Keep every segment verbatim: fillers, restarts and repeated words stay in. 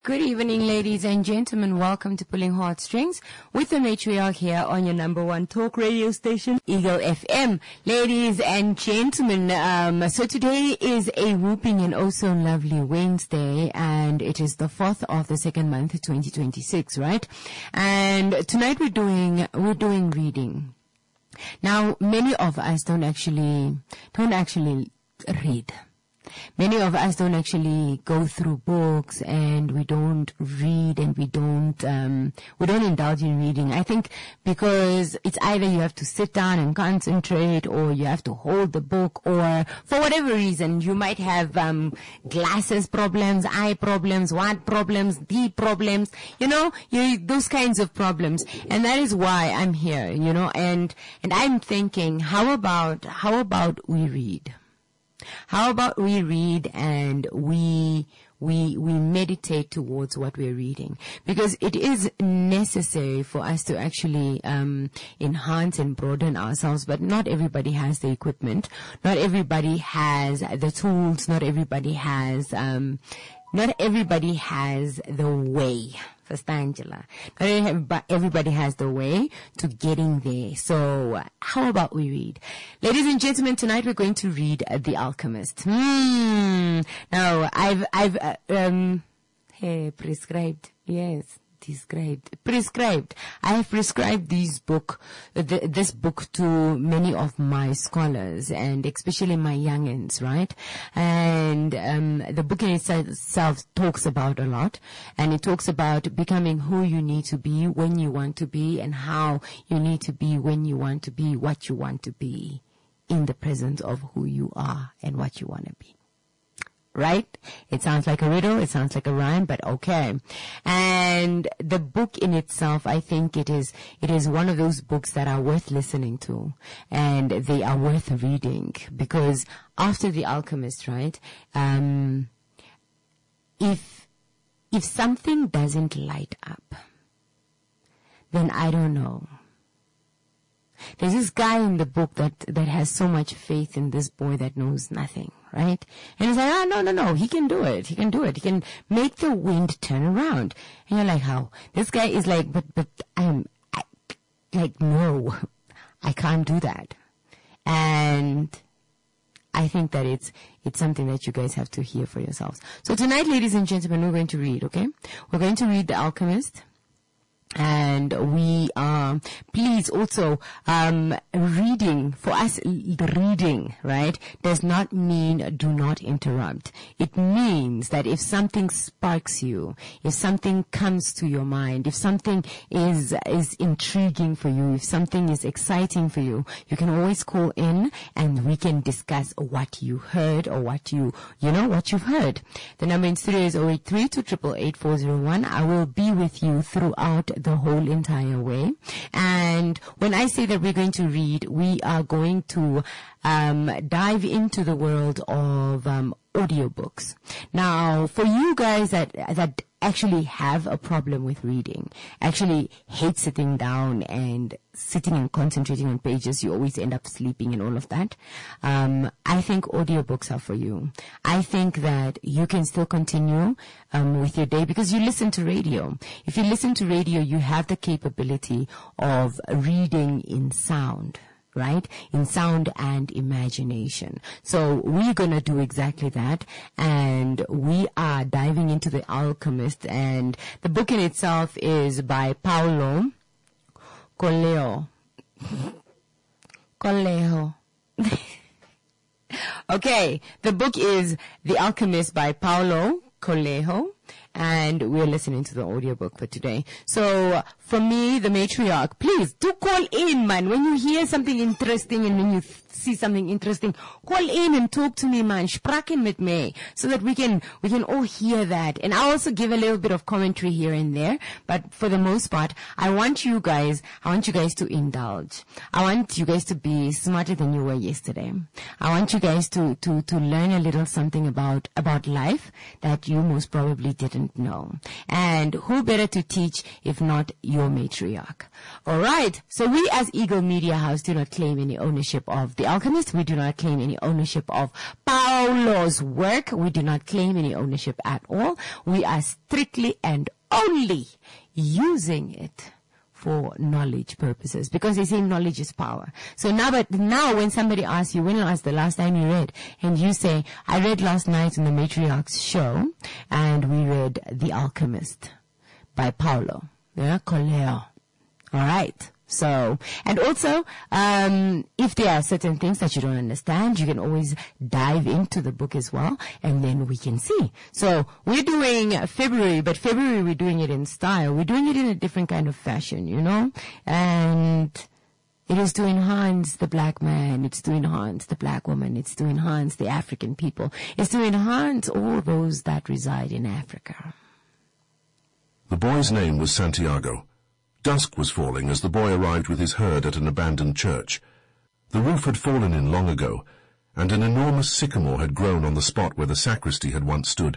Good evening, ladies and gentlemen. Welcome to Pulling Heartstrings with the matriarch here on your number one talk radio station, Eagle F M. Ladies and gentlemen, um, so today is a whooping and oh so lovely Wednesday, and it is the fourth of the second month, twenty twenty-six, right? And tonight we're doing, we're doing reading. Now, many of us don't actually, don't actually read. Many of us don't actually go through books, and we don't read, and we don't um, we don't indulge in reading. I think because it's either you have to sit down and concentrate, or you have to hold the book, or for whatever reason you might have um, glasses problems, eye problems, what problems, D problems, you know, you, those kinds of problems. And that is why I'm here, you know. And and I'm thinking, how about how about we read? How about we read and we, we, we meditate towards what we're reading? Because it is necessary for us to actually, um, enhance and broaden ourselves, but not everybody has the equipment. Not everybody has the tools. Not everybody has, um, not everybody has the way. Angela. Not everybody has the way to getting there. So how about we read? Ladies and gentlemen, tonight we're going to read uh, The Alchemist. Hmm. Now, I've, I've, uh, um, hey, prescribed. Yes. Described, prescribed. I have prescribed this book, th- this book to many of my scholars, and especially my youngins, right? And um, the book in itself talks about a lot, and it talks about becoming who you need to be when you want to be, and how you need to be when you want to be what you want to be in the presence of who you are and what you want to be. Right? It sounds like a riddle, it sounds like a rhyme, but okay. And the book in itself, I think it is, it is one of those books that are worth listening to, and they are worth reading, because after The Alchemist, right, um, if, if something doesn't light up, then I don't know. There's this guy in the book that, that has so much faith in this boy that knows nothing, right? And he's like, oh, no, no, no, he can do it. He can do it. He can make the wind turn around. And you're like, how? This guy is like, but, but I'm, I, like, no, I can't do that. And I think that it's, it's something that you guys have to hear for yourselves. So tonight, ladies and gentlemen, we're going to read, okay? We're going to read The Alchemist. And we, um, please also, um, reading, for us, the reading, right, does not mean do not interrupt. It means that if something sparks you, if something comes to your mind, if something is, is intriguing for you, if something is exciting for you, you can always call in and we can discuss what you heard or what you, you know, what you've heard. The number in studio is zero eight three two eight eight eight four zero one. I will be with you throughout the whole entire way. And when I say that we're going to read, we are going to um, dive into the world of um, audiobooks. Now, for you guys that that actually have a problem with reading, actually hate sitting down and sitting and concentrating on pages, you always end up sleeping and all of that, um, I think audiobooks are for you. I think that you can still continue um, with your day because you listen to radio. If you listen to radio, you have the capability of reading in sound. Right? In sound and imagination. So we're gonna do exactly that, and we are diving into The Alchemist, and the book in itself is by Paulo Coelho. Coelho. Okay, the book is The Alchemist by Paulo Coelho, and we're listening to the audiobook for today. So, from me, the matriarch, please do call in, man. When you hear something interesting and when you th- see something interesting, call in and talk to me, man. Sprachen mit me, so that we can we can all hear that. And I also give a little bit of commentary here and there, but for the most part, I want you guys, I want you guys to indulge. I want you guys to be smarter than you were yesterday. I want you guys to to to learn a little something about about life that you most probably didn't know. And who better to teach if not your matriarch? All right. So we as Eagle Media House do not claim any ownership of The Alchemist. We do not claim any ownership of Paulo's work. We do not claim any ownership at all. We are strictly and only using it for knowledge purposes, because they say knowledge is power. So now, but now when somebody asks you, when was the last time you read? And you say, I read last night on the Matriarchs show, and we read The Alchemist by Paulo. Yeah, Coelho. Alright. So, and also, um, if there are certain things that you don't understand, you can always dive into the book as well, and then we can see. So, we're doing February, but February we're doing it in style. We're doing it in a different kind of fashion, you know? And it is to enhance the black man, it's to enhance the black woman, it's to enhance the African people, it's to enhance all those that reside in Africa. The boy's name was Santiago. Dusk was falling as the boy arrived with his herd at an abandoned church. The roof had fallen in long ago, and an enormous sycamore had grown on the spot where the sacristy had once stood.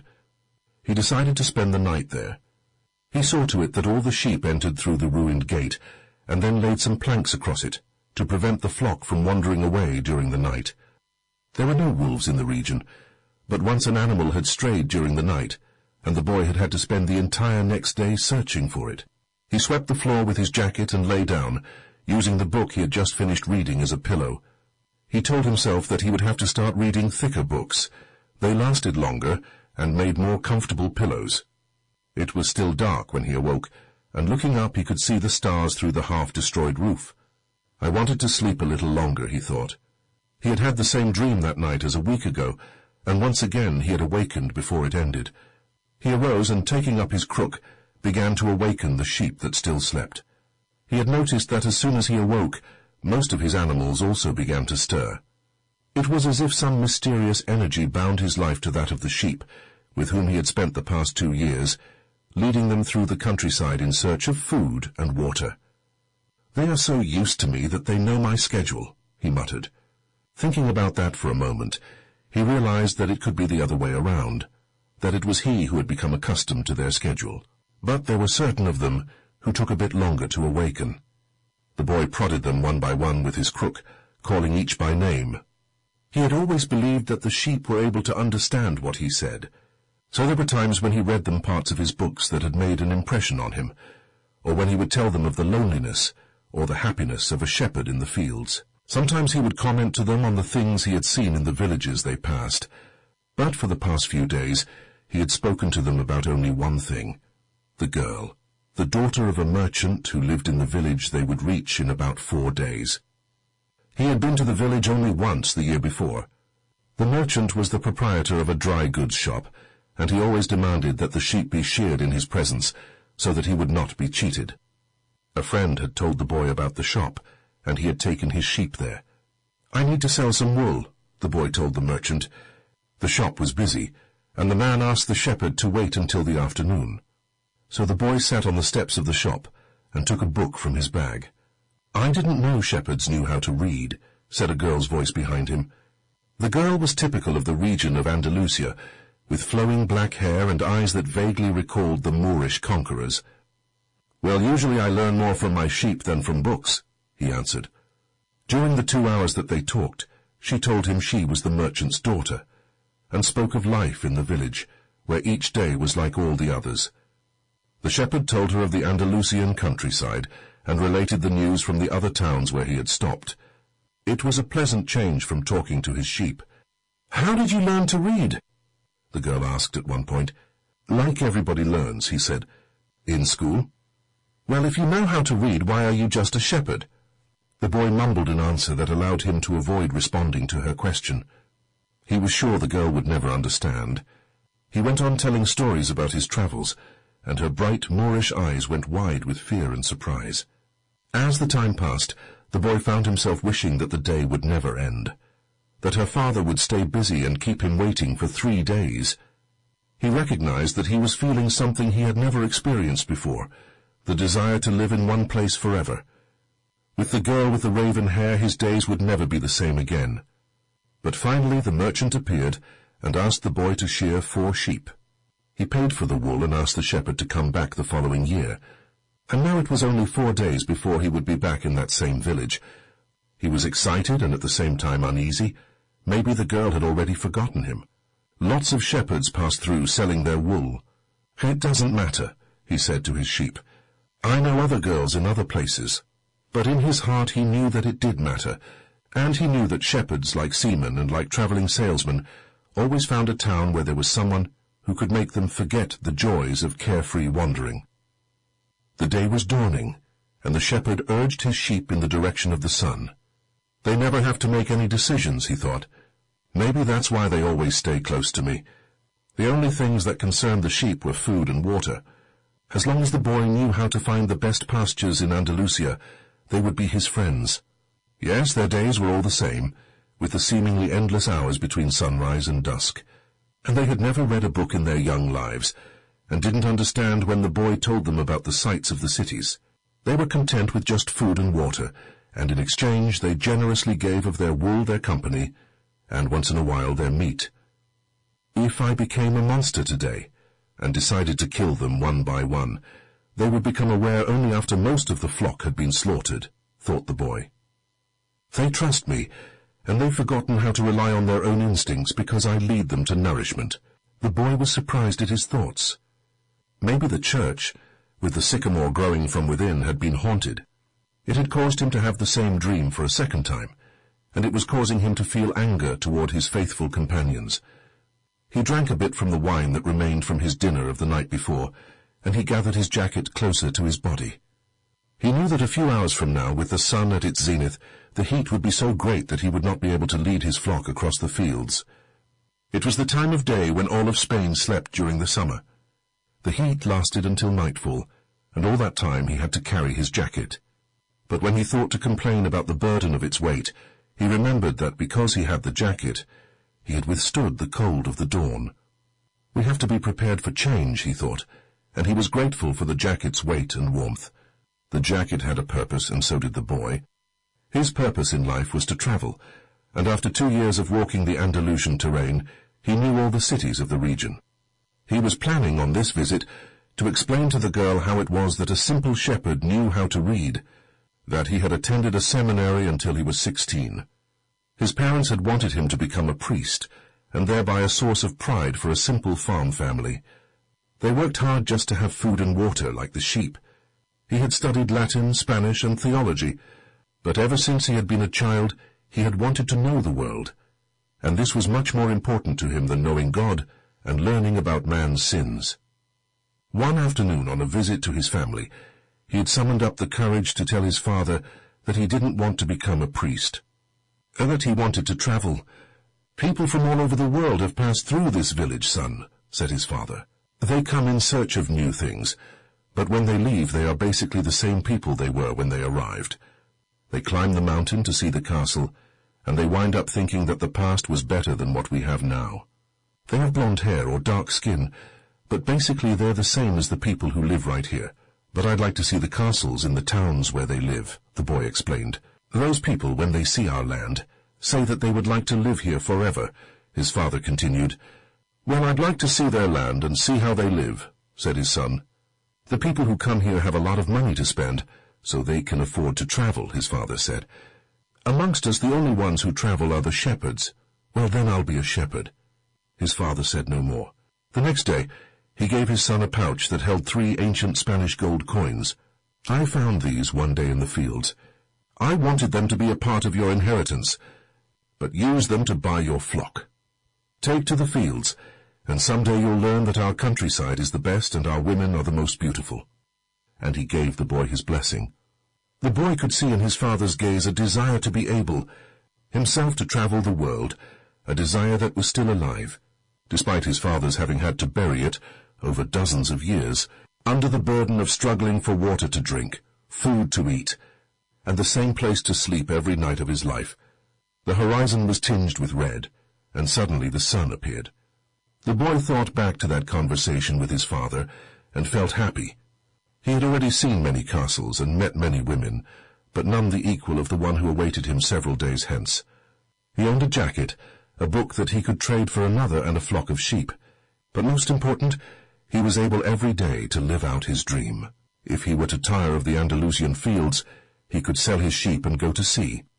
He decided to spend the night there. He saw to it that all the sheep entered through the ruined gate, and then laid some planks across it, to prevent the flock from wandering away during the night. There were no wolves in the region, but once an animal had strayed during the night, and the boy had had to spend the entire next day searching for it. He swept the floor with his jacket and lay down, using the book he had just finished reading as a pillow. He told himself that he would have to start reading thicker books. They lasted longer and made more comfortable pillows. It was still dark when he awoke, and looking up he could see the stars through the half-destroyed roof. I wanted to sleep a little longer, he thought. He had had the same dream that night as a week ago, and once again he had awakened before it ended. He arose and, taking up his crook, began to awaken the sheep that still slept. He had noticed that as soon as he awoke, most of his animals also began to stir. It was as if some mysterious energy bound his life to that of the sheep, with whom he had spent the past two years, leading them through the countryside in search of food and water. "They are so used to me that they know my schedule," he muttered. Thinking about that for a moment, he realized that it could be the other way around, that it was he who had become accustomed to their schedule. But there were certain of them who took a bit longer to awaken. The boy prodded them one by one with his crook, calling each by name. He had always believed that the sheep were able to understand what he said, so there were times when he read them parts of his books that had made an impression on him, or when he would tell them of the loneliness or the happiness of a shepherd in the fields. Sometimes he would comment to them on the things he had seen in the villages they passed, but for the past few days he had spoken to them about only one thing: the girl, the daughter of a merchant who lived in the village they would reach in about four days. He had been to the village only once the year before. The merchant was the proprietor of a dry goods shop, and he always demanded that the sheep be sheared in his presence, so that he would not be cheated. A friend had told the boy about the shop, and he had taken his sheep there. "I need to sell some wool," the boy told the merchant. The shop was busy, and the man asked the shepherd to wait until the afternoon. So the boy sat on the steps of the shop and took a book from his bag. "I didn't know shepherds knew how to read," said a girl's voice behind him. The girl was typical of the region of Andalusia, with flowing black hair and eyes that vaguely recalled the Moorish conquerors. "Well, usually I learn more from my sheep than from books," he answered. During the two hours that they talked, she told him she was the merchant's daughter, and spoke of life in the village, where each day was like all the others. The shepherd told her of the Andalusian countryside, and related the news from the other towns where he had stopped. It was a pleasant change from talking to his sheep. "How did you learn to read?" the girl asked at one point. "Like everybody learns," he said. "In school?" "Well, if you know how to read, why are you just a shepherd?" The boy mumbled an answer that allowed him to avoid responding to her question. He was sure the girl would never understand. He went on telling stories about his travels, and her bright Moorish eyes went wide with fear and surprise. As the time passed, the boy found himself wishing that the day would never end, that her father would stay busy and keep him waiting for three days. He recognized that he was feeling something he had never experienced before, the desire to live in one place forever. With the girl with the raven hair, his days would never be the same again. But finally the merchant appeared and asked the boy to shear four sheep. He paid for the wool and asked the shepherd to come back the following year, and now it was only four days before he would be back in that same village. He was excited and at the same time uneasy. Maybe the girl had already forgotten him. Lots of shepherds passed through selling their wool. "It doesn't matter," he said to his sheep. "I know other girls in other places." But in his heart he knew that it did matter, and he knew that shepherds, like seamen and like travelling salesmen, always found a town where there was someone who could make them forget the joys of carefree wandering. The day was dawning, and the shepherd urged his sheep in the direction of the sun. They never have to make any decisions, he thought. Maybe that's why they always stay close to me. The only things that concerned the sheep were food and water. As long as the boy knew how to find the best pastures in Andalusia, they would be his friends. Yes, their days were all the same, with the seemingly endless hours between sunrise and dusk. And they had never read a book in their young lives, and didn't understand when the boy told them about the sights of the cities. They were content with just food and water, and in exchange they generously gave of their wool their company, and once in a while their meat. If I became a monster today, and decided to kill them one by one, they would become aware only after most of the flock had been slaughtered, thought the boy. They trust me, and they've forgotten how to rely on their own instincts because I lead them to nourishment. The boy was surprised at his thoughts. Maybe the church, with the sycamore growing from within, had been haunted. It had caused him to have the same dream for a second time, and it was causing him to feel anger toward his faithful companions. He drank a bit from the wine that remained from his dinner of the night before, and he gathered his jacket closer to his body. He knew that a few hours from now, with the sun at its zenith, the heat would be so great that he would not be able to lead his flock across the fields. It was the time of day when all of Spain slept during the summer. The heat lasted until nightfall, and all that time he had to carry his jacket. But when he thought to complain about the burden of its weight, he remembered that because he had the jacket, he had withstood the cold of the dawn. We have to be prepared for change, he thought, and he was grateful for the jacket's weight and warmth. The jacket had a purpose, and so did the boy. His purpose in life was to travel, and after two years of walking the Andalusian terrain, he knew all the cities of the region. He was planning on this visit to explain to the girl how it was that a simple shepherd knew how to read, that he had attended a seminary until he was sixteen. His parents had wanted him to become a priest, and thereby a source of pride for a simple farm family. They worked hard just to have food and water like the sheep. He had studied Latin, Spanish, and theology, but ever since he had been a child, he had wanted to know the world, and this was much more important to him than knowing God and learning about man's sins. One afternoon, on a visit to his family, he had summoned up the courage to tell his father that he didn't want to become a priest, and that he wanted to travel. "People from all over the world have passed through this village, son," said his father. "They come in search of new things, but when they leave they are basically the same people they were when they arrived. They climb the mountain to see the castle, and they wind up thinking that the past was better than what we have now. They have blonde hair or dark skin, but basically they're the same as the people who live right here. But I'd like to see the castles in the towns where they live," the boy explained. "Those people, when they see our land, say that they would like to live here forever," his father continued. "Well, I'd like to see their land and see how they live," said his son. "The people who come here have a lot of money to spend, so they can afford to travel," his father said. "Amongst us, the only ones who travel are the shepherds. Well, then I'll be a shepherd." His father said no more. The next day, he gave his son a pouch that held three ancient Spanish gold coins. "I found these one day in the fields. I wanted them to be a part of your inheritance, but use them to buy your flock. Take to the fields, and someday you'll learn that our countryside is the best and our women are the most beautiful." And he gave the boy his blessing. The boy could see in his father's gaze a desire to be able, himself to travel the world, a desire that was still alive, despite his father's having had to bury it, over dozens of years, under the burden of struggling for water to drink, food to eat, and the same place to sleep every night of his life. The horizon was tinged with red, and suddenly the sun appeared. The boy thought back to that conversation with his father, and felt happy. He had already seen many castles and met many women, but none the equal of the one who awaited him several days hence. He owned a jacket, a book that he could trade for another, and a flock of sheep. But most important, he was able every day to live out his dream. If he were to tire of the Andalusian fields, he could sell his sheep and go to sea.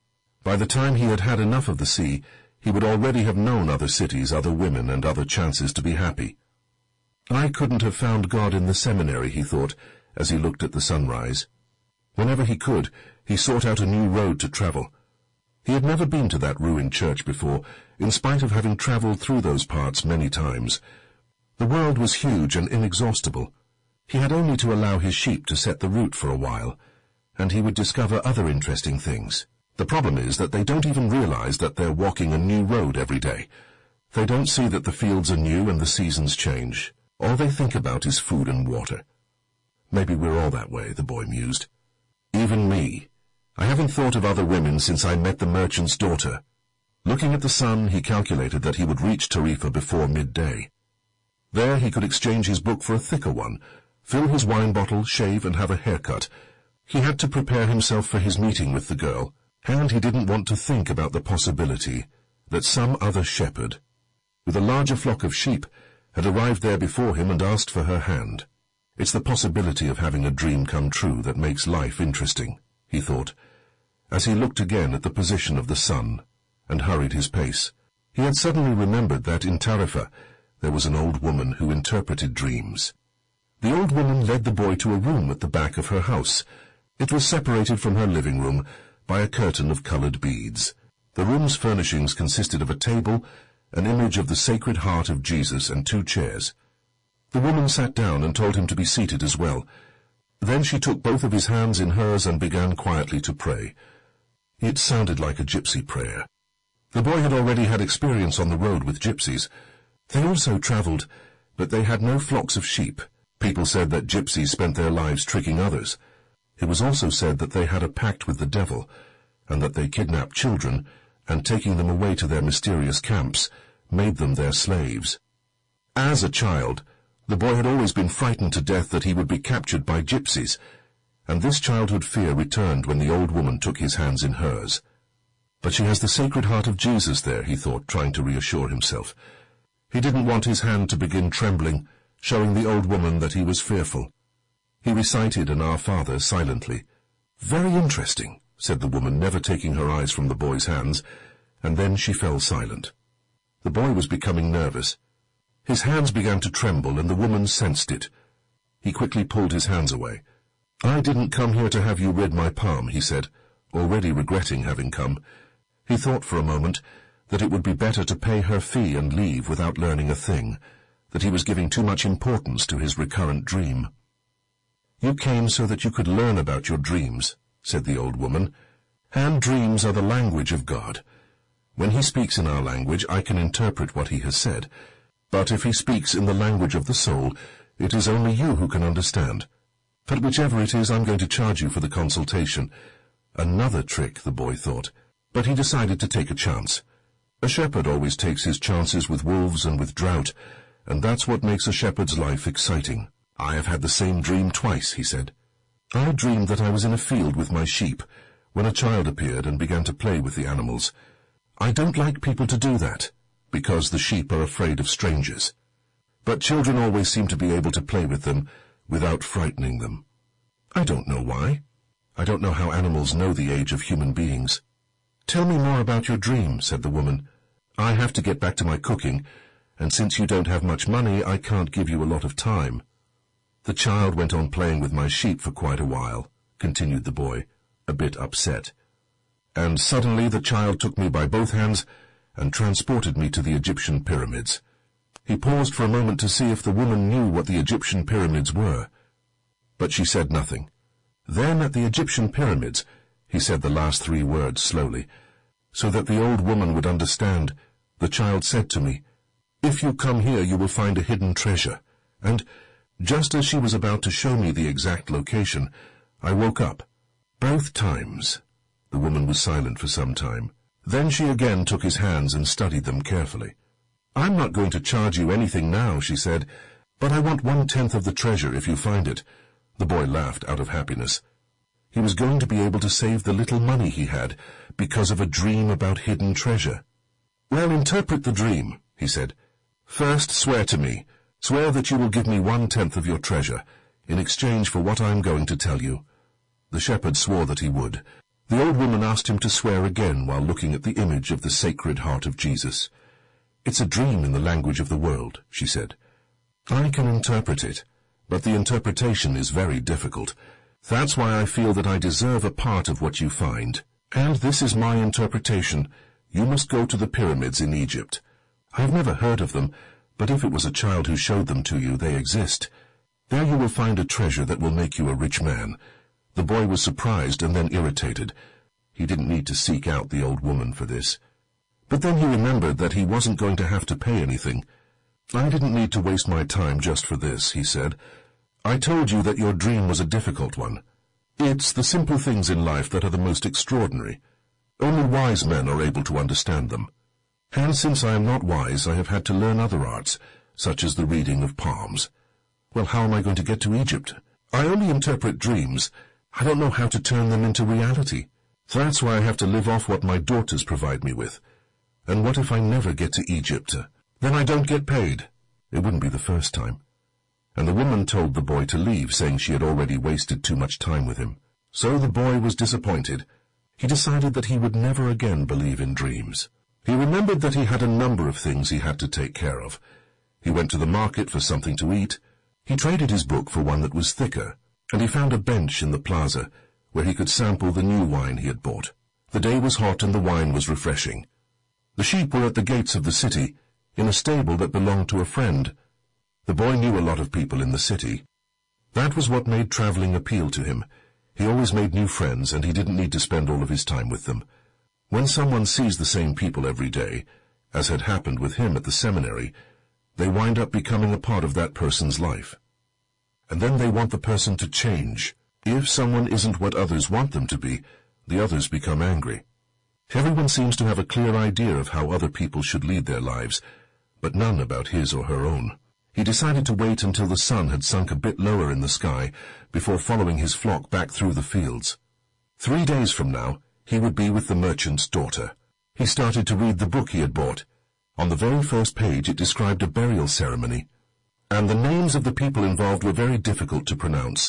By the time he had had enough of the sea, he would already have known other cities, other women, and other chances to be happy. I couldn't have found God in the seminary, he thought, as he looked at the sunrise. Whenever he could, he sought out a new road to travel. He had never been to that ruined church before, in spite of having travelled through those parts many times. The world was huge and inexhaustible. He had only to allow his sheep to set the route for a while, and he would discover other interesting things. The problem is that they don't even realize that they're walking a new road every day. They don't see that the fields are new and the seasons change. All they think about is food and water. Maybe we're all that way, the boy mused. Even me. I haven't thought of other women since I met the merchant's daughter. Looking at the sun, he calculated that he would reach Tarifa before midday. There he could exchange his book for a thicker one, fill his wine bottle, shave, and have a haircut. He had to prepare himself for his meeting with the girl, and he didn't want to think about the possibility that some other shepherd, with a larger flock of sheep, had arrived there before him and asked for her hand. It's the possibility of having a dream come true that makes life interesting, he thought, as he looked again at the position of the sun and hurried his pace. He had suddenly remembered that in Tarifa there was an old woman who interpreted dreams. The old woman led the boy to a room at the back of her house. It was separated from her living room by a curtain of coloured beads. The room's furnishings consisted of a table, an image of the Sacred Heart of Jesus, and two chairs. The woman sat down and told him to be seated as well. Then she took both of his hands in hers and began quietly to pray. It sounded like a gypsy prayer. The boy had already had experience on the road with gypsies. They also travelled, but they had no flocks of sheep. People said that gypsies spent their lives tricking others. It was also said that they had a pact with the devil, and that they kidnapped children, and taking them away to their mysterious camps, made them their slaves. As a child, the boy had always been frightened to death that he would be captured by gypsies, and this childhood fear returned when the old woman took his hands in hers. But she has the Sacred Heart of Jesus there, he thought, trying to reassure himself. He didn't want his hand to begin trembling, showing the old woman that he was fearful. He recited an Our Father silently. Very interesting, said the woman, never taking her eyes from the boy's hands, and then she fell silent. The boy was becoming nervous. His hands began to tremble, and the woman sensed it. He quickly pulled his hands away. I didn't come here to have you rid my palm, he said, already regretting having come. He thought for a moment that it would be better to pay her fee and leave without learning a thing, that he was giving too much importance to his recurrent dream. You came so that you could learn about your dreams, said the old woman, and dreams are the language of God. When he speaks in our language, I can interpret what he has said. But if he speaks in the language of the soul, it is only you who can understand. But whichever it is, I'm going to charge you for the consultation. Another trick, the boy thought, but he decided to take a chance. A shepherd always takes his chances with wolves and with drought, and that's what makes a shepherd's life exciting. I have had the same dream twice, he said. I dreamed that I was in a field with my sheep, when a child appeared and began to play with the animals. I don't like people to do that, because the sheep are afraid of strangers. But children always seem to be able to play with them without frightening them. I don't know why. I don't know how animals know the age of human beings. Tell me more about your dream, said the woman. I have to get back to my cooking, and since you don't have much money, I can't give you a lot of time. The child went on playing with my sheep for quite a while, continued the boy, a bit upset. And suddenly the child took me by both hands and transported me to the Egyptian pyramids. He paused for a moment to see if the woman knew what the Egyptian pyramids were. But she said nothing. Then at the Egyptian pyramids, he said the last three words slowly, so that the old woman would understand. The child said to me, If you come here you will find a hidden treasure. And just as she was about to show me the exact location, I woke up. Both times. The woman was silent for some time. Then she again took his hands and studied them carefully. I'm not going to charge you anything now, she said, but I want one-tenth of the treasure if you find it. The boy laughed out of happiness. He was going to be able to save the little money he had because of a dream about hidden treasure. Well, interpret the dream, he said. First, swear to me. Swear that you will give me one-tenth of your treasure in exchange for what I am going to tell you. The shepherd swore that he would. The old woman asked him to swear again while looking at the image of the Sacred Heart of Jesus. "It's a dream in the language of the world," she said. "I can interpret it, but the interpretation is very difficult. That's why I feel that I deserve a part of what you find. And this is my interpretation. You must go to the pyramids in Egypt. I have never heard of them, but if it was a child who showed them to you, they exist. There you will find a treasure that will make you a rich man." The boy was surprised and then irritated. He didn't need to seek out the old woman for this. But then he remembered that he wasn't going to have to pay anything. "I didn't need to waste my time just for this," he said. "I told you that your dream was a difficult one. It's the simple things in life that are the most extraordinary. Only wise men are able to understand them. And since I am not wise, I have had to learn other arts, such as the reading of palms. Well, how am I going to get to Egypt? I only interpret dreams. I don't know how to turn them into reality. That's why I have to live off what my daughters provide me with. And what if I never get to Egypt? Then I don't get paid." It wouldn't be the first time. And the woman told the boy to leave, saying she had already wasted too much time with him. So the boy was disappointed. He decided that he would never again believe in dreams. He remembered that he had a number of things he had to take care of. He went to the market for something to eat. He traded his book for one that was thicker, and he found a bench in the plaza where he could sample the new wine he had bought. The day was hot and the wine was refreshing. The sheep were at the gates of the city, in a stable that belonged to a friend. The boy knew a lot of people in the city. That was what made traveling appeal to him. He always made new friends, and he didn't need to spend all of his time with them. When someone sees the same people every day, as had happened with him at the seminary, they wind up becoming a part of that person's life. And then they want the person to change. If someone isn't what others want them to be, the others become angry. Everyone seems to have a clear idea of how other people should lead their lives, but none about his or her own. He decided to wait until the sun had sunk a bit lower in the sky before following his flock back through the fields. Three days from now, he would be with the merchant's daughter. He started to read the book he had bought. On the very first page it described a burial ceremony, and the names of the people involved were very difficult to pronounce.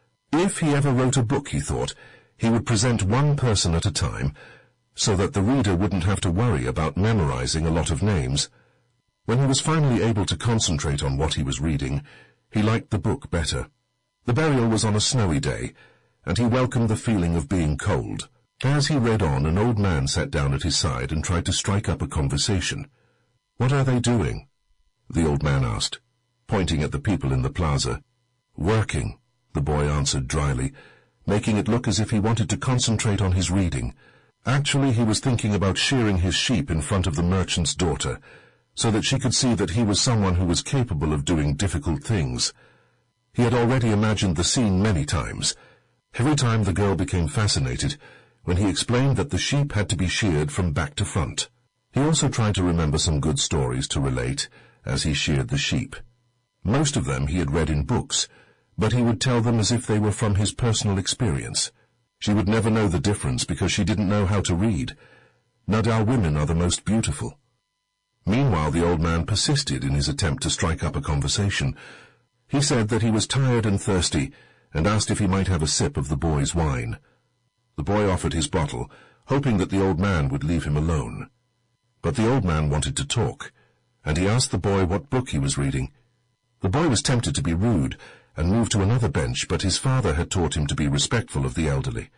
If he ever wrote a book, he thought, he would present one person at a time, so that the reader wouldn't have to worry about memorizing a lot of names. When he was finally able to concentrate on what he was reading, he liked the book better. The burial was on a snowy day, and he welcomed the feeling of being cold. As he read on, an old man sat down at his side and tried to strike up a conversation. "What are they doing?" the old man asked, pointing at the people in the plaza. "Working," the boy answered dryly, making it look as if he wanted to concentrate on his reading. Actually, he was thinking about shearing his sheep in front of the merchant's daughter, so that she could see that he was someone who was capable of doing difficult things. He had already imagined the scene many times. Every time the girl became fascinated when he explained that the sheep had to be sheared from back to front. He also tried to remember some good stories to relate as he sheared the sheep. Most of them he had read in books, but he would tell them as if they were from his personal experience. She would never know the difference because she didn't know how to read. Nadal women are the most beautiful. Meanwhile, the old man persisted in his attempt to strike up a conversation. He said that he was tired and thirsty, and asked if he might have a sip of the boy's wine. The boy offered his bottle, hoping that the old man would leave him alone. But the old man wanted to talk, and he asked the boy what book he was reading. The boy was tempted to be rude, and moved to another bench, but his father had taught him to be respectful of the elderly.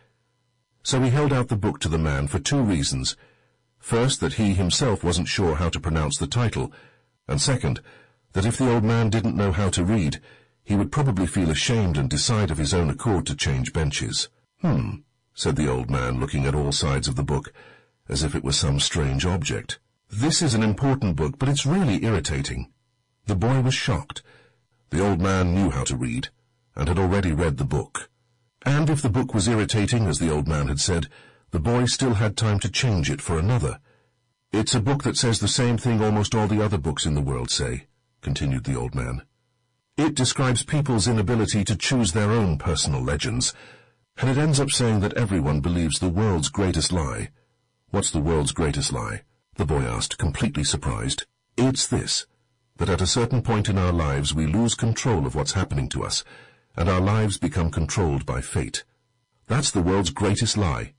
So he held out the book to the man for two reasons. First, that he himself wasn't sure how to pronounce the title, and second, that if the old man didn't know how to read, he would probably feel ashamed and decide of his own accord to change benches. Hmm, said the old man, looking at all sides of the book, as if it was some strange object. This is an important book, but it's really irritating. The boy was shocked. The old man knew how to read, and had already read the book. And if the book was irritating, as the old man had said, the boy still had time to change it for another. "It's a book that says the same thing almost all the other books in the world say," continued the old man. "It describes people's inability to choose their own personal legends, and it ends up saying that everyone believes the world's greatest lie." "What's the world's greatest lie?" the boy asked, completely surprised. "It's this, that at a certain point in our lives we lose control of what's happening to us, and our lives become controlled by fate. That's the world's greatest lie."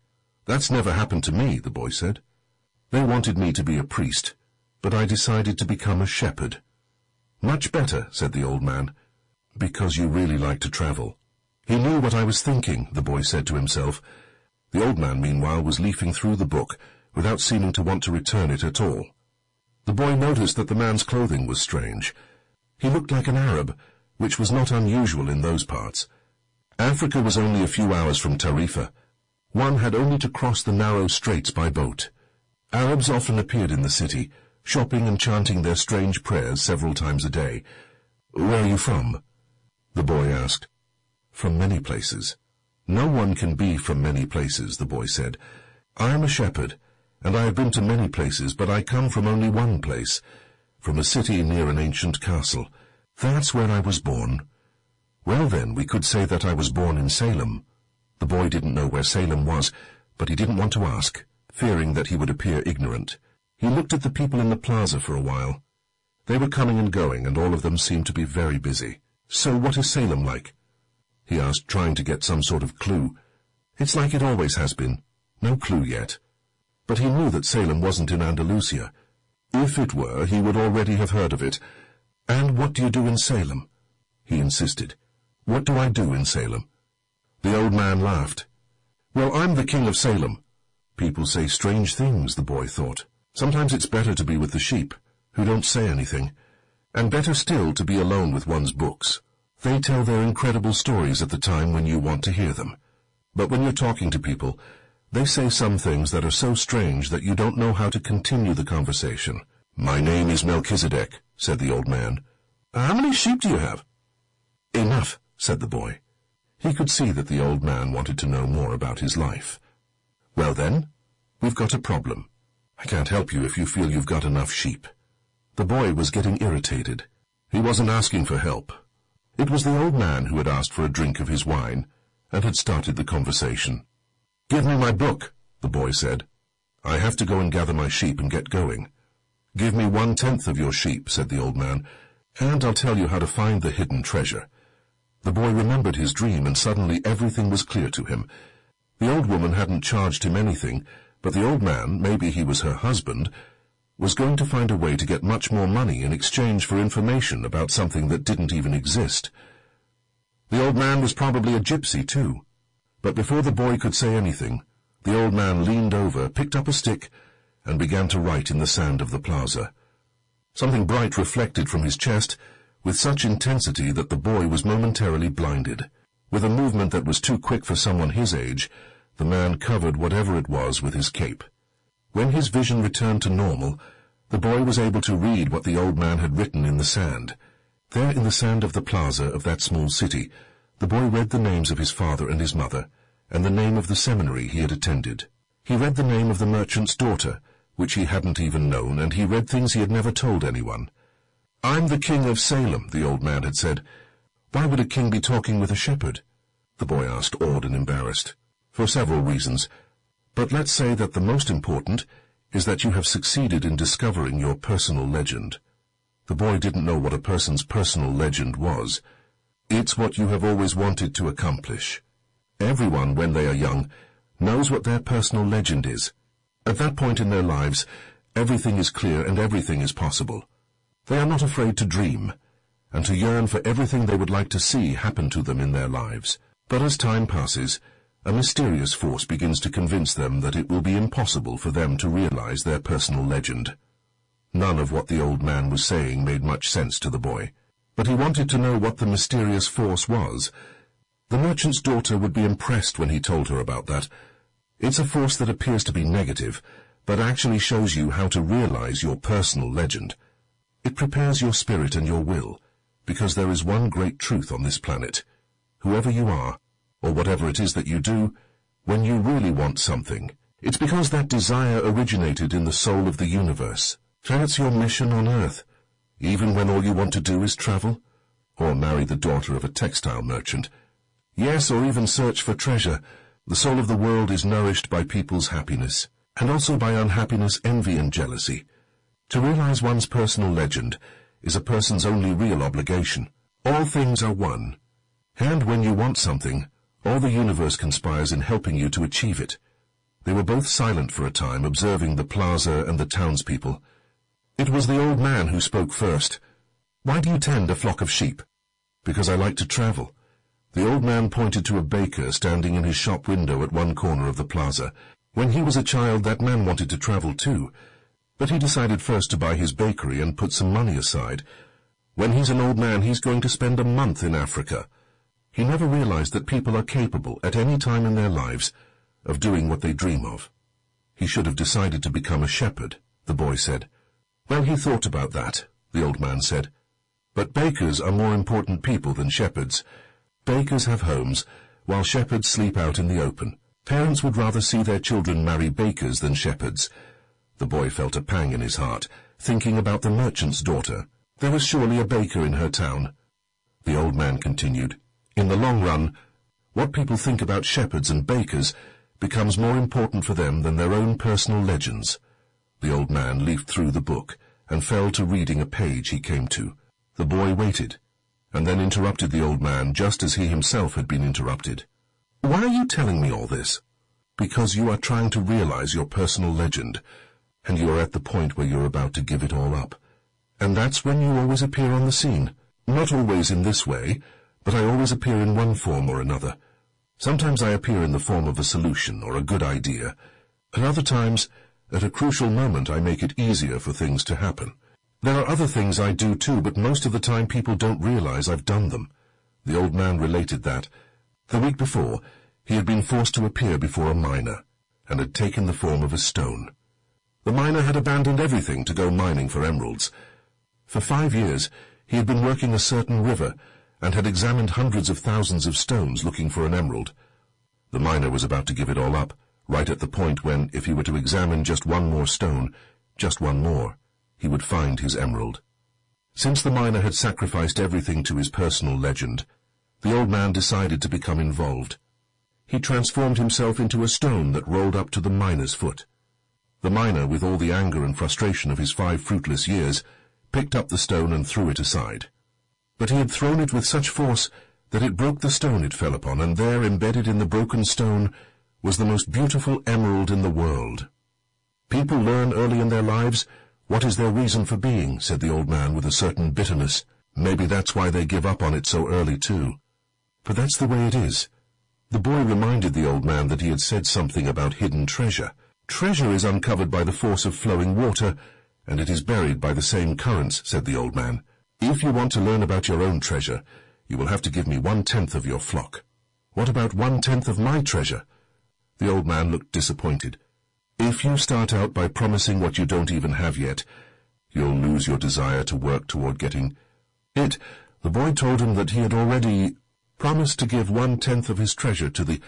"That's never happened to me," the boy said. "They wanted me to be a priest, but I decided to become a shepherd." "Much better," said the old man, "because you really like to travel." "He knew what I was thinking," the boy said to himself. The old man, meanwhile, was leafing through the book without seeming to want to return it at all. The boy noticed that the man's clothing was strange. He looked like an Arab, which was not unusual in those parts. Africa was only a few hours from Tarifa. One had only to cross the narrow straits by boat. Arabs often appeared in the city, shopping and chanting their strange prayers several times a day. "Where are you from?" the boy asked. "From many places." "No one can be from many places," the boy said. "I am a shepherd, and I have been to many places, but I come from only one place, from a city near an ancient castle. That's where I was born." "Well, then, we could say that I was born in Salem." The boy didn't know where Salem was, but he didn't want to ask, fearing that he would appear ignorant. He looked at the people in the plaza for a while. They were coming and going, and all of them seemed to be very busy. "So what is Salem like?" he asked, trying to get some sort of clue. "It's like it always has been. No clue yet." But he knew that Salem wasn't in Andalusia. If it were, he would already have heard of it. "And what do you do in Salem?" he insisted. "What do I do in Salem?" The old man laughed. "Well, I'm the king of Salem." People say strange things, the boy thought. Sometimes it's better to be with the sheep, who don't say anything, and better still to be alone with one's books. They tell their incredible stories at the time when you want to hear them. But when you're talking to people, they say some things that are so strange that you don't know how to continue the conversation. "My name is Melchizedek," said the old man. "How many sheep do you have?" "Enough," said the boy. He could see that the old man wanted to know more about his life. "Well then, we've got a problem. I can't help you if you feel you've got enough sheep." The boy was getting irritated. He wasn't asking for help. It was the old man who had asked for a drink of his wine, and had started the conversation. "Give me my book," the boy said. "I have to go and gather my sheep and get going." "Give me one-tenth of your sheep," said the old man, "and I'll tell you how to find the hidden treasure." The boy remembered his dream, and suddenly everything was clear to him. The old woman hadn't charged him anything, but the old man, maybe he was her husband, was going to find a way to get much more money in exchange for information about something that didn't even exist. The old man was probably a gypsy, too. But before the boy could say anything, the old man leaned over, picked up a stick, and began to write in the sand of the plaza. Something bright reflected from his chest with such intensity that the boy was momentarily blinded. With a movement that was too quick for someone his age, the man covered whatever it was with his cape. When his vision returned to normal, the boy was able to read what the old man had written in the sand. There in the sand of the plaza of that small city, the boy read the names of his father and his mother, and the name of the seminary he had attended. He read the name of the merchant's daughter, which he hadn't even known, and he read things he had never told anyone. "I'm the king of Salem," the old man had said. "Why would a king be talking with a shepherd?" the boy asked, awed and embarrassed. "For several reasons. But let's say that the most important is that you have succeeded in discovering your personal legend." The boy didn't know what a person's personal legend was. It's what you have always wanted to accomplish. Everyone, when they are young, knows what their personal legend is. At that point in their lives, everything is clear and everything is possible. They are not afraid to dream, and to yearn for everything they would like to see happen to them in their lives. But as time passes, a mysterious force begins to convince them that it will be impossible for them to realize their personal legend. None of what the old man was saying made much sense to the boy, but he wanted to know what the mysterious force was. The merchant's daughter would be impressed when he told her about that. It's a force that appears to be negative, but actually shows you how to realize your personal legend. It prepares your spirit and your will, because there is one great truth on this planet. Whoever you are, or whatever it is that you do, when you really want something, it's because that desire originated in the soul of the universe. That's your mission on Earth, even when all you want to do is travel, or marry the daughter of a textile merchant. Yes, or even search for treasure. The soul of the world is nourished by people's happiness, and also by unhappiness, envy, and jealousy. To realize one's personal legend is a person's only real obligation. All things are one, and when you want something, all the universe conspires in helping you to achieve it. They were both silent for a time, observing the plaza and the townspeople. It was the old man who spoke first. "Why do you tend a flock of sheep?" "Because I like to travel." The old man pointed to a baker standing in his shop window at one corner of the plaza. When he was a child, that man wanted to travel too, but he decided first to buy his bakery and put some money aside. When he's an old man, he's going to spend a month in Africa. He never realized that people are capable, at any time in their lives, of doing what they dream of. He should have decided to become a shepherd, the boy said. Well, he thought about that, the old man said. But bakers are more important people than shepherds. Bakers have homes, while shepherds sleep out in the open. Parents would rather see their children marry bakers than shepherds. The boy felt a pang in his heart, thinking about the merchant's daughter. There was surely a baker in her town. The old man continued, "In the long run, what people think about shepherds and bakers becomes more important for them than their own personal legends." The old man leafed through the book and fell to reading a page he came to. The boy waited, and then interrupted the old man just as he himself had been interrupted. "Why are you telling me all this?" "Because you are trying to realize your personal legend, and you are at the point where you're about to give it all up. And that's when you always appear on the scene. Not always in this way, but I always appear in one form or another. Sometimes I appear in the form of a solution or a good idea. At other times, at a crucial moment, I make it easier for things to happen. There are other things I do too, but most of the time people don't realize I've done them." The old man related that, the week before, he had been forced to appear before a miner, and had taken the form of a stone. The miner had abandoned everything to go mining for emeralds. For five years, he had been working a certain river, and had examined hundreds of thousands of stones looking for an emerald. The miner was about to give it all up, right at the point when, if he were to examine just one more stone, just one more, he would find his emerald. Since the miner had sacrificed everything to his personal legend, the old man decided to become involved. He transformed himself into a stone that rolled up to the miner's foot. The miner, with all the anger and frustration of his five fruitless years, picked up the stone and threw it aside. But he had thrown it with such force that it broke the stone it fell upon, and there, embedded in the broken stone, was the most beautiful emerald in the world. "People learn early in their lives what is their reason for being," said the old man with a certain bitterness. "Maybe that's why they give up on it so early, too. But that's the way it is." The boy reminded the old man that he had said something about hidden treasure. "Treasure is uncovered by the force of flowing water, and it is buried by the same currents," said the old man. "If you want to learn about your own treasure, you will have to give me one-tenth of your flock." "What about one-tenth of my treasure?" The old man looked disappointed. "If you start out by promising what you don't even have yet, you'll lose your desire to work toward getting it." The boy told him that he had already promised to give one-tenth of his treasure to the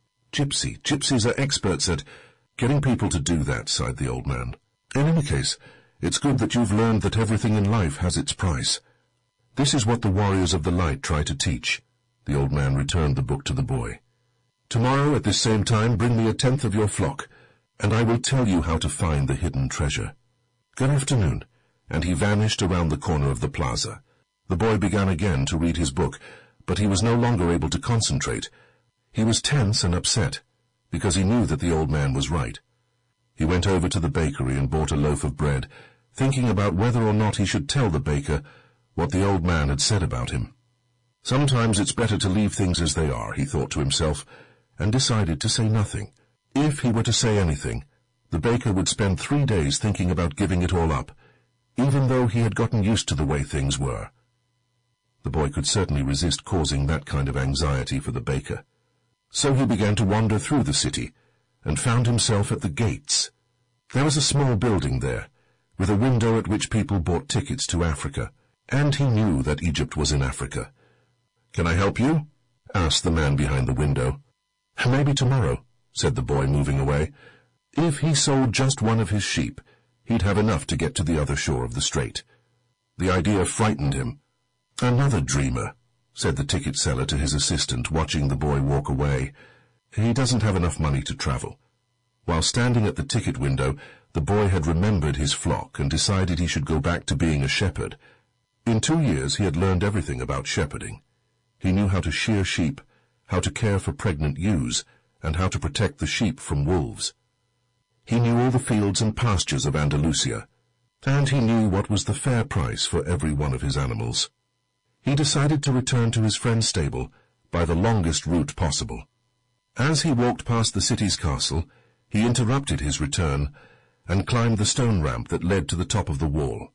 gypsy. Gypsies are experts at getting people to do that, sighed the old man. "In any case, it's good that you've learned that everything in life has its price. This is what the warriors of the light try to teach." The old man returned the book to the boy. "Tomorrow at this same time bring me a tenth of your flock, and I will tell you how to find the hidden treasure." "Good afternoon," and he vanished around the corner of the plaza. The boy began again to read his book, but he was no longer able to concentrate. He was tense and upset, because he knew that the old man was right. He went over to the bakery and bought a loaf of bread, thinking about whether or not he should tell the baker what the old man had said about him. Sometimes it's better to leave things as they are, he thought to himself, and decided to say nothing. If he were to say anything, the baker would spend three days thinking about giving it all up, even though he had gotten used to the way things were. The boy could certainly resist causing that kind of anxiety for the baker. So he began to wander through the city, and found himself at the gates. There was a small building there, with a window at which people bought tickets to Africa, and he knew that Egypt was in Africa. "Can I help you?" asked the man behind the window. "Maybe tomorrow," said the boy, moving away. If he sold just one of his sheep, he'd have enough to get to the other shore of the strait. The idea frightened him. "Another dreamer," said the ticket seller to his assistant, watching the boy walk away. "He doesn't have enough money to travel." While standing at the ticket window, the boy had remembered his flock and decided he should go back to being a shepherd. In two years he had learned everything about shepherding. He knew how to shear sheep, how to care for pregnant ewes, and how to protect the sheep from wolves. He knew all the fields and pastures of Andalusia, and he knew what was the fair price for every one of his animals. He decided to return to his friend's stable by the longest route possible. As he walked past the city's castle, he interrupted his return and climbed the stone ramp that led to the top of the wall.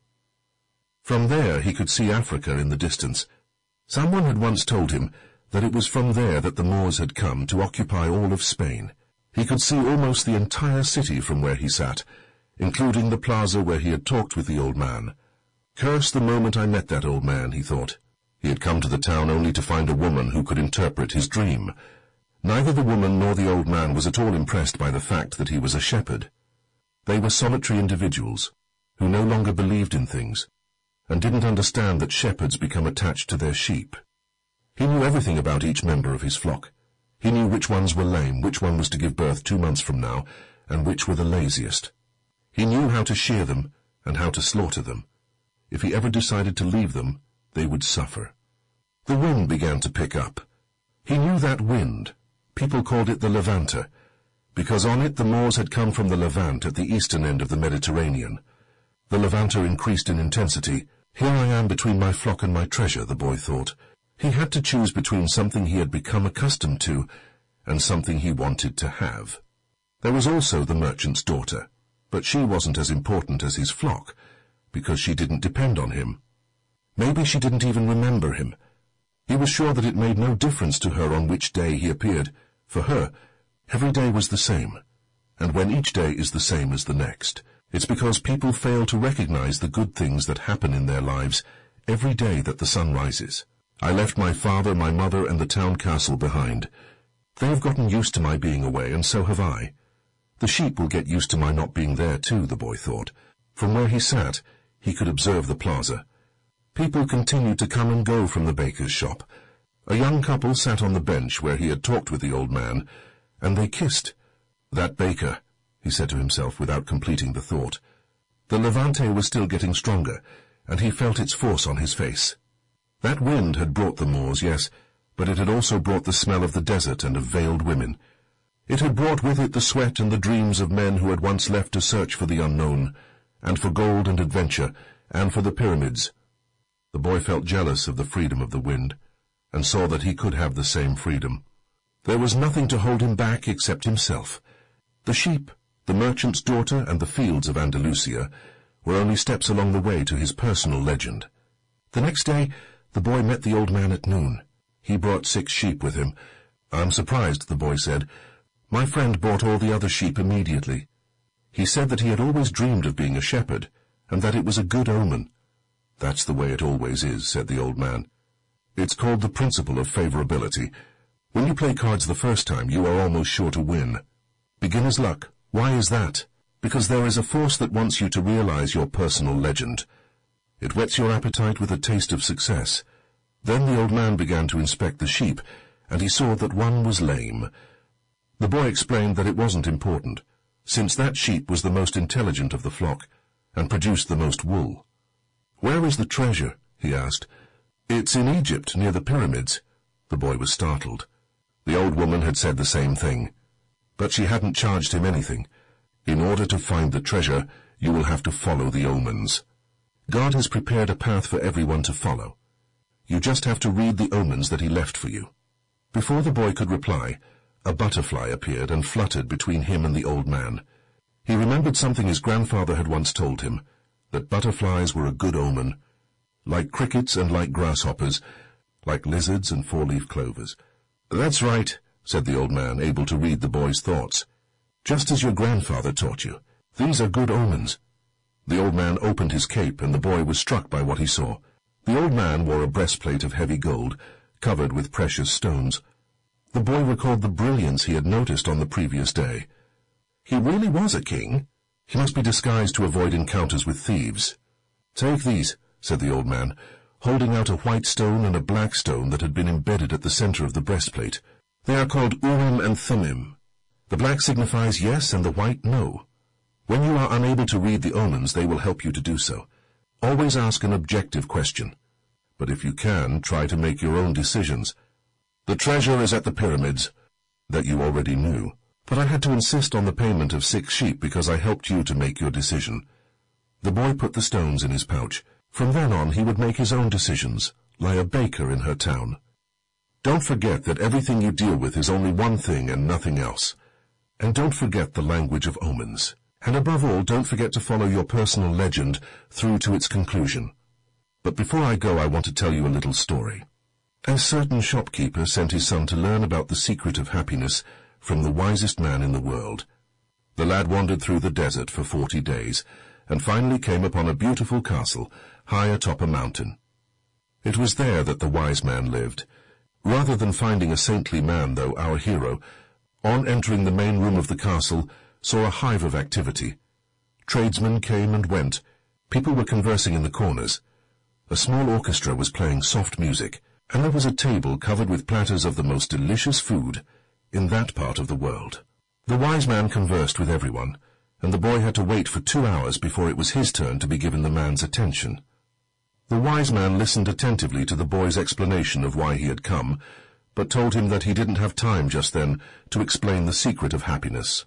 From there he could see Africa in the distance. Someone had once told him that it was from there that the Moors had come to occupy all of Spain. He could see almost the entire city from where he sat, including the plaza where he had talked with the old man. Curse the moment I met that old man, he thought. He had come to the town only to find a woman who could interpret his dream. Neither the woman nor the old man was at all impressed by the fact that he was a shepherd. They were solitary individuals, who no longer believed in things, and didn't understand that shepherds become attached to their sheep. He knew everything about each member of his flock. He knew which ones were lame, which one was to give birth two months from now, and which were the laziest. He knew how to shear them and how to slaughter them. If he ever decided to leave them, they would suffer. The wind began to pick up. He knew that wind. People called it the Levanter, because on it the Moors had come from the Levant at the eastern end of the Mediterranean. The Levanter increased in intensity. Here I am between my flock and my treasure, the boy thought. He had to choose between something he had become accustomed to and something he wanted to have. There was also the merchant's daughter, but she wasn't as important as his flock, because she didn't depend on him. Maybe she didn't even remember him. He was sure that it made no difference to her on which day he appeared. For her, every day was the same, and when each day is the same as the next, it's because people fail to recognize the good things that happen in their lives every day that the sun rises. I left my father, my mother, and the town castle behind. They have gotten used to my being away, and so have I. The sheep will get used to my not being there too, the boy thought. From where he sat, he could observe the plaza. People continued to come and go from the baker's shop. A young couple sat on the bench where he had talked with the old man, and they kissed. That baker, he said to himself without completing the thought. The Levante was still getting stronger, and he felt its force on his face. That wind had brought the Moors, yes, but it had also brought the smell of the desert and of veiled women. It had brought with it the sweat and the dreams of men who had once left to search for the unknown, and for gold and adventure, and for the pyramids. The boy felt jealous of the freedom of the wind, and saw that he could have the same freedom. There was nothing to hold him back except himself. The sheep, the merchant's daughter, and the fields of Andalusia were only steps along the way to his personal legend. The next day, the boy met the old man at noon. He brought six sheep with him. I'm surprised, the boy said. My friend bought all the other sheep immediately. He said that he had always dreamed of being a shepherd, and that it was a good omen. That's the way it always is, said the old man. It's called the principle of favorability. When you play cards the first time, you are almost sure to win. Beginner's luck. Why is that? Because there is a force that wants you to realize your personal legend. It whets your appetite with a taste of success. Then the old man began to inspect the sheep, and he saw that one was lame. The boy explained that it wasn't important, since that sheep was the most intelligent of the flock, and produced the most wool. Where is the treasure? He asked. It's in Egypt, near the pyramids. The boy was startled. The old woman had said the same thing, but she hadn't charged him anything. In order to find the treasure, you will have to follow the omens. God has prepared a path for everyone to follow. You just have to read the omens that he left for you. Before the boy could reply, a butterfly appeared and fluttered between him and the old man. He remembered something his grandfather had once told him, that butterflies were a good omen, like crickets and like grasshoppers, like lizards and four-leaf clovers. That's right, said the old man, able to read the boy's thoughts. Just as your grandfather taught you. These are good omens. The old man opened his cape, and the boy was struck by what he saw. The old man wore a breastplate of heavy gold, covered with precious stones. The boy recalled the brilliance he had noticed on the previous day. He really was a king. He must be disguised to avoid encounters with thieves. Take these, said the old man, holding out a white stone and a black stone that had been embedded at the center of the breastplate. They are called Urim and Thummim. The black signifies yes and the white no. When you are unable to read the omens, they will help you to do so. Always ask an objective question. But if you can, try to make your own decisions. The treasure is at the pyramids. That you already knew. But I had to insist on the payment of six sheep because I helped you to make your decision. The boy put the stones in his pouch. From then on he would make his own decisions, like a baker in her town. Don't forget that everything you deal with is only one thing and nothing else. And don't forget the language of omens. And above all, don't forget to follow your personal legend through to its conclusion. But before I go, I want to tell you a little story. A certain shopkeeper sent his son to learn about the secret of happiness from the wisest man in the world. The lad wandered through the desert for forty days, and finally came upon a beautiful castle high atop a mountain. It was there that the wise man lived. Rather than finding a saintly man, though, our hero, on entering the main room of the castle, saw a hive of activity. Tradesmen came and went. People were conversing in the corners. A small orchestra was playing soft music, and there was a table covered with platters of the most delicious food in that part of the world. The wise man conversed with everyone, and the boy had to wait for two hours before it was his turn to be given the man's attention. The wise man listened attentively to the boy's explanation of why he had come, but told him that he didn't have time just then to explain the secret of happiness.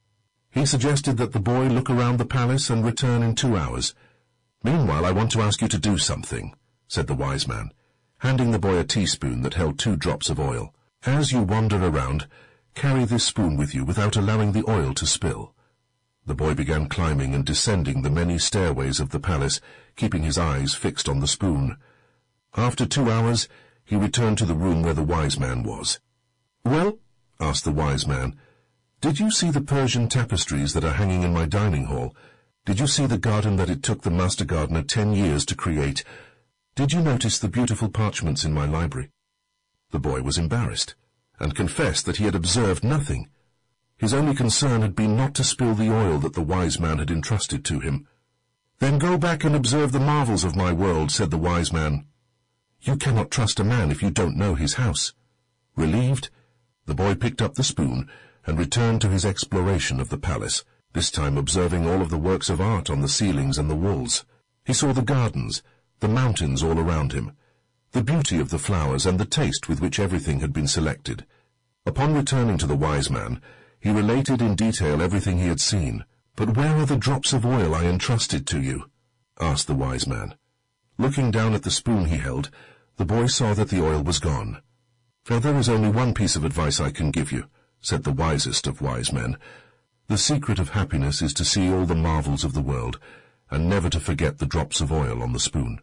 He suggested that the boy look around the palace and return in two hours. "Meanwhile, I want to ask you to do something," said the wise man, handing the boy a teaspoon that held two drops of oil. "As you wander around, carry this spoon with you without allowing the oil to spill." The boy began climbing and descending the many stairways of the palace, keeping his eyes fixed on the spoon. After two hours, he returned to the room where the wise man was. "Well," asked the wise man, "did you see the Persian tapestries that are hanging in my dining hall? Did you see the garden that it took the master gardener ten years to create? Did you notice the beautiful parchments in my library?" The boy was embarrassed, and confessed that he had observed nothing. His only concern had been not to spill the oil that the wise man had entrusted to him. "Then go back and observe the marvels of my world," said the wise man. "You cannot trust a man if you don't know his house." Relieved, the boy picked up the spoon and returned to his exploration of the palace, this time observing all of the works of art on the ceilings and the walls. He saw the gardens, the mountains all around him, the beauty of the flowers and the taste with which everything had been selected. Upon returning to the wise man, he related in detail everything he had seen. "But where are the drops of oil I entrusted to you?" asked the wise man. Looking down at the spoon he held, the boy saw that the oil was gone. "Now there is only one piece of advice I can give you," said the wisest of wise men. "The secret of happiness is to see all the marvels of the world, and never to forget the drops of oil on the spoon."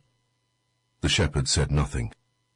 The shepherd said nothing.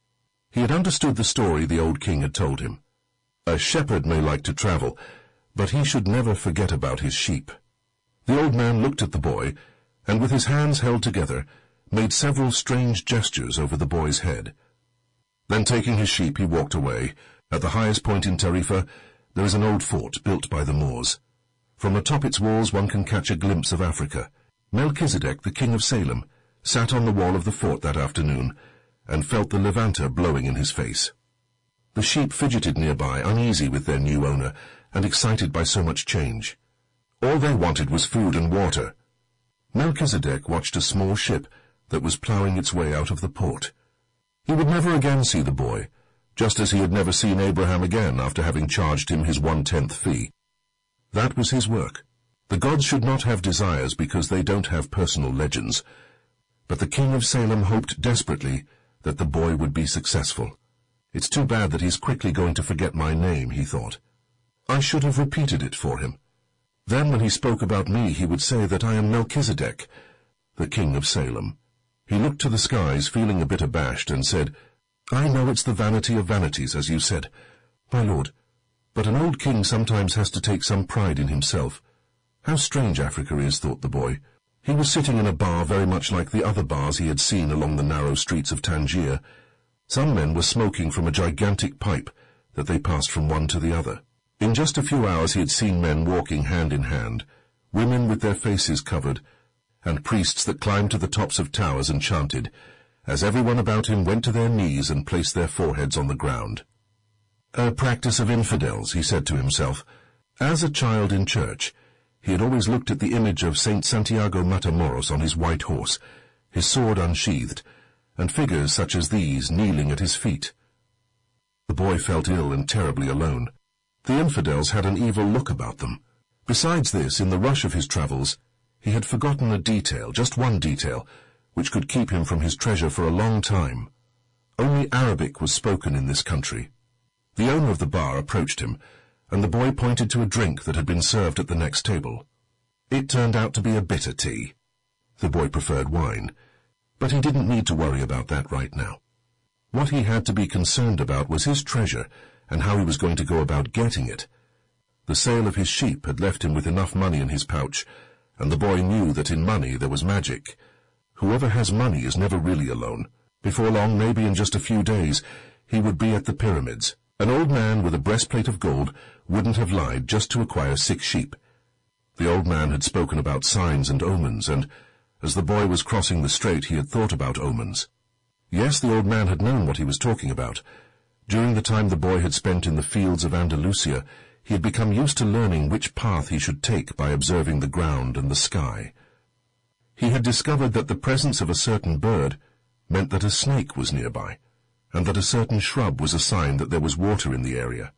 He had understood the story the old king had told him. A shepherd may like to travel, but he should never forget about his sheep. The old man looked at the boy, and with his hands held together, made several strange gestures over the boy's head. Then taking his sheep he walked away. At the highest point in Tarifa there is an old fort built by the Moors. From atop its walls one can catch a glimpse of Africa. Melchizedek, the king of Salem, sat on the wall of the fort that afternoon, and felt the Levanter blowing in his face. The sheep fidgeted nearby, uneasy with their new owner, and excited by so much change. All they wanted was food and water. Melchizedek watched a small ship that was ploughing its way out of the port. He would never again see the boy, just as he had never seen Abraham again after having charged him his one-tenth fee. That was his work. The gods should not have desires because they don't have personal legends. But the king of Salem hoped desperately that the boy would be successful. "It's too bad that he's quickly going to forget my name," he thought. "I should have repeated it for him. Then when he spoke about me he would say that I am Melchizedek, the king of Salem." He looked to the skies, feeling a bit abashed, and said, "I know it's the vanity of vanities, as you said, my lord, but an old king sometimes has to take some pride in himself. How strange Africa is," thought the boy. He was sitting in a bar very much like the other bars he had seen along the narrow streets of Tangier. Some men were smoking from a gigantic pipe that they passed from one to the other. In just a few hours he had seen men walking hand in hand, women with their faces covered, and priests that climbed to the tops of towers and chanted, as everyone about him went to their knees and placed their foreheads on the ground. A practice of infidels, he said to himself. As a child in church, he had always looked at the image of Saint Santiago Matamoros on his white horse, his sword unsheathed, and figures such as these kneeling at his feet. The boy felt ill and terribly alone. The infidels had an evil look about them. Besides this, in the rush of his travels, he had forgotten a detail, just one detail, which could keep him from his treasure for a long time. Only Arabic was spoken in this country. The owner of the bar approached him, and the boy pointed to a drink that had been served at the next table. It turned out to be a bitter tea. The boy preferred wine, but he didn't need to worry about that right now. What he had to be concerned about was his treasure and how he was going to go about getting it. The sale of his sheep had left him with enough money in his pouch, and the boy knew that in money there was magic. Whoever has money is never really alone. Before long, maybe in just a few days, he would be at the pyramids. An old man with a breastplate of gold wouldn't have lied just to acquire six sheep. The old man had spoken about signs and omens, and as the boy was crossing the strait, he had thought about omens. Yes, the old man had known what he was talking about. During the time the boy had spent in the fields of Andalusia, he had become used to learning which path he should take by observing the ground and the sky. He had discovered that the presence of a certain bird meant that a snake was nearby, and that a certain shrub was a sign that there was water in the area.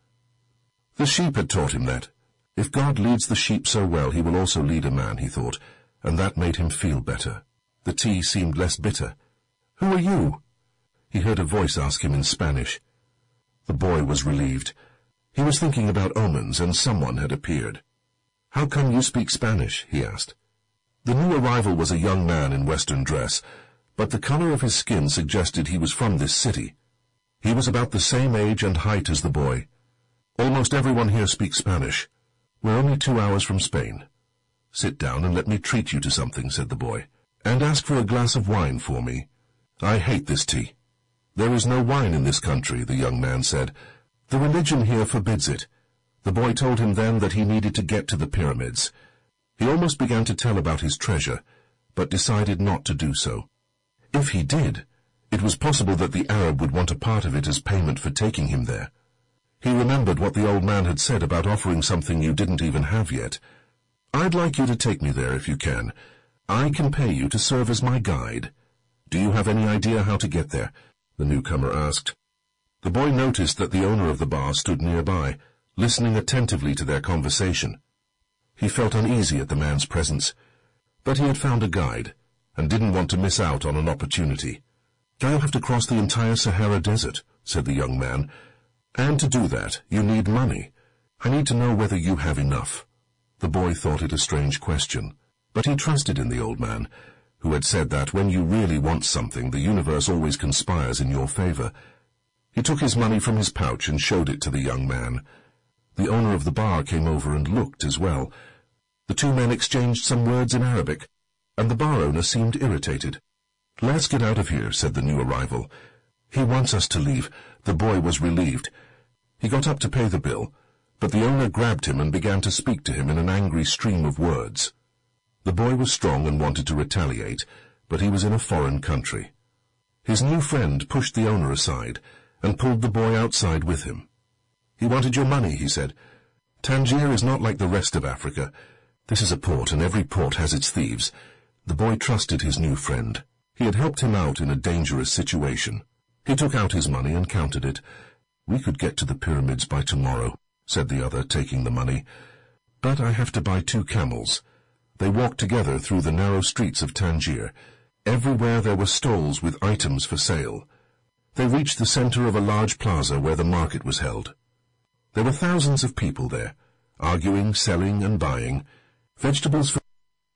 The sheep had taught him that. If God leads the sheep so well, he will also lead a man, he thought, and that made him feel better. The tea seemed less bitter. "Who are you?" He heard a voice ask him in Spanish. The boy was relieved. He was thinking about omens, and someone had appeared. "How come you speak Spanish?" he asked. The new arrival was a young man in Western dress, but the color of his skin suggested he was from this city. He was about the same age and height as the boy. "Almost everyone here speaks Spanish. We're only two hours from Spain." "Sit down and let me treat you to something," said the boy, "and ask for a glass of wine for me. I hate this tea." "There is no wine in this country," the young man said. "The religion here forbids it." The boy told him then that he needed to get to the pyramids. He almost began to tell about his treasure, but decided not to do so. If he did, it was possible that the Arab would want a part of it as payment for taking him there. He remembered what the old man had said about offering something you didn't even have yet. "I'd like you to take me there if you can. I can pay you to serve as my guide." "Do you have any idea how to get there?" the newcomer asked. The boy noticed that the owner of the bar stood nearby, listening attentively to their conversation. He felt uneasy at the man's presence, but he had found a guide, and didn't want to miss out on an opportunity. "I'll have to cross the entire Sahara Desert," said the young man, "and to do that, you need money. I need to know whether you have enough." The boy thought it a strange question, but he trusted in the old man, who had said that when you really want something, the universe always conspires in your favor. He took his money from his pouch and showed it to the young man. The owner of the bar came over and looked as well. The two men exchanged some words in Arabic, and the bar owner seemed irritated. "Let's get out of here," said the new arrival. "He wants us to leave." The boy was relieved. He got up to pay the bill, but the owner grabbed him and began to speak to him in an angry stream of words. The boy was strong and wanted to retaliate, but he was in a foreign country. His new friend pushed the owner aside and pulled the boy outside with him. "He wanted your money," he said. "Tangier is not like the rest of Africa. This is a port, and every port has its thieves." The boy trusted his new friend. He had helped him out in a dangerous situation. He took out his money and counted it. "We could get to the pyramids by tomorrow," said the other, taking the money. "But I have to buy two camels." They walked together through the narrow streets of Tangier. Everywhere there were stalls with items for sale. They reached the center of a large plaza where the market was held. There were thousands of people there, arguing, selling, and buying. Vegetables for...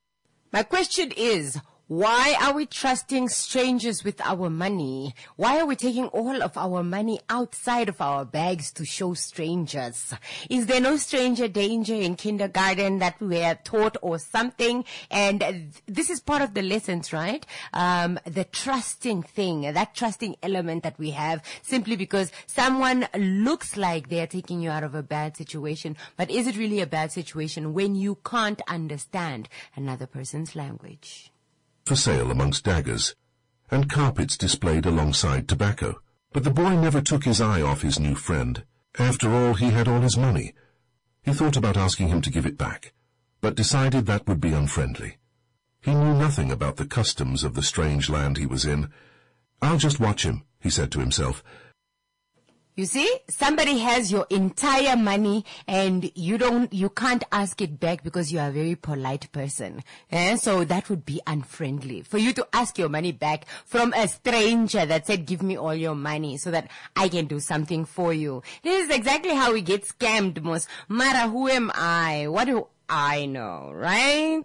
My question is, why are we trusting strangers with our money? Why are we taking all of our money outside of our bags to show strangers? Is there no stranger danger in kindergarten that we are taught or something? And this is part of the lessons, right? Um, the trusting thing, that trusting element that we have simply because someone looks like they're taking you out of a bad situation. But is it really a bad situation when you can't understand another person's language? For sale amongst daggers, and carpets displayed alongside tobacco. But the boy never took his eye off his new friend. After all, he had all his money. He thought about asking him to give it back, but decided that would be unfriendly. He knew nothing about the customs of the strange land he was in. "I'll just watch him," he said to himself. You see, somebody has your entire money and you don't, you can't ask it back because you are a very polite person. And so that would be unfriendly for you to ask your money back from a stranger that said, give me all your money so that I can do something for you. This is exactly how we get scammed, Mos. Mara, who am I? What do I know, right?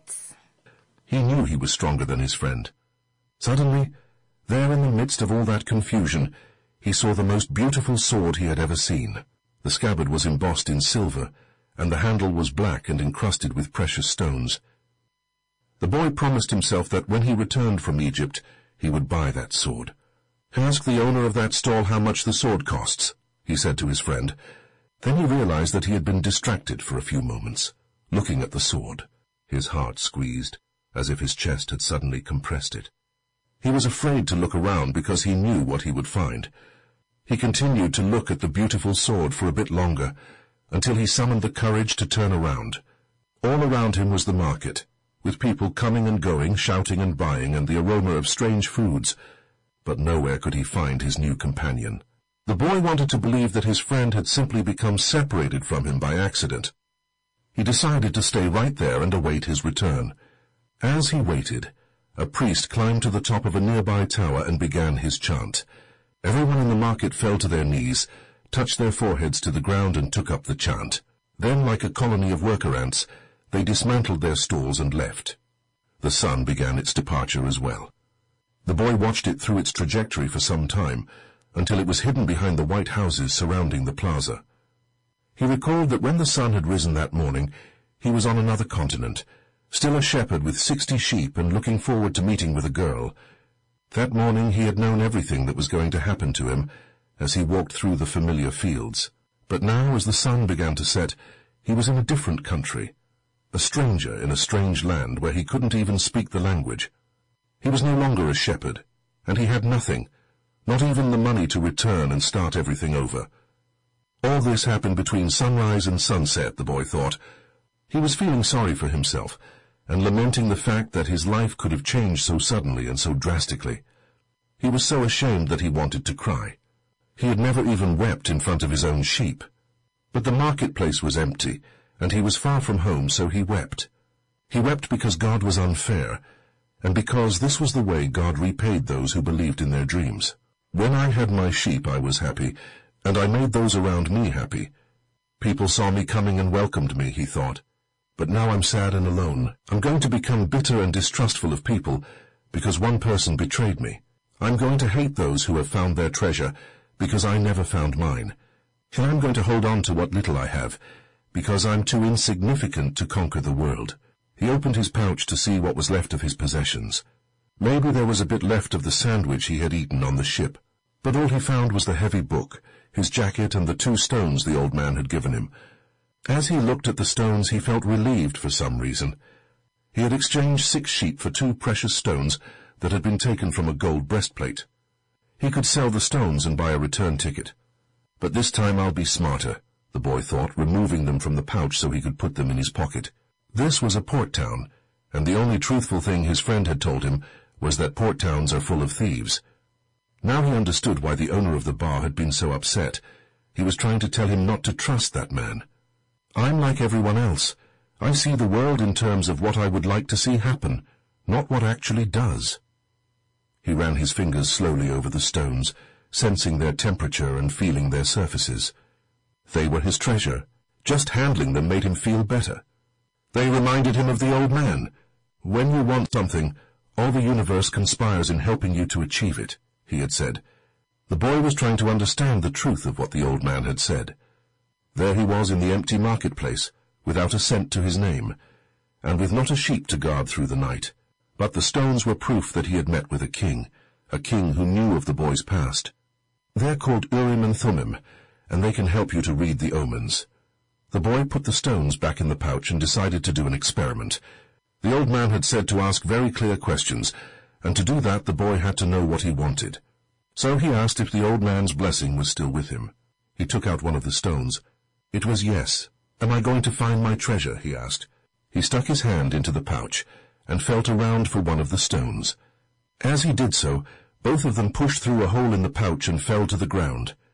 He knew he was stronger than his friend. Suddenly, there in the midst of all that confusion, he saw the most beautiful sword he had ever seen. The scabbard was embossed in silver, and the handle was black and encrusted with precious stones. The boy promised himself that when he returned from Egypt, he would buy that sword. "Ask the owner of that stall how much the sword costs," he said to his friend. Then he realized that he had been distracted for a few moments, looking at the sword. His heart squeezed, as if his chest had suddenly compressed it. He was afraid to look around because he knew what he would find. He continued to look at the beautiful sword for a bit longer, until he summoned the courage to turn around. All around him was the market, with people coming and going, shouting and buying, and the aroma of strange foods. But nowhere could he find his new companion. The boy wanted to believe that his friend had simply become separated from him by accident. He decided to stay right there and await his return. As he waited, a priest climbed to the top of a nearby tower and began his chant. Everyone in the market fell to their knees, touched their foreheads to the ground and took up the chant. Then, like a colony of worker ants, they dismantled their stalls and left. The sun began its departure as well. The boy watched it through its trajectory for some time, until it was hidden behind the white houses surrounding the plaza. He recalled that when the sun had risen that morning, he was on another continent, still a shepherd with sixty sheep and looking forward to meeting with a girl. That morning he had known everything that was going to happen to him as he walked through the familiar fields. But now, as the sun began to set, he was in a different country, a stranger in a strange land where he couldn't even speak the language. He was no longer a shepherd, and he had nothing, not even the money to return and start everything over. All this happened between sunrise and sunset, the boy thought. He was feeling sorry for himself, and lamenting the fact that his life could have changed so suddenly and so drastically. He was so ashamed that he wanted to cry. He had never even wept in front of his own sheep. But the marketplace was empty, and he was far from home, so he wept. He wept because God was unfair, and because this was the way God repaid those who believed in their dreams. When I had my sheep, I was happy, and I made those around me happy. People saw me coming and welcomed me, he thought. But now I'm sad and alone. I'm going to become bitter and distrustful of people because one person betrayed me. I'm going to hate those who have found their treasure because I never found mine. And I'm going to hold on to what little I have because I'm too insignificant to conquer the world. He opened his pouch to see what was left of his possessions. Maybe there was a bit left of the sandwich he had eaten on the ship. But all he found was the heavy book, his jacket, and the two stones the old man had given him. As he looked at the stones, he felt relieved for some reason. He had exchanged six sheep for two precious stones that had been taken from a gold breastplate. He could sell the stones and buy a return ticket. But this time I'll be smarter, the boy thought, removing them from the pouch so he could put them in his pocket. This was a port town, and the only truthful thing his friend had told him was that port towns are full of thieves. Now he understood why the owner of the bar had been so upset. He was trying to tell him not to trust that man. I'm like everyone else. I see the world in terms of what I would like to see happen, not what actually does. He ran his fingers slowly over the stones, sensing their temperature and feeling their surfaces. They were his treasure. Just handling them made him feel better. They reminded him of the old man. When you want something, all the universe conspires in helping you to achieve it, he had said. The boy was trying to understand the truth of what the old man had said. There he was in the empty marketplace, without a cent to his name, and with not a sheep to guard through the night. But the stones were proof that he had met with a king, a king who knew of the boy's past. They're called Urim and Thummim, and they can help you to read the omens. The boy put the stones back in the pouch and decided to do an experiment. The old man had said to ask very clear questions, and to do that the boy had to know what he wanted. So he asked if the old man's blessing was still with him. He took out one of the stones. It was yes. Am I going to find my treasure? He asked. He stuck his hand into the pouch and felt around for one of the stones. As he did so, both of them pushed through a hole in the pouch and fell to the ground.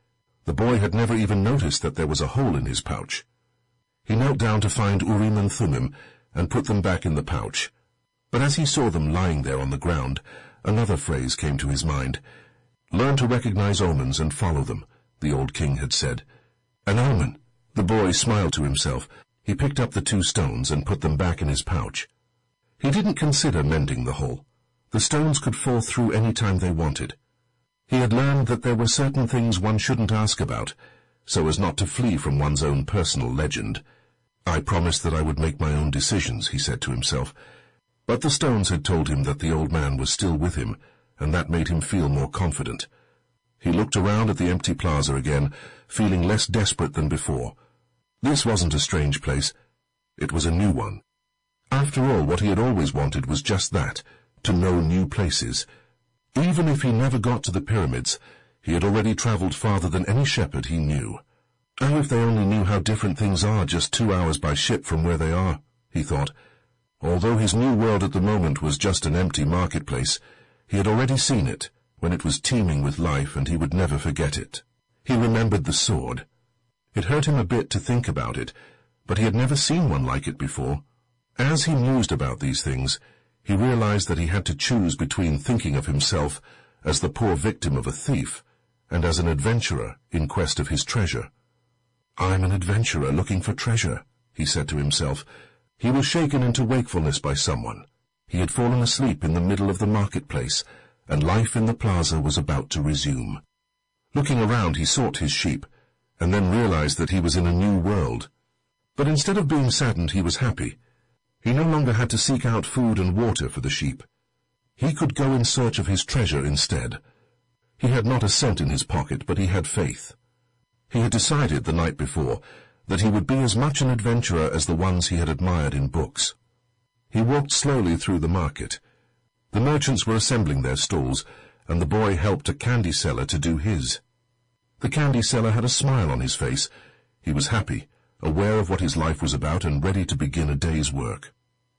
The boy had never even noticed that there was a hole in his pouch. He knelt down to find Urim and Thummim and put them back in the pouch. But as he saw them lying there on the ground, another phrase came to his mind. "Learn to recognize omens and follow them," the old king had said. An omen! The boy smiled to himself. He picked up the two stones and put them back in his pouch. He didn't consider mending the hole. The stones could fall through any time they wanted. He had learned that there were certain things one shouldn't ask about, so as not to flee from one's own personal legend. "I promised that I would make my own decisions," he said to himself. But the stones had told him that the old man was still with him, and that made him feel more confident. He looked around at the empty plaza again, feeling less desperate than before. This wasn't a strange place. It was a new one. After all, what he had always wanted was just that, to know new places. Even if he never got to the pyramids, he had already travelled farther than any shepherd he knew. Oh, if they only knew how different things are just two hours by ship from where they are, he thought. Although his new world at the moment was just an empty marketplace, he had already seen it, when it was teeming with life, and he would never forget it. He remembered the sword. It hurt him a bit to think about it, but he had never seen one like it before. As he mused about these things, he realized that he had to choose between thinking of himself as the poor victim of a thief and as an adventurer in quest of his treasure. "I'm an adventurer looking for treasure," he said to himself. He was shaken into wakefulness by someone. He had fallen asleep in the middle of the marketplace, and life in the plaza was about to resume. Looking around, he sought his sheep, and then realized that he was in a new world. But instead of being saddened, he was happy. He no longer had to seek out food and water for the sheep. He could go in search of his treasure instead. He had not a cent in his pocket, but he had faith. He had decided the night before that he would be as much an adventurer as the ones he had admired in books. He walked slowly through the market. The merchants were assembling their stalls, and the boy helped a candy seller to do his. The candy seller had a smile on his face. He was happy, aware of what his life was about, and ready to begin a day's work.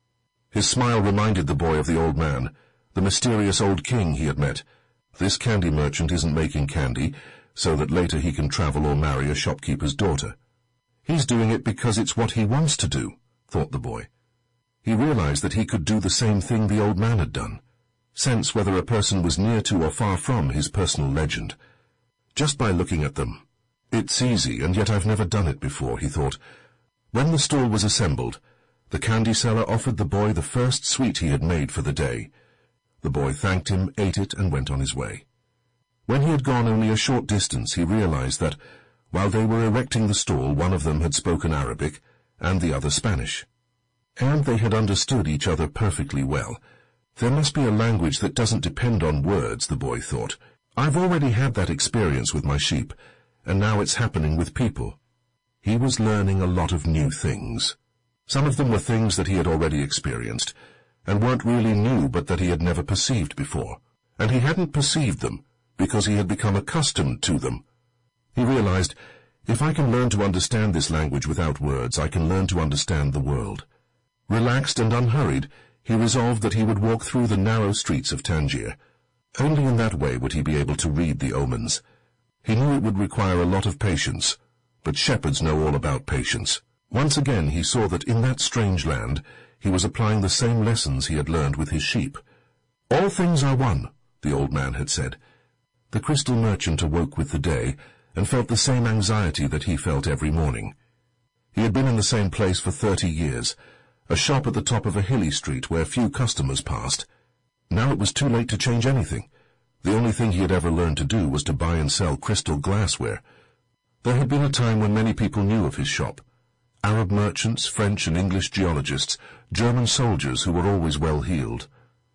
His smile reminded the boy of the old man, the mysterious old king he had met. This candy merchant isn't making candy so that later he can travel or marry a shopkeeper's daughter. He's doing it because it's what he wants to do, thought the boy. He realized that he could do the same thing the old man had done, sense whether a person was near to or far from his personal legend. Just by looking at them. It's easy, and yet I've never done it before, he thought. When the stall was assembled, the candy seller offered the boy the first sweet he had made for the day. The boy thanked him, ate it, and went on his way. When he had gone only a short distance, he realized that, while they were erecting the stall, one of them had spoken Arabic, and the other Spanish. And they had understood each other perfectly well. There must be a language that doesn't depend on words, the boy thought. I've already had that experience with my sheep, and now it's happening with people. He was learning a lot of new things. Some of them were things that he had already experienced, and weren't really new but that he had never perceived before. And he hadn't perceived them because he had become accustomed to them. He realized, if I can learn to understand this language without words, I can learn to understand the world. Relaxed and unhurried, he resolved that he would walk through the narrow streets of Tangier. Only in that way would he be able to read the omens. He knew it would require a lot of patience, but shepherds know all about patience. Once again he saw that in that strange land he was applying the same lessons he had learned with his sheep. "All things are one," the old man had said. The crystal merchant awoke with the day and felt the same anxiety that he felt every morning. He had been in the same place for thirty years, a shop at the top of a hilly street where few customers passed. Now it was too late to change anything. The only thing he had ever learned to do was to buy and sell crystal glassware. There had been a time when many people knew of his shop. Arab merchants, French and English geologists, German soldiers who were always well-heeled.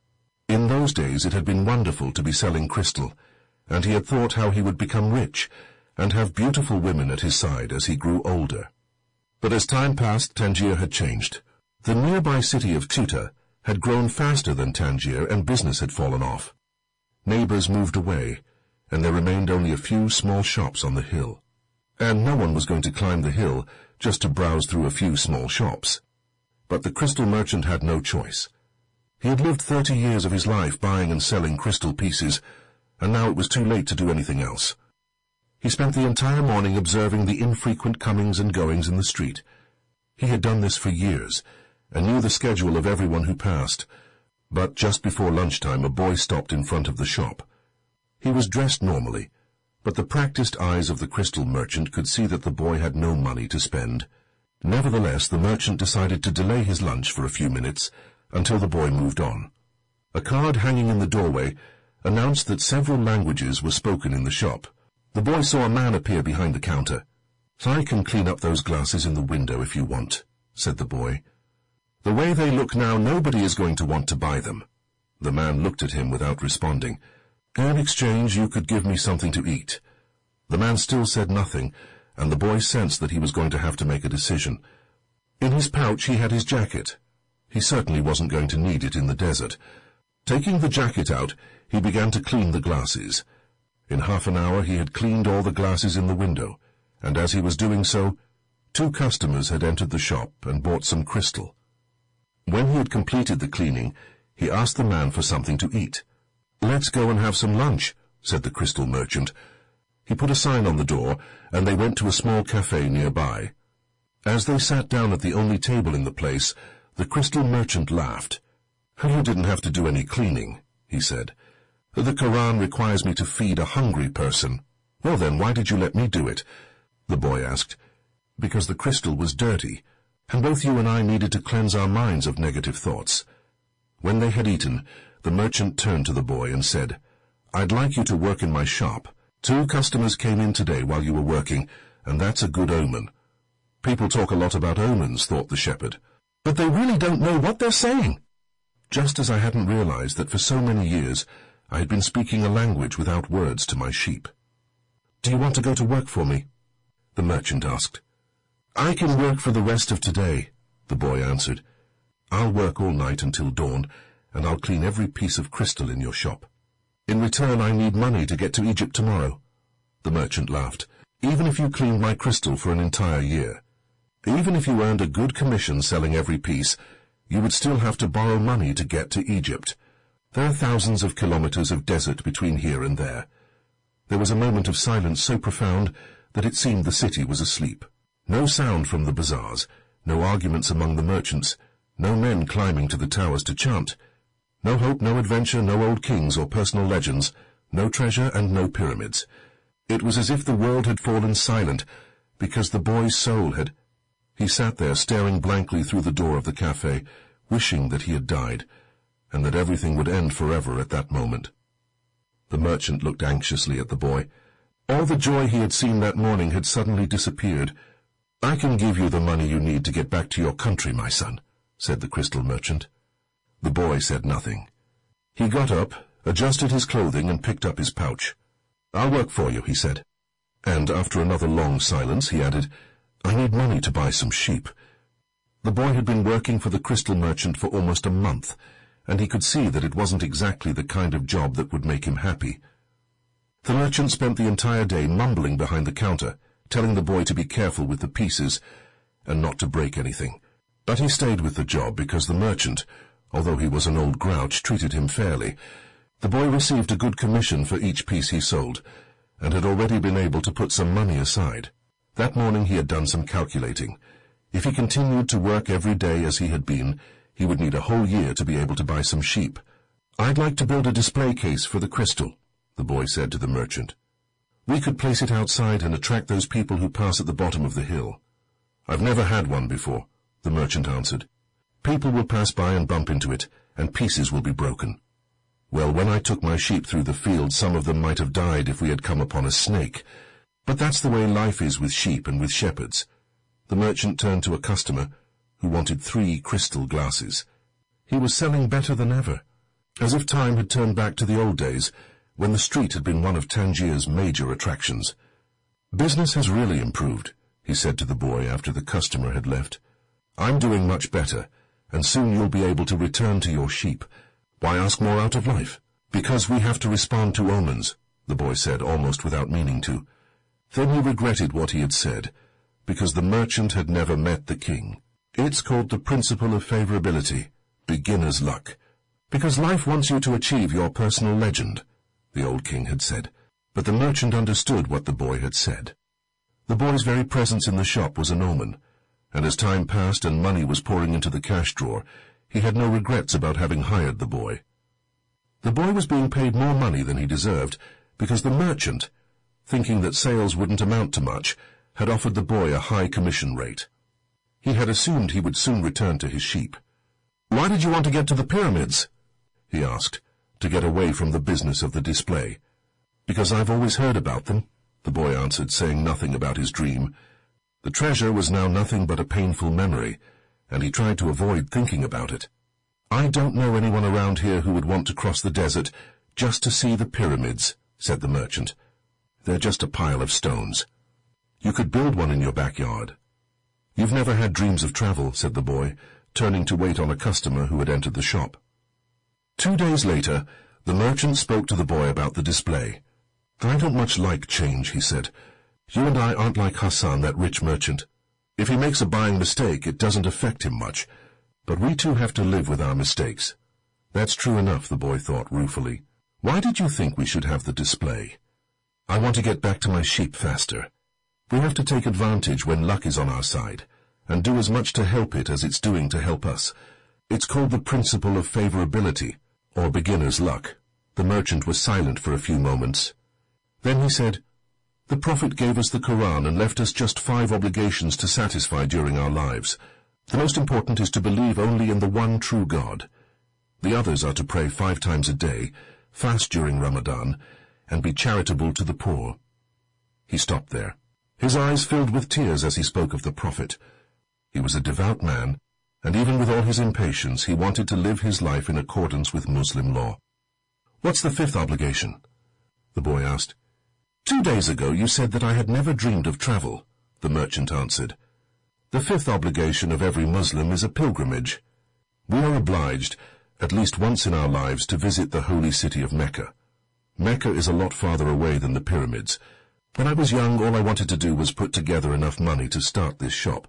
In those days it had been wonderful to be selling crystal, and he had thought how he would become rich and have beautiful women at his side as he grew older. But as time passed, Tangier had changed. The nearby city of Tuta had grown faster than Tangier, and business had fallen off. Neighbors moved away, and there remained only a few small shops on the hill. And no one was going to climb the hill just to browse through a few small shops. But the crystal merchant had no choice. He had lived thirty years of his life buying and selling crystal pieces, and now it was too late to do anything else. He spent the entire morning observing the infrequent comings and goings in the street. He had done this for years, and knew the schedule of everyone who passed. But just before lunchtime a boy stopped in front of the shop. He was dressed normally, but the practiced eyes of the crystal merchant could see that the boy had no money to spend. Nevertheless, the merchant decided to delay his lunch for a few minutes until the boy moved on. A card hanging in the doorway announced that several languages were spoken in the shop. The boy saw a man appear behind the counter. "I can clean up those glasses in the window if you want," said the boy. "The way they look now, nobody is going to want to buy them." The man looked at him without responding. "In exchange, you could give me something to eat." The man still said nothing, and the boy sensed that he was going to have to make a decision. In his pouch he had his jacket. He certainly wasn't going to need it in the desert. Taking the jacket out, he began to clean the glasses. In half an hour he had cleaned all the glasses in the window, and as he was doing so, two customers had entered the shop and bought some crystal. When he had completed the cleaning, he asked the man for something to eat. "Let's go and have some lunch," said the crystal merchant. He put a sign on the door, and they went to a small cafe nearby. As they sat down at the only table in the place, the crystal merchant laughed. "You didn't have to do any cleaning," he said. "The Quran requires me to feed a hungry person." "Well then, why did you let me do it?" the boy asked. "Because the crystal was dirty, and both you and I needed to cleanse our minds of negative thoughts." When they had eaten, the merchant turned to the boy and said, "I'd like you to work in my shop. Two customers came in today while you were working, and that's a good omen." "People talk a lot about omens," thought the shepherd, "but they really don't know what they're saying." Just as I hadn't realized that for so many years I had been speaking a language without words to my sheep. "Do you want to go to work for me?" the merchant asked. "I can work for the rest of today," the boy answered. "I'll work all night until dawn, and I'll clean every piece of crystal in your shop. In return, I need money to get to Egypt tomorrow." The merchant laughed. "Even if you cleaned my crystal for an entire year, even if you earned a good commission selling every piece, you would still have to borrow money to get to Egypt. There are thousands of kilometers of desert between here and there." There was a moment of silence so profound that it seemed the city was asleep. No sound from the bazaars, no arguments among the merchants, no men climbing to the towers to chant. No hope, no adventure, no old kings or personal legends, no treasure and no pyramids. It was as if the world had fallen silent, because the boy's soul had... He sat there staring blankly through the door of the cafe, wishing that he had died, and that everything would end forever at that moment. The merchant looked anxiously at the boy. All the joy he had seen that morning had suddenly disappeared. "I can give you the money you need to get back to your country, my son," said the crystal merchant. The boy said nothing. He got up, adjusted his clothing, and picked up his pouch. "I'll work for you," he said. And after another long silence, he added, "I need money to buy some sheep." The boy had been working for the crystal merchant for almost a month, and he could see that it wasn't exactly the kind of job that would make him happy. The merchant spent the entire day mumbling behind the counter, telling the boy to be careful with the pieces and not to break anything. But he stayed with the job because the merchant, although he was an old grouch, treated him fairly. The boy received a good commission for each piece he sold, and had already been able to put some money aside. That morning he had done some calculating. If he continued to work every day as he had been, he would need a whole year to be able to buy some sheep. "I'd like to build a display case for the crystal," the boy said to the merchant. "We could place it outside and attract those people who pass at the bottom of the hill." "I've never had one before," the merchant answered. "People will pass by and bump into it, and pieces will be broken. Well, when I took my sheep through the field, some of them might have died if we had come upon a snake. But that's the way life is with sheep and with shepherds." The merchant turned to a customer who wanted three crystal glasses. He was selling better than ever, as if time had turned back to the old days, when the street had been one of Tangier's major attractions. "Business has really improved," he said to the boy after the customer had left. "I'm doing much better, and soon you'll be able to return to your sheep. Why ask more out of life?" "Because we have to respond to omens," the boy said, almost without meaning to. Then he regretted what he had said, because the merchant had never met the king. "It's called the principle of favorability, beginner's luck. Because life wants you to achieve your personal legend," the old king had said. But the merchant understood what the boy had said. The boy's very presence in the shop was an omen, and as time passed and money was pouring into the cash drawer, he had no regrets about having hired the boy. The boy was being paid more money than he deserved, because the merchant, thinking that sales wouldn't amount to much, had offered the boy a high commission rate. He had assumed he would soon return to his sheep. "Why did you want to get to the pyramids?" he asked, to get away from the business of the display. "Because I've always heard about them," the boy answered, saying nothing about his dream. The treasure was now nothing but a painful memory, and he tried to avoid thinking about it. "I don't know anyone around here who would want to cross the desert just to see the pyramids," said the merchant. "They're just a pile of stones. You could build one in your backyard." "You've never had dreams of travel," said the boy, turning to wait on a customer who had entered the shop. Two days later, the merchant spoke to the boy about the display. "I don't much like change," he said. "You and I aren't like Hassan, that rich merchant. If he makes a buying mistake, it doesn't affect him much. But we too have to live with our mistakes." "That's true enough," the boy thought ruefully. "Why did you think we should have the display?" "I want to get back to my sheep faster. We have to take advantage when luck is on our side, and do as much to help it as it's doing to help us. It's called the principle of favorability, or beginner's luck." The merchant was silent for a few moments. Then he said, "The Prophet gave us the Quran and left us just five obligations to satisfy during our lives. The most important is to believe only in the one true God. The others are to pray five times a day, fast during Ramadan, and be charitable to the poor." He stopped there. His eyes filled with tears as he spoke of the Prophet. He was a devout man, and even with all his impatience, he wanted to live his life in accordance with Muslim law. "What's the fifth obligation?" the boy asked. "Two days ago you said that I had never dreamed of travel," the merchant answered. "The fifth obligation of every Muslim is a pilgrimage. We are obliged, at least once in our lives, to visit the holy city of Mecca. Mecca is a lot farther away than the pyramids. When I was young, all I wanted to do was put together enough money to start this shop.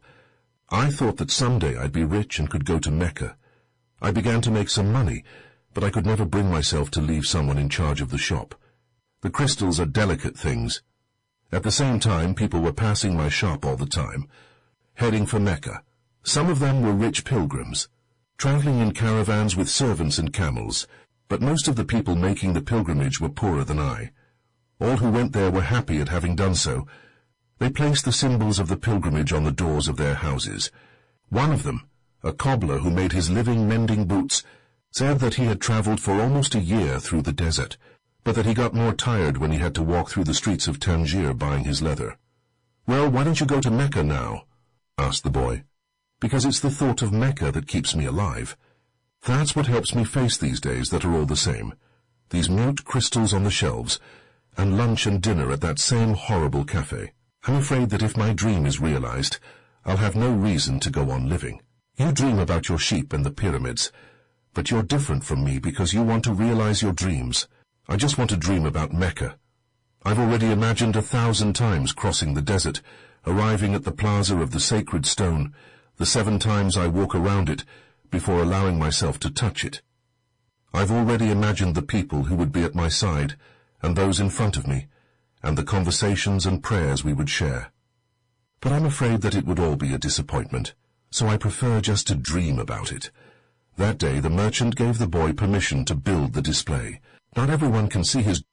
I thought that someday I'd be rich and could go to Mecca. I began to make some money, but I could never bring myself to leave someone in charge of the shop. The crystals are delicate things. At the same time, people were passing my shop all the time, heading for Mecca. Some of them were rich pilgrims, traveling in caravans with servants and camels, but most of the people making the pilgrimage were poorer than I. All who went there were happy at having done so. They placed the symbols of the pilgrimage on the doors of their houses. One of them, a cobbler who made his living mending boots, said that he had traveled for almost a year through the desert, but that he got more tired when he had to walk through the streets of Tangier buying his leather. "Well, why don't you go to Mecca now?" asked the boy. "Because it's the thought of Mecca that keeps me alive. That's what helps me face these days that are all the same. These mute crystals on the shelves, and lunch and dinner at that same horrible cafe. I'm afraid that if my dream is realized, I'll have no reason to go on living. You dream about your sheep and the pyramids, but you're different from me because you want to realize your dreams. I just want to dream about Mecca. I've already imagined a thousand times crossing the desert, arriving at the plaza of the sacred stone, the seven times I walk around it before allowing myself to touch it. I've already imagined the people who would be at my side, and those in front of me, and the conversations and prayers we would share. But I'm afraid that it would all be a disappointment, so I prefer just to dream about it." That day the merchant gave the boy permission to build the display. Not everyone can see his...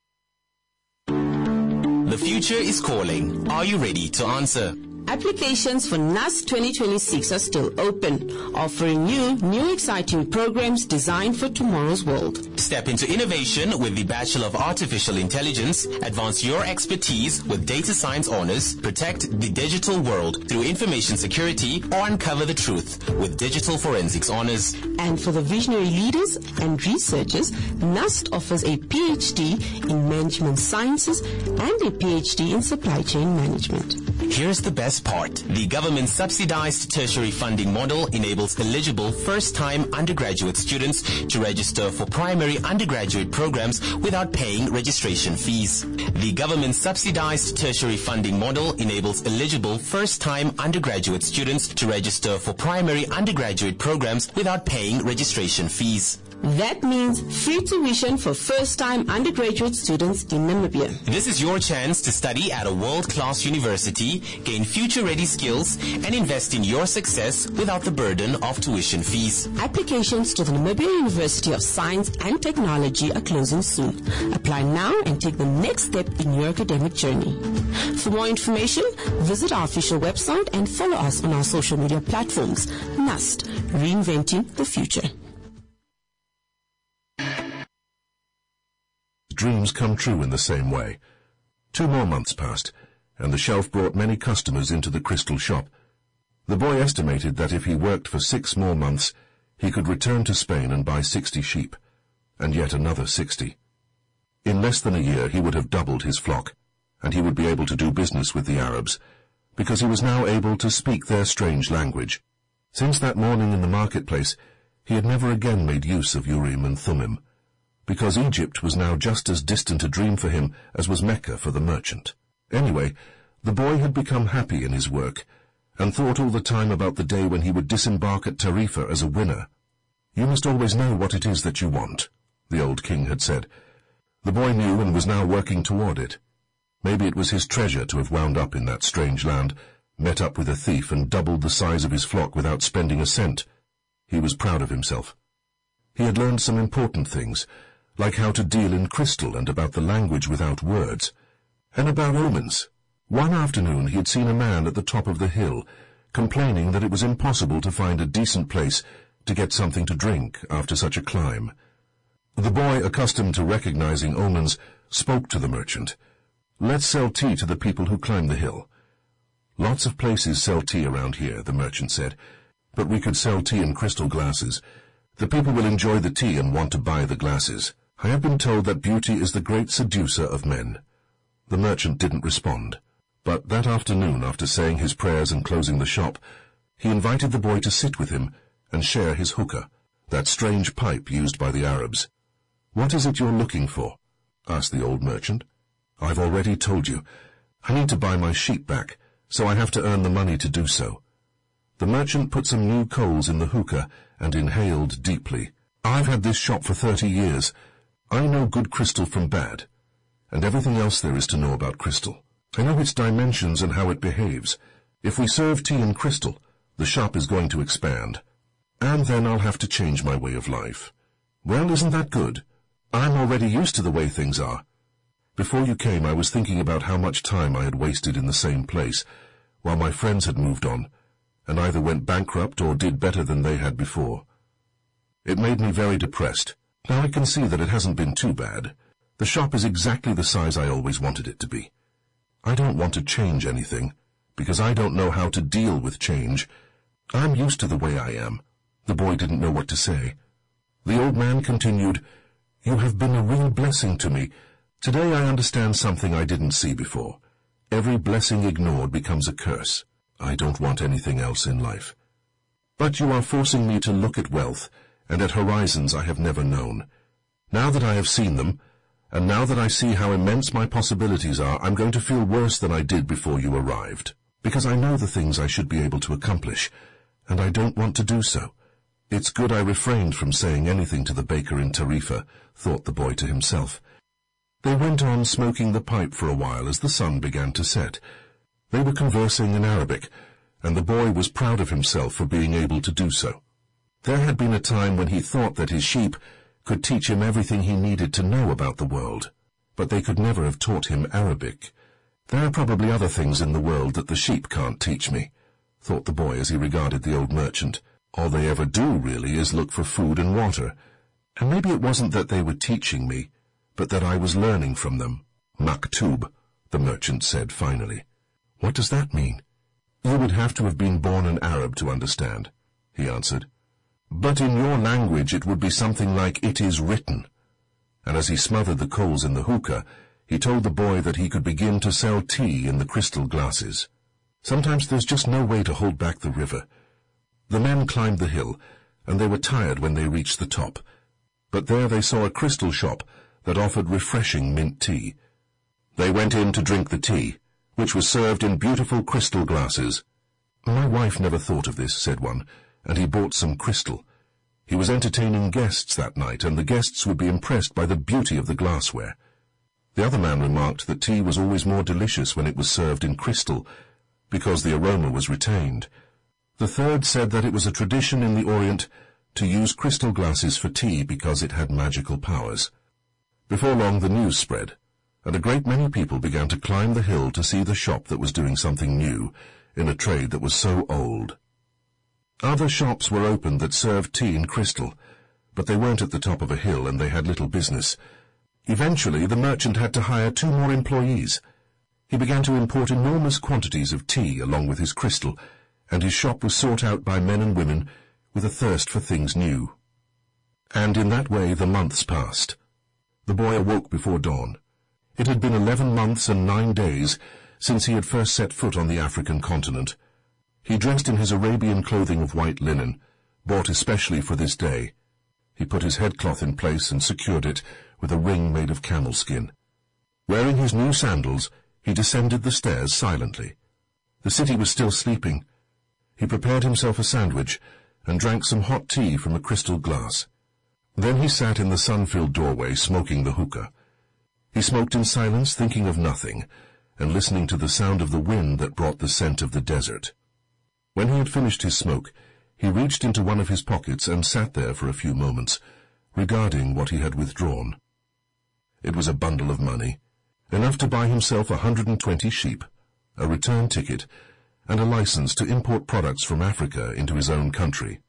The future is calling. Are you ready to answer? Applications for N A S twenty twenty-six are still open, offering you new exciting programs designed for tomorrow's world. Step into innovation with the Bachelor of Artificial Intelligence, advance your expertise with data science honors, protect the digital world through information security, or uncover the truth with digital forensics honors. And for the visionary leaders and researchers, N A S offers a P H D in management sciences and a P H D in supply chain management. Here's the best part. The government-subsidized tertiary funding model enables eligible first-time undergraduate students to register for primary undergraduate programs without paying registration fees. The government-subsidized tertiary funding model enables eligible first-time undergraduate students to register for primary undergraduate programs without paying registration fees. That means free tuition for first-time undergraduate students in Namibia. This is your chance to study at a world-class university, gain future-ready skills, and invest in your success without the burden of tuition fees. Applications to the Namibia University of Science and Technology are closing soon. Apply now and take the next step in your academic journey. For more information, visit our official website and follow us on our social media platforms. NUST, reinventing the future. Dreams come true in the same way. Two more months passed, and the shelf brought many customers into the crystal shop. The boy estimated that if he worked for six more months, he could return to Spain and buy sixty sheep, and yet another sixty. In less than a year he would have doubled his flock, and he would be able to do business with the Arabs, because he was now able to speak their strange language. Since that morning in the marketplace, he had never again made use of Urim and Thummim, because Egypt was now just as distant a dream for him as was Mecca for the merchant. Anyway, the boy had become happy in his work, and thought all the time about the day when he would disembark at Tarifa as a winner. "You must always know what it is that you want," the old king had said. The boy knew and was now working toward it. Maybe it was his treasure to have wound up in that strange land, met up with a thief and doubled the size of his flock without spending a cent. He was proud of himself. He had learned some important things, like how to deal in crystal and about the language without words, and about omens. One afternoon he had seen a man at the top of the hill, complaining that it was impossible to find a decent place to get something to drink after such a climb. The boy, accustomed to recognizing omens, spoke to the merchant. "Let's sell tea to the people who climb the hill." "Lots of places sell tea around here," the merchant said, "but we could sell tea in crystal glasses. The people will enjoy the tea and want to buy the glasses. I have been told that beauty is the great seducer of men." The merchant didn't respond, but that afternoon, after saying his prayers and closing the shop, he invited the boy to sit with him and share his hookah, that strange pipe used by the Arabs. "What is it you're looking for?" asked the old merchant. "I've already told you. I need to buy my sheep back, so I have to earn the money to do so." The merchant put some new coals in the hookah and inhaled deeply. "I've had this shop for thirty years. I know good crystal from bad, and everything else there is to know about crystal. I know its dimensions and how it behaves. If we serve tea in crystal, the shop is going to expand, and then I'll have to change my way of life." "Well, isn't that good? I'm already used to the way things are. Before you came, I was thinking about how much time I had wasted in the same place, while my friends had moved on, and either went bankrupt or did better than they had before. It made me very depressed. Now I can see that it hasn't been too bad. The shop is exactly the size I always wanted it to be. I don't want to change anything, because I don't know how to deal with change. I'm used to the way I am." The boy didn't know what to say. The old man continued, "You have been a real blessing to me. Today I understand something I didn't see before. Every blessing ignored becomes a curse. I don't want anything else in life. But you are forcing me to look at wealth, and at horizons I have never known. Now that I have seen them, and now that I see how immense my possibilities are, I'm going to feel worse than I did before you arrived, because I know the things I should be able to accomplish, and I don't want to do so. It's good I refrained from saying anything to the baker in Tarifa," thought the boy to himself. They went on smoking the pipe for a while as the sun began to set. They were conversing in Arabic, and the boy was proud of himself for being able to do so. There had been a time when he thought that his sheep could teach him everything he needed to know about the world, but they could never have taught him Arabic. "There are probably other things in the world that the sheep can't teach me," thought the boy as he regarded the old merchant. "All they ever do, really, is look for food and water. And maybe it wasn't that they were teaching me, but that I was learning from them." "Maktub," the merchant said finally. "What does that mean?" "You would have to have been born an Arab to understand," he answered. "But in your language it would be something like 'it is written.'" And as he smothered the coals in the hookah, he told the boy that he could begin to sell tea in the crystal glasses. Sometimes there's just no way to hold back the river. The men climbed the hill, and they were tired when they reached the top. But there they saw a crystal shop that offered refreshing mint tea. They went in to drink the tea, which was served in beautiful crystal glasses. "My wife never thought of this," said one, and he bought some crystal. He was entertaining guests that night, and the guests would be impressed by the beauty of the glassware. The other man remarked that tea was always more delicious when it was served in crystal, because the aroma was retained. The third said that it was a tradition in the Orient to use crystal glasses for tea because it had magical powers. Before long the news spread, and a great many people began to climb the hill to see the shop that was doing something new in a trade that was so old. Other shops were opened that served tea in crystal, but they weren't at the top of a hill and they had little business. Eventually the merchant had to hire two more employees. He began to import enormous quantities of tea along with his crystal, and his shop was sought out by men and women with a thirst for things new. And in that way the months passed. The boy awoke before dawn. It had been eleven months and nine days since he had first set foot on the African continent. He dressed in his Arabian clothing of white linen, bought especially for this day. He put his headcloth in place and secured it with a ring made of camel skin. Wearing his new sandals, he descended the stairs silently. The city was still sleeping. He prepared himself a sandwich and drank some hot tea from a crystal glass. Then he sat in the sun-filled doorway smoking the hookah. He smoked in silence, thinking of nothing, and listening to the sound of the wind that brought the scent of the desert. When he had finished his smoke, he reached into one of his pockets and sat there for a few moments, regarding what he had withdrawn. It was a bundle of money, enough to buy himself a hundred and twenty sheep, a return ticket, and a license to import products from Africa into his own country.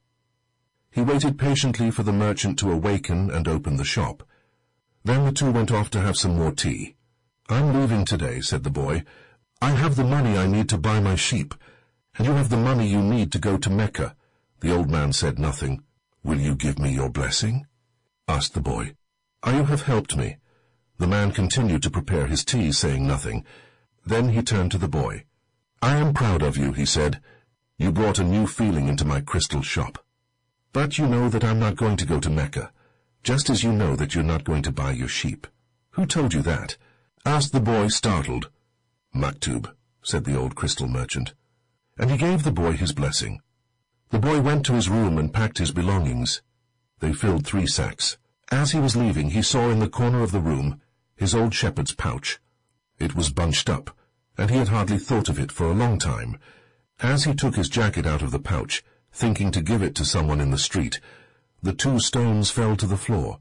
He waited patiently for the merchant to awaken and open the shop. Then the two went off to have some more tea. "I'm leaving today," said the boy. "I have the money I need to buy my sheep, and you have the money you need to go to Mecca." The old man said nothing. "Will you give me your blessing?" asked the boy. "You have helped me." The man continued to prepare his tea, saying nothing. Then he turned to the boy. "I am proud of you," he said. "You brought a new feeling into my crystal shop. But you know that I'm not going to go to Mecca, just as you know that you're not going to buy your sheep." "Who told you that?" asked the boy, startled. "Maktub," said the old crystal merchant. And he gave the boy his blessing. The boy went to his room and packed his belongings. They filled three sacks. As he was leaving, he saw in the corner of the room his old shepherd's pouch. It was bunched up, and he had hardly thought of it for a long time. As he took his jacket out of the pouch, thinking to give it to someone in the street, the two stones fell to the floor.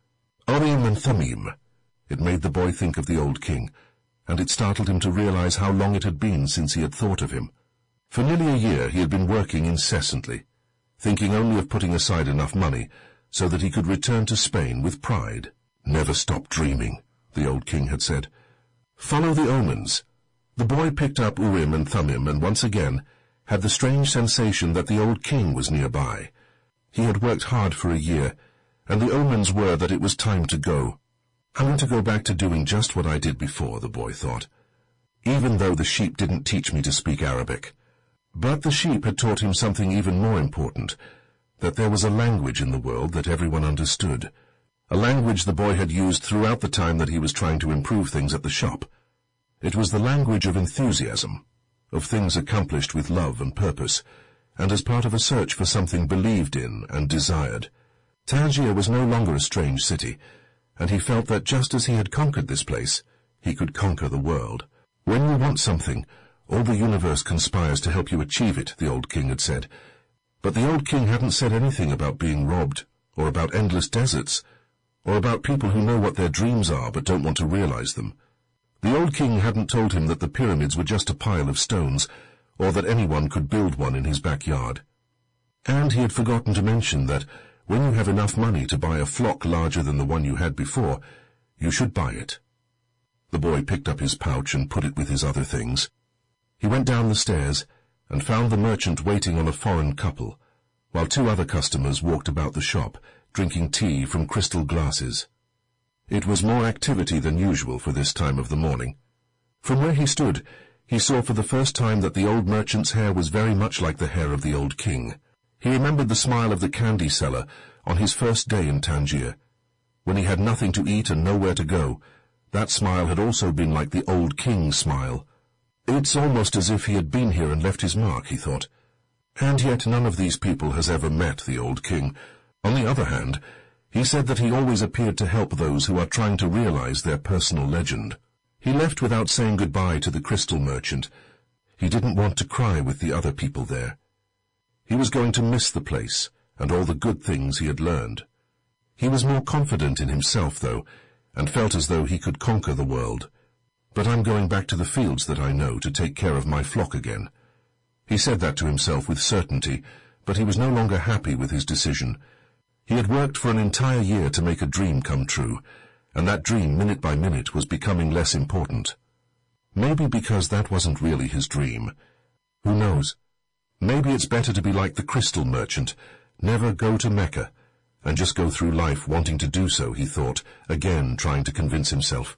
Urim and Thummim. It made the boy think of the old king, and it startled him to realize how long it had been since he had thought of him. For nearly a year he had been working incessantly, thinking only of putting aside enough money so that he could return to Spain with pride. "Never stop dreaming," the old king had said. "Follow the omens." The boy picked up Urim and Thummim and once again had the strange sensation that the old king was nearby. He had worked hard for a year, and the omens were that it was time to go. "I want to go back to doing just what I did before," the boy thought, "even though the sheep didn't teach me to speak Arabic." But the sheep had taught him something even more important, that there was a language in the world that everyone understood, a language the boy had used throughout the time that he was trying to improve things at the shop. It was the language of enthusiasm, of things accomplished with love and purpose, and as part of a search for something believed in and desired. Tangier was no longer a strange city, and he felt that just as he had conquered this place, he could conquer the world. "When you want something, all the universe conspires to help you achieve it," the old king had said. But the old king hadn't said anything about being robbed, or about endless deserts, or about people who know what their dreams are but don't want to realize them. The old king hadn't told him that the pyramids were just a pile of stones, or that anyone could build one in his backyard. And he had forgotten to mention that when you have enough money to buy a flock larger than the one you had before, you should buy it. The boy picked up his pouch and put it with his other things. He went down the stairs and found the merchant waiting on a foreign couple, while two other customers walked about the shop, drinking tea from crystal glasses. It was more activity than usual for this time of the morning. From where he stood, he saw for the first time that the old merchant's hair was very much like the hair of the old king. He remembered the smile of the candy seller on his first day in Tangier. When he had nothing to eat and nowhere to go, that smile had also been like the old king's smile. "It's almost as if he had been here and left his mark," he thought. And yet none of these people has ever met the old king, On the other hand, he said that he always appeared to help those who are trying to realize their personal legend. He left without saying goodbye to the crystal merchant. He didn't want to cry with the other people there. He was going to miss the place and all the good things he had learned. He was more confident in himself, though, and felt as though he could conquer the world. But I'm going back to the fields that I know to take care of my flock again. He said that to himself with certainty, but he was no longer happy with his decision. He had worked for an entire year to make a dream come true, and that dream, minute by minute, was becoming less important. Maybe because that wasn't really his dream. Who knows? Maybe it's better to be like the crystal merchant, never go to Mecca, and just go through life wanting to do so, he thought, again trying to convince himself.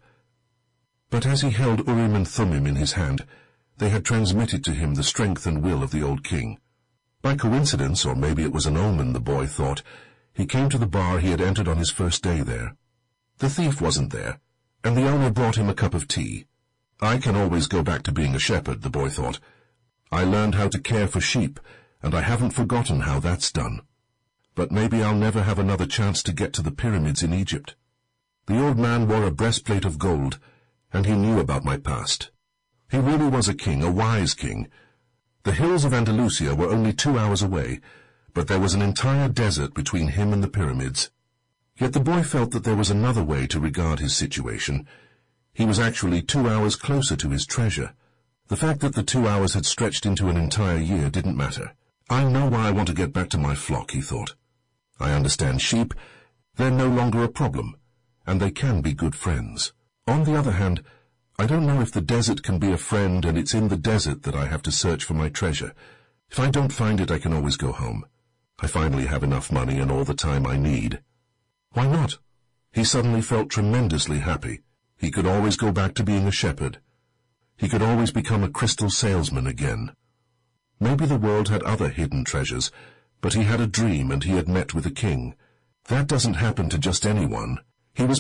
But as he held Urim and Thummim in his hand, they had transmitted to him the strength and will of the old king. By coincidence, or maybe it was an omen, the boy thought, he came to the bar he had entered on his first day there. The thief wasn't there, and the owner brought him a cup of tea. I can always go back to being a shepherd, the boy thought. I learned how to care for sheep, and I haven't forgotten how that's done. But maybe I'll never have another chance to get to the pyramids in Egypt. The old man wore a breastplate of gold, and he knew about my past. He really was a king, a wise king. The hills of Andalusia were only two hours away, but there was an entire desert between him and the pyramids. Yet the boy felt that there was another way to regard his situation. He was actually two hours closer to his treasure. The fact that the two hours had stretched into an entire year didn't matter. I know why I want to get back to my flock, he thought. I understand sheep. They're no longer a problem, and they can be good friends. On the other hand, I don't know if the desert can be a friend, and it's in the desert that I have to search for my treasure. If I don't find it, I can always go home. I finally have enough money and all the time I need. Why not? He suddenly felt tremendously happy. He could always go back to being a shepherd. He could always become a crystal salesman again. Maybe the world had other hidden treasures, but he had a dream and he had met with a king. That doesn't happen to just anyone. He was...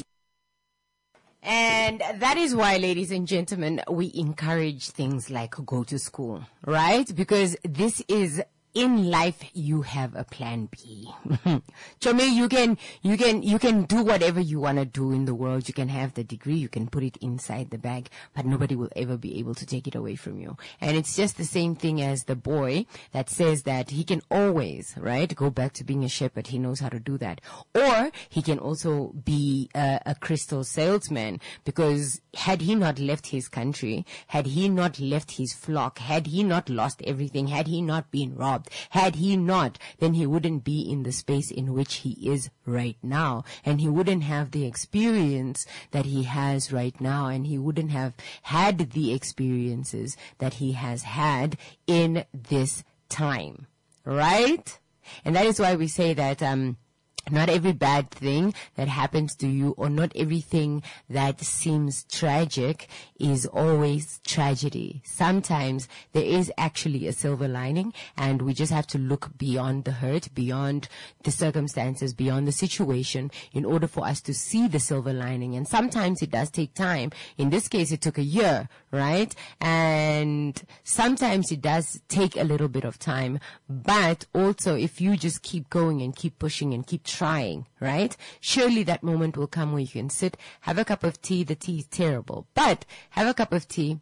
And that is why, ladies and gentlemen, we encourage things like go to school, right? Because this is... in life, you have a plan B. Chome, you can, you can, you can do whatever you want to do in the world. You can have the degree, you can put it inside the bag, but nobody will ever be able to take it away from you. And it's just the same thing as the boy that says that he can always, right, go back to being a shepherd. He knows how to do that. Or he can also be a, a crystal salesman, because had he not left his country, had he not left his flock, had he not lost everything, had he not been robbed, had he not, then he wouldn't be in the space in which he is right now. And he wouldn't have the experience that he has right now. And he wouldn't have had the experiences that he has had in this time. Right? And that is why we say that, um, not every bad thing that happens to you, or not everything that seems tragic, is always tragedy. Sometimes there is actually a silver lining, and we just have to look beyond the hurt, beyond the circumstances, beyond the situation, in order for us to see the silver lining. And sometimes it does take time. In this case, it took a year, right? And sometimes it does take a little bit of time. But also, if you just keep going and keep pushing and keep trying, right? Surely that moment will come where you can sit, have a cup of tea. The tea is terrible, but have a cup of tea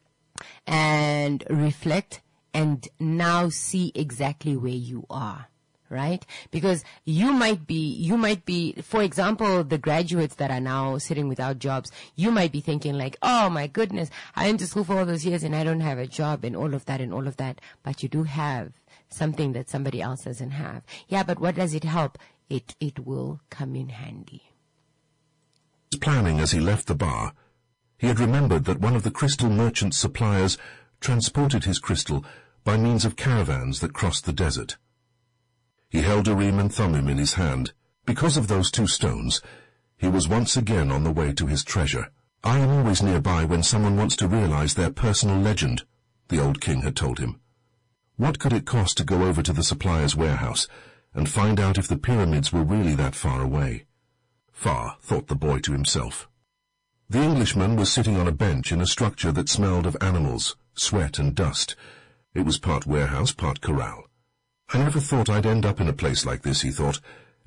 and reflect, and now see exactly where you are, right? Because you might be, you might be, for example, the graduates that are now sitting without jobs, you might be thinking like, oh my goodness, I went to school for all those years and I don't have a job and all of that and all of that. But you do have something that somebody else doesn't have. Yeah, but what does it help? It, it will come in handy. Planning as he left the bar, he had remembered that one of the crystal merchant's suppliers transported his crystal by means of caravans that crossed the desert. He held Urim and Thummim in his hand. Because of those two stones, he was once again on the way to his treasure. I am always nearby when someone wants to realize their personal legend, the old king had told him. What could it cost to go over to the supplier's warehouse and find out if the pyramids were really that far away? Far, thought the boy to himself. The Englishman was sitting on a bench in a structure that smelled of animals, sweat and dust. It was part warehouse, part corral. I never thought I'd end up in a place like this, he thought,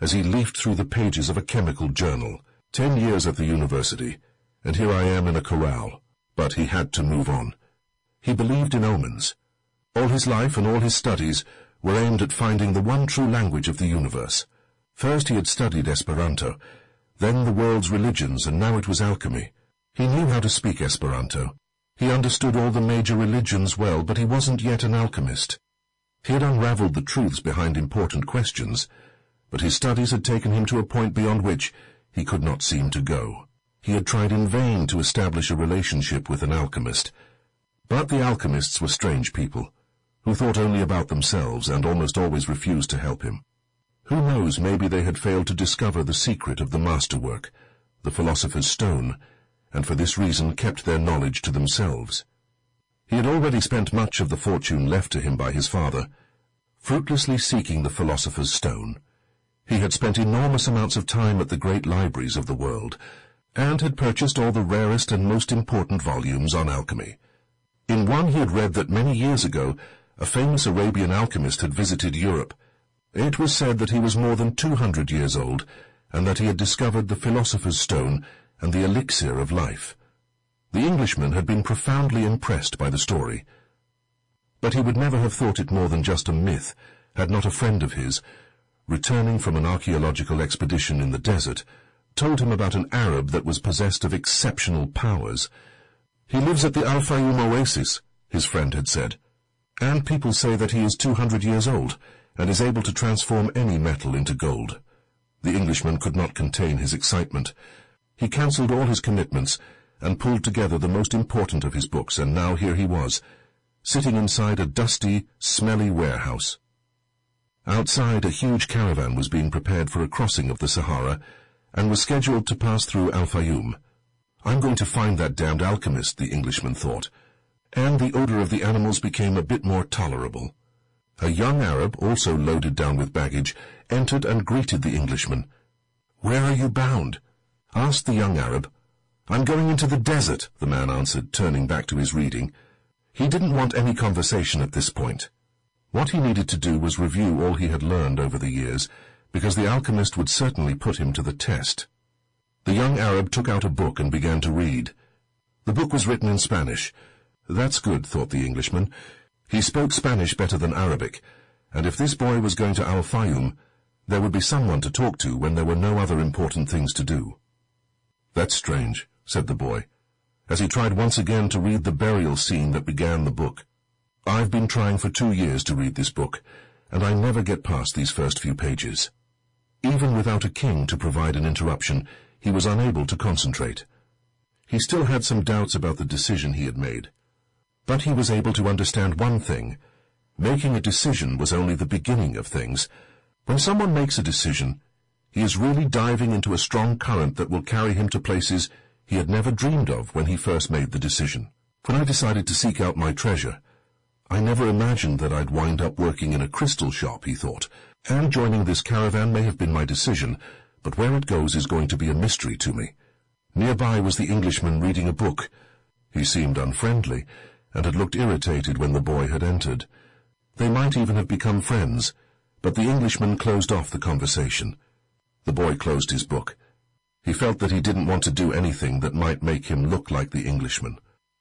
as he leafed through the pages of a chemical journal. Ten years at the university, and here I am in a corral. But he had to move on. He believed in omens. All his life and all his studies were aimed at finding the one true language of the universe. First he had studied Esperanto, then the world's religions, and now it was alchemy. He knew how to speak Esperanto. He understood all the major religions well, but he wasn't yet an alchemist. He had unraveled the truths behind important questions, but his studies had taken him to a point beyond which he could not seem to go. He had tried in vain to establish a relationship with an alchemist. But the alchemists were strange people, who thought only about themselves and almost always refused to help him. Who knows, maybe they had failed to discover the secret of the masterwork, the philosopher's stone, and for this reason kept their knowledge to themselves. He had already spent much of the fortune left to him by his father, fruitlessly seeking the philosopher's stone. He had spent enormous amounts of time at the great libraries of the world, and had purchased all the rarest and most important volumes on alchemy. In one he had read that many years ago a famous Arabian alchemist had visited Europe. It was said that he was more than two hundred years old, and that he had discovered the philosopher's stone and the elixir of life. The Englishman had been profoundly impressed by the story, but he would never have thought it more than just a myth, had not a friend of his, returning from an archaeological expedition in the desert, told him about an Arab that was possessed of exceptional powers. "He lives at the Al-Fayoum oasis," his friend had said, "and people say that he is two hundred years old and is able to transform any metal into gold." The Englishman could not contain his excitement. He cancelled all his commitments and pulled together the most important of his books, and now here he was, sitting inside a dusty, smelly warehouse. Outside, a huge caravan was being prepared for a crossing of the Sahara and was scheduled to pass through Al-Fayoum. "I'm going to find that damned alchemist," the Englishman thought, and the odor of the animals became a bit more tolerable. A young Arab, also loaded down with baggage, entered and greeted the Englishman. "Where are you bound?" asked the young Arab. "I'm going into the desert," the man answered, turning back to his reading. He didn't want any conversation at this point. What he needed to do was review all he had learned over the years, because the alchemist would certainly put him to the test. The young Arab took out a book and began to read. The book was written in Spanish. That's good, thought the Englishman. He spoke Spanish better than Arabic, and if this boy was going to Al-Fayoum, there would be someone to talk to when there were no other important things to do. "That's strange," said the boy, as he tried once again to read the burial scene that began the book. "I've been trying for two years to read this book, and I never get past these first few pages." Even without a king to provide an interruption, he was unable to concentrate. He still had some doubts about the decision he had made. But he was able to understand one thing. Making a decision was only the beginning of things. When someone makes a decision, he is really diving into a strong current that will carry him to places he had never dreamed of when he first made the decision. When I decided to seek out my treasure, I never imagined that I'd wind up working in a crystal shop, he thought, and joining this caravan may have been my decision, but where it goes is going to be a mystery to me. Nearby was the Englishman reading a book. He seemed unfriendly, and had looked irritated when the boy had entered. They might even have become friends, but the Englishman closed off the conversation. The boy closed his book. He felt that he didn't want to do anything that might make him look like the Englishman.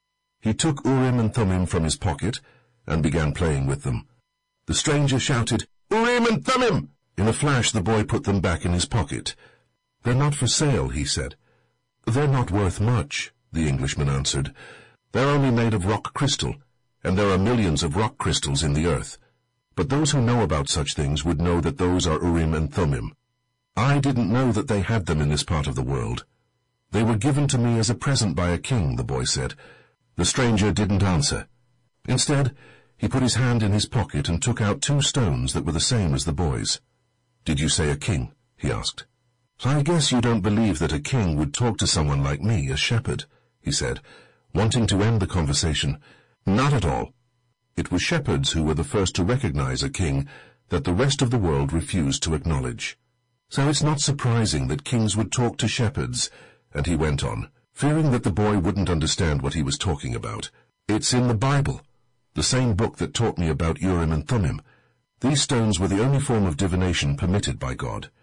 He took Urim and Thummim from his pocket and began playing with them. The stranger shouted, "Urim and Thummim!" In a flash the boy put them back in his pocket. "They're not for sale," he said. "They're not worth much," the Englishman answered. "They're only made of rock crystal, and there are millions of rock crystals in the earth. But those who know about such things would know that those are Urim and Thummim. I didn't know that they had them in this part of the world. They were given to me as a present by a king," the boy said. The stranger didn't answer. Instead, he put his hand in his pocket and took out two stones that were the same as the boy's. "Did you say a king?" he asked. "I guess you don't believe that a king would talk to someone like me, a shepherd," he said, wanting to end the conversation. "Not at all. It was shepherds who were the first to recognize a king that the rest of the world refused to acknowledge. So it's not surprising that kings would talk to shepherds," and he went on, fearing that the boy wouldn't understand what he was talking about. "It's in the Bible, the same book that taught me about Urim and Thummim. These stones were the only form of divination permitted by God.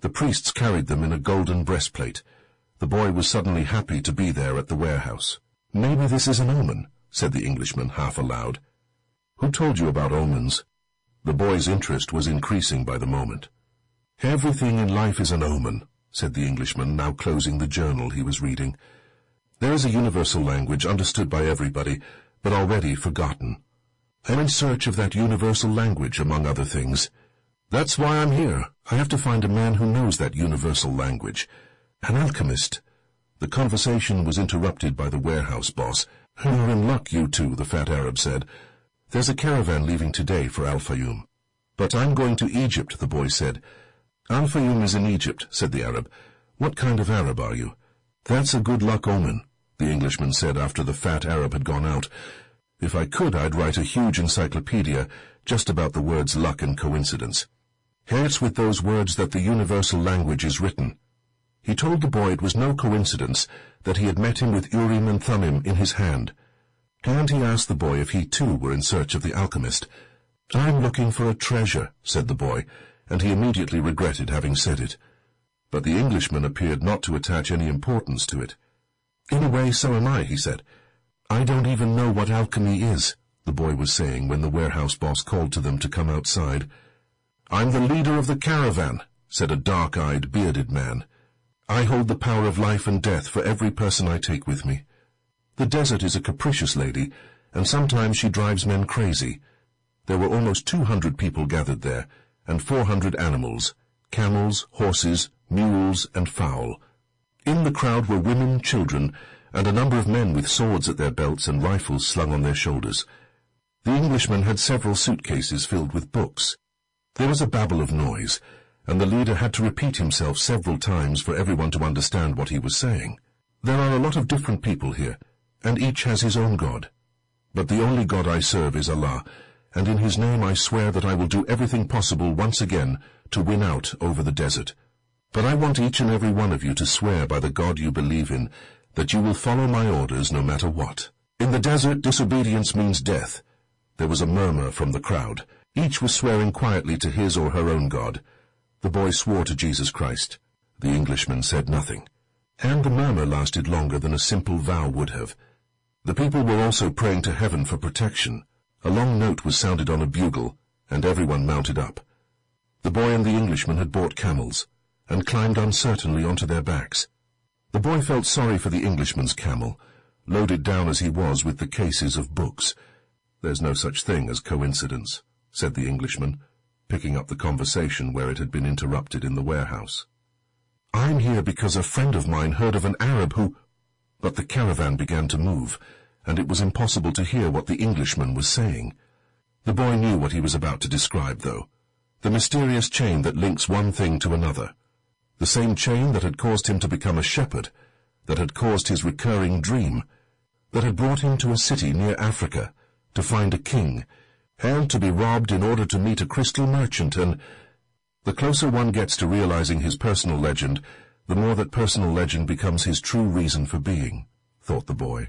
The priests carried them in a golden breastplate. The boy was suddenly happy to be there at the warehouse. "Maybe this is an omen," said the Englishman half aloud. "Who told you about omens?" The boy's interest was increasing by the moment. "Everything in life is an omen," said the Englishman, now closing the journal he was reading. "There is a universal language understood by everybody, but already forgotten. I'm in search of that universal language, among other things. That's why I'm here. I have to find a man who knows that universal language. An alchemist." The conversation was interrupted by the warehouse boss. "You're in luck, you two," the fat Arab said. "There's a caravan leaving today for Al-Fayoum." "But I'm going to Egypt," the boy said. "Al-Fayoum is in Egypt," said the Arab. "What kind of Arab are you?" "That's a good luck omen," the Englishman said after the fat Arab had gone out. "If I could, I'd write a huge encyclopedia just about the words luck and coincidence. Here it's with those words that the universal language is written." He told the boy it was no coincidence that he had met him with Urim and Thummim in his hand. And he asked the boy if he too were in search of the alchemist. "I'm looking for a treasure," said the boy, and he immediately regretted having said it. But the Englishman appeared not to attach any importance to it. "In a way, so am I," he said. "I don't even know what alchemy is," the boy was saying when the warehouse boss called to them to come outside. "I'm the leader of the caravan," said a dark-eyed, bearded man. "I hold the power of life and death for every person I take with me. The desert is a capricious lady, and sometimes she drives men crazy." There were almost two hundred people gathered there, and four hundred animals, camels, horses, mules, and fowl. In the crowd were women, children, and a number of men with swords at their belts and rifles slung on their shoulders. The Englishman had several suitcases filled with books. There was a babble of noise, and the leader had to repeat himself several times for everyone to understand what he was saying. "There are a lot of different people here, and each has his own God. But the only God I serve is Allah, and in his name I swear that I will do everything possible once again to win out over the desert. But I want each and every one of you to swear by the God you believe in that you will follow my orders no matter what. In the desert, disobedience means death." There was a murmur from the crowd. Each was swearing quietly to his or her own God. The boy swore to Jesus Christ. The Englishman said nothing, and the murmur lasted longer than a simple vow would have. The people were also praying to heaven for protection. A long note was sounded on a bugle, and everyone mounted up. The boy and the Englishman had bought camels, and climbed uncertainly onto their backs. The boy felt sorry for the Englishman's camel, loaded down as he was with the cases of books. "There's no such thing as coincidence," said the Englishman, picking up the conversation where it had been interrupted in the warehouse. "I'm here because a friend of mine heard of an Arab who—" But the caravan began to move, and it was impossible to hear what the Englishman was saying. The boy knew what he was about to describe, though. The mysterious chain that links one thing to another. The same chain that had caused him to become a shepherd, that had caused his recurring dream, that had brought him to a city near Africa, to find a king, and to be robbed in order to meet a crystal merchant, and— The closer one gets to realizing his personal legend, the more that personal legend becomes his true reason for being, thought the boy.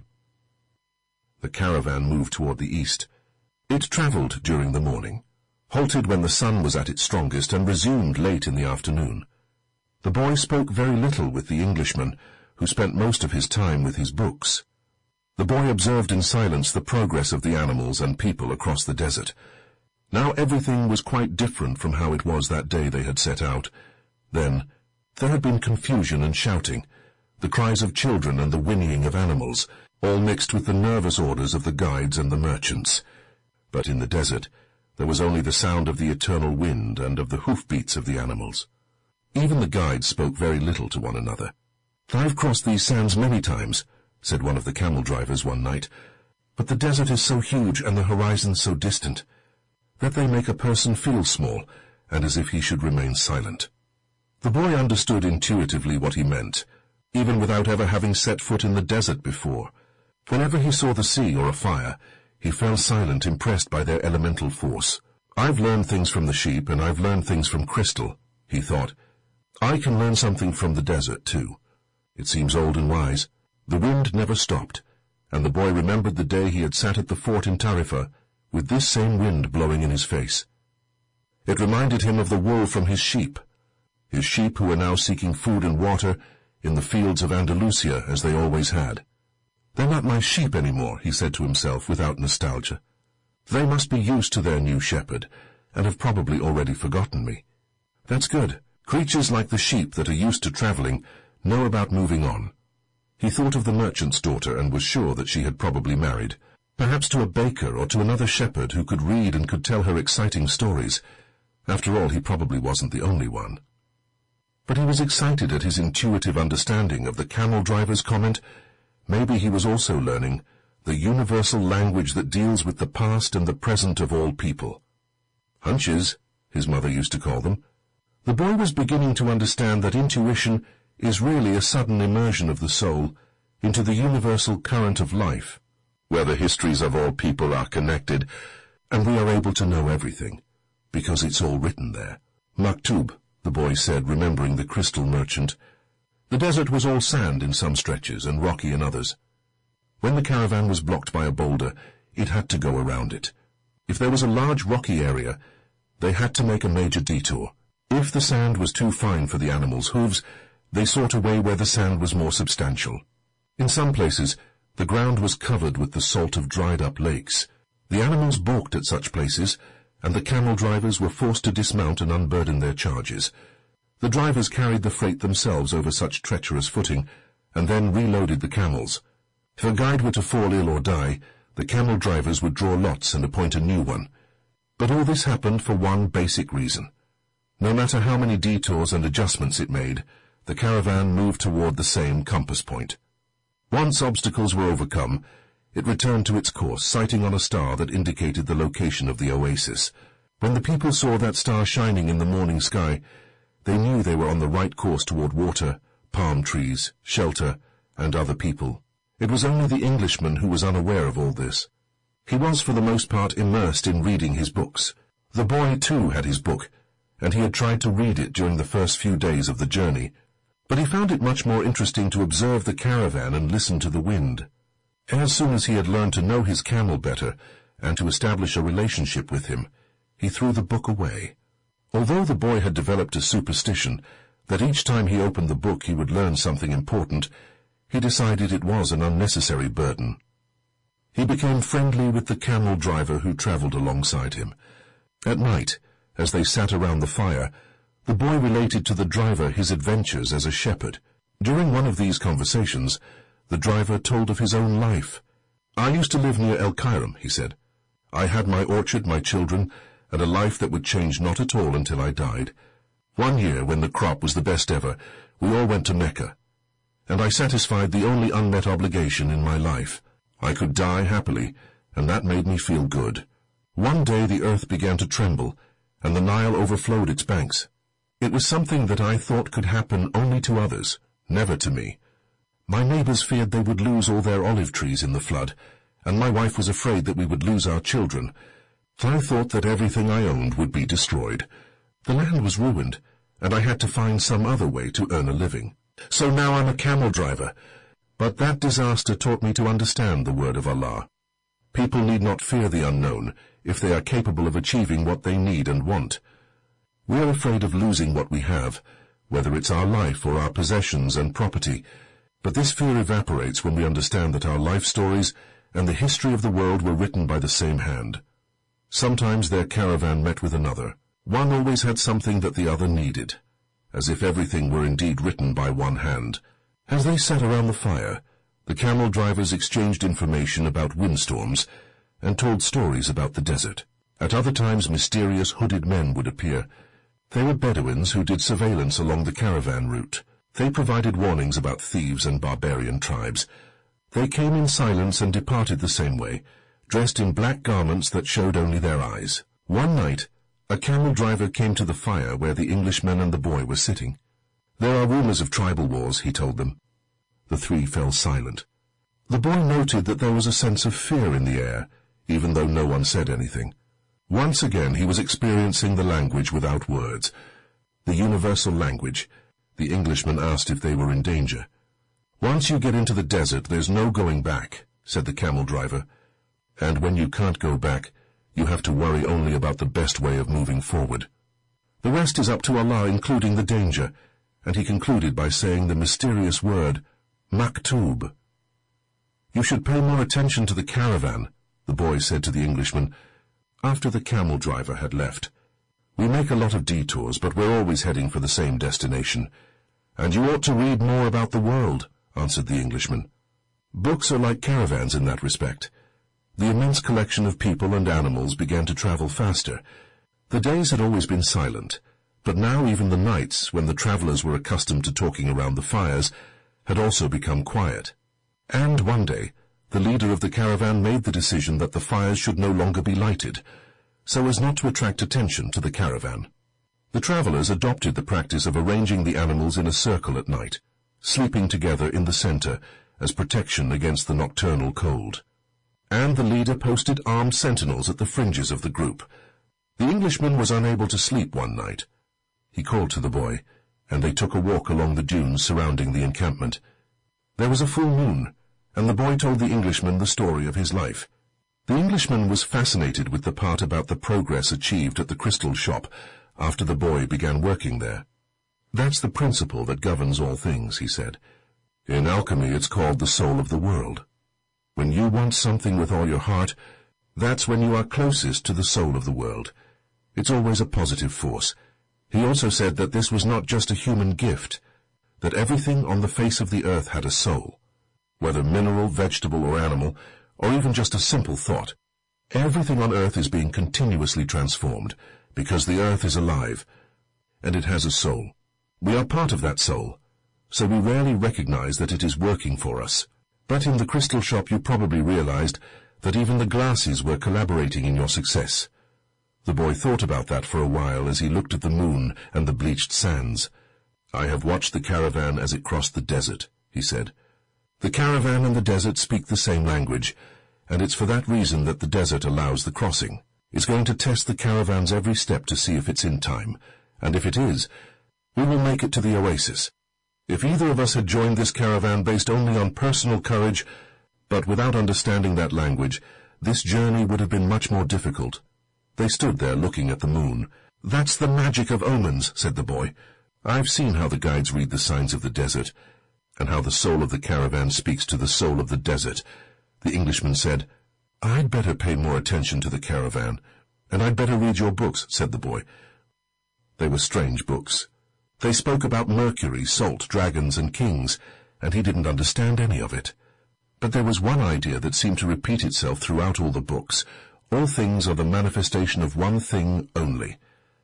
The caravan moved toward the east. It traveled during the morning, halted when the sun was at its strongest, and resumed late in the afternoon. The boy spoke very little with the Englishman, who spent most of his time with his books. The boy observed in silence the progress of the animals and people across the desert. Now everything was quite different from how it was that day they had set out. Then, there had been confusion and shouting, the cries of children and the whinnying of animals, all mixed with the nervous orders of the guides and the merchants. But in the desert, there was only the sound of the eternal wind and of the hoofbeats of the animals. Even the guides spoke very little to one another. "I've crossed these sands many times," said one of the camel drivers one night, "but the desert is so huge and the horizon so distant that they make a person feel small, and as if he should remain silent." The boy understood intuitively what he meant, even without ever having set foot in the desert before. Whenever he saw the sea or a fire, he fell silent, impressed by their elemental force. "I've learned things from the sheep, and I've learned things from crystal," he thought. "I can learn something from the desert, too. It seems old and wise." The wind never stopped, and the boy remembered the day he had sat at the fort in Tarifa, with this same wind blowing in his face. It reminded him of the wool from his sheep. his sheep who were now seeking food and water in the fields of Andalusia as they always had. "They're not my sheep anymore," he said to himself without nostalgia. "They must be used to their new shepherd, and have probably already forgotten me. That's good. Creatures like the sheep that are used to travelling know about moving on." He thought of the merchant's daughter and was sure that she had probably married, perhaps to a baker or to another shepherd who could read and could tell her exciting stories. After all, he probably wasn't the only one. But he was excited at his intuitive understanding of the camel driver's comment. Maybe he was also learning the universal language that deals with the past and the present of all people. Hunches, his mother used to call them. The boy was beginning to understand that intuition is really a sudden immersion of the soul into the universal current of life, where the histories of all people are connected, and we are able to know everything, because it's all written there. Maktub, the boy said, remembering the crystal merchant. The desert was all sand in some stretches and rocky in others. When the caravan was blocked by a boulder, it had to go around it. If there was a large rocky area, they had to make a major detour. If the sand was too fine for the animals' hooves, they sought a way where the sand was more substantial. In some places, the ground was covered with the salt of dried-up lakes. The animals balked at such places, and the camel drivers were forced to dismount and unburden their charges. The drivers carried the freight themselves over such treacherous footing, and then reloaded the camels. If a guide were to fall ill or die, the camel drivers would draw lots and appoint a new one. But all this happened for one basic reason. No matter how many detours and adjustments it made, the caravan moved toward the same compass point. Once obstacles were overcome, it returned to its course, sighting on a star that indicated the location of the oasis. When the people saw that star shining in the morning sky, they knew they were on the right course toward water, palm trees, shelter, and other people. It was only the Englishman who was unaware of all this. He was for the most part immersed in reading his books. The boy, too, had his book, and he had tried to read it during the first few days of the journey, but he found it much more interesting to observe the caravan and listen to the wind. As soon as he had learned to know his camel better and to establish a relationship with him, he threw the book away. Although the boy had developed a superstition that each time he opened the book he would learn something important, he decided it was an unnecessary burden. He became friendly with the camel driver who travelled alongside him. At night, as they sat around the fire, the boy related to the driver his adventures as a shepherd. During one of these conversations, the driver told of his own life. "I used to live near El Kairam," he said. "I had my orchard, my children, and a life that would change not at all until I died. One year, when the crop was the best ever, we all went to Mecca, and I satisfied the only unmet obligation in my life. I could die happily, and that made me feel good. One day the earth began to tremble, and the Nile overflowed its banks. It was something that I thought could happen only to others, never to me. My neighbors feared they would lose all their olive trees in the flood, and my wife was afraid that we would lose our children. I thought that everything I owned would be destroyed. The land was ruined, and I had to find some other way to earn a living. So now I'm a camel driver. But that disaster taught me to understand the word of Allah. People need not fear the unknown if they are capable of achieving what they need and want. We are afraid of losing what we have, whether it's our life or our possessions and property, but this fear evaporates when we understand that our life stories and the history of the world were written by the same hand. Sometimes their caravan met with another. One always had something that the other needed, as if everything were indeed written by one hand. As they sat around the fire, the camel drivers exchanged information about windstorms and told stories about the desert. At other times, mysterious hooded men would appear. They were Bedouins who did surveillance along the caravan route. They provided warnings about thieves and barbarian tribes. They came in silence and departed the same way, dressed in black garments that showed only their eyes. One night, a camel driver came to the fire where the Englishman and the boy were sitting. "There are rumors of tribal wars," he told them. The three fell silent. The boy noted that there was a sense of fear in the air, even though no one said anything. Once again he was experiencing the language without words, the universal language. The Englishman asked if they were in danger. "Once you get into the desert, there's no going back," said the camel driver. "And when you can't go back, you have to worry only about the best way of moving forward." The rest is up to Allah, including the danger, and he concluded by saying the mysterious word, Maktub. You should pay more attention to the caravan, the boy said to the Englishman, after the camel driver had left. We make a lot of detours, but we're always heading for the same destination. And you ought to read more about the world, answered the Englishman. Books are like caravans in that respect. The immense collection of people and animals began to travel faster. The days had always been silent, but now even the nights, when the travellers were accustomed to talking around the fires, had also become quiet. And one day, the leader of the caravan made the decision that the fires should no longer be lighted, so as not to attract attention to the caravan. The travellers adopted the practice of arranging the animals in a circle at night, sleeping together in the centre as protection against the nocturnal cold. And the leader posted armed sentinels at the fringes of the group. The Englishman was unable to sleep one night. He called to the boy, and they took a walk along the dunes surrounding the encampment. There was a full moon, and the boy told the Englishman the story of his life. The Englishman was fascinated with the part about the progress achieved at the crystal shop after the boy began working there. That's the principle that governs all things, he said. In alchemy it's called the soul of the world. When you want something with all your heart, that's when you are closest to the soul of the world. It's always a positive force. He also said that this was not just a human gift, that everything on the face of the earth had a soul, whether mineral, vegetable, or animal, or even just a simple thought. Everything on earth is being continuously transformed, because the earth is alive, and it has a soul. We are part of that soul, so we rarely recognize that it is working for us. But in the crystal shop you probably realized that even the glasses were collaborating in your success. The boy thought about that for a while as he looked at the moon and the bleached sands. I have watched the caravan as it crossed the desert, he said. The caravan and the desert speak the same language, and it's for that reason that the desert allows the crossing. It's going to test the caravan's every step to see if it's in time, and if it is, we will make it to the oasis. If either of us had joined this caravan based only on personal courage, but without understanding that language, this journey would have been much more difficult. They stood there looking at the moon. That's the magic of omens, said the boy. I've seen how the guides read the signs of the desert, and how the soul of the caravan speaks to the soul of the desert. The Englishman said, I'd better pay more attention to the caravan, and I'd better read your books, said the boy. They were strange books. They spoke about Mercury, salt, dragons, and kings, and he didn't understand any of it. But there was one idea that seemed to repeat itself throughout all the books. All things are the manifestation of one thing only.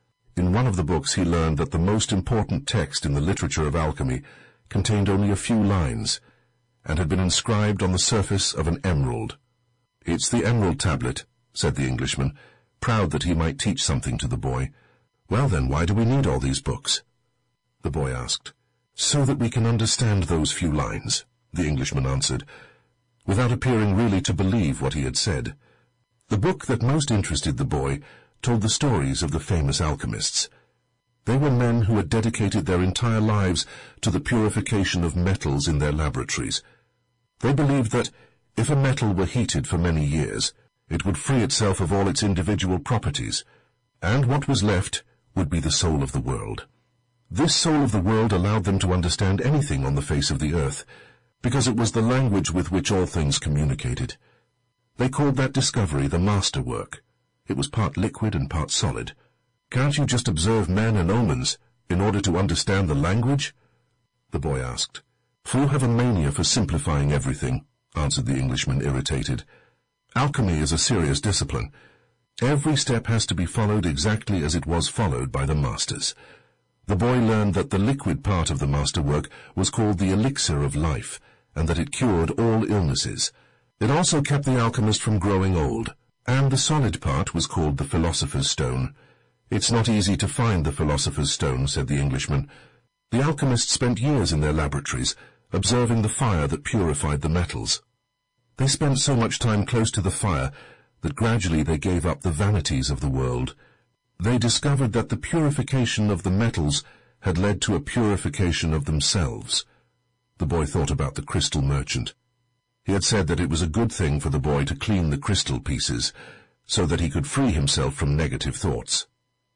In one of the books he learned that the most important text in the literature of alchemy contained only a few lines, and had been inscribed on the surface of an emerald. It's the emerald tablet, said the Englishman, proud that he might teach something to the boy. Well then, why do we need all these books? The boy asked. So that we can understand those few lines, the Englishman answered, without appearing really to believe what he had said. The book that most interested the boy told the stories of the famous alchemists. They were men who had dedicated their entire lives to the purification of metals in their laboratories. They believed that if a metal were heated for many years, it would free itself of all its individual properties, and what was left would be the soul of the world. This soul of the world allowed them to understand anything on the face of the earth, because it was the language with which all things communicated. They called that discovery the masterwork. It was part liquid and part solid. Can't you just observe men and omens in order to understand the language? The boy asked. For you have a mania for simplifying everything, answered the Englishman, irritated. Alchemy is a serious discipline. Every step has to be followed exactly as it was followed by the masters. The boy learned that the liquid part of the masterwork was called the elixir of life, and that it cured all illnesses. It also kept the alchemist from growing old, and the solid part was called the philosopher's stone. It's not easy to find the philosopher's stone, said the Englishman. The alchemists spent years in their laboratories, observing the fire that purified the metals. They spent so much time close to the fire that gradually they gave up the vanities of the world. They discovered that the purification of the metals had led to a purification of themselves. The boy thought about the crystal merchant. He had said that it was a good thing for the boy to clean the crystal pieces, so that he could free himself from negative thoughts.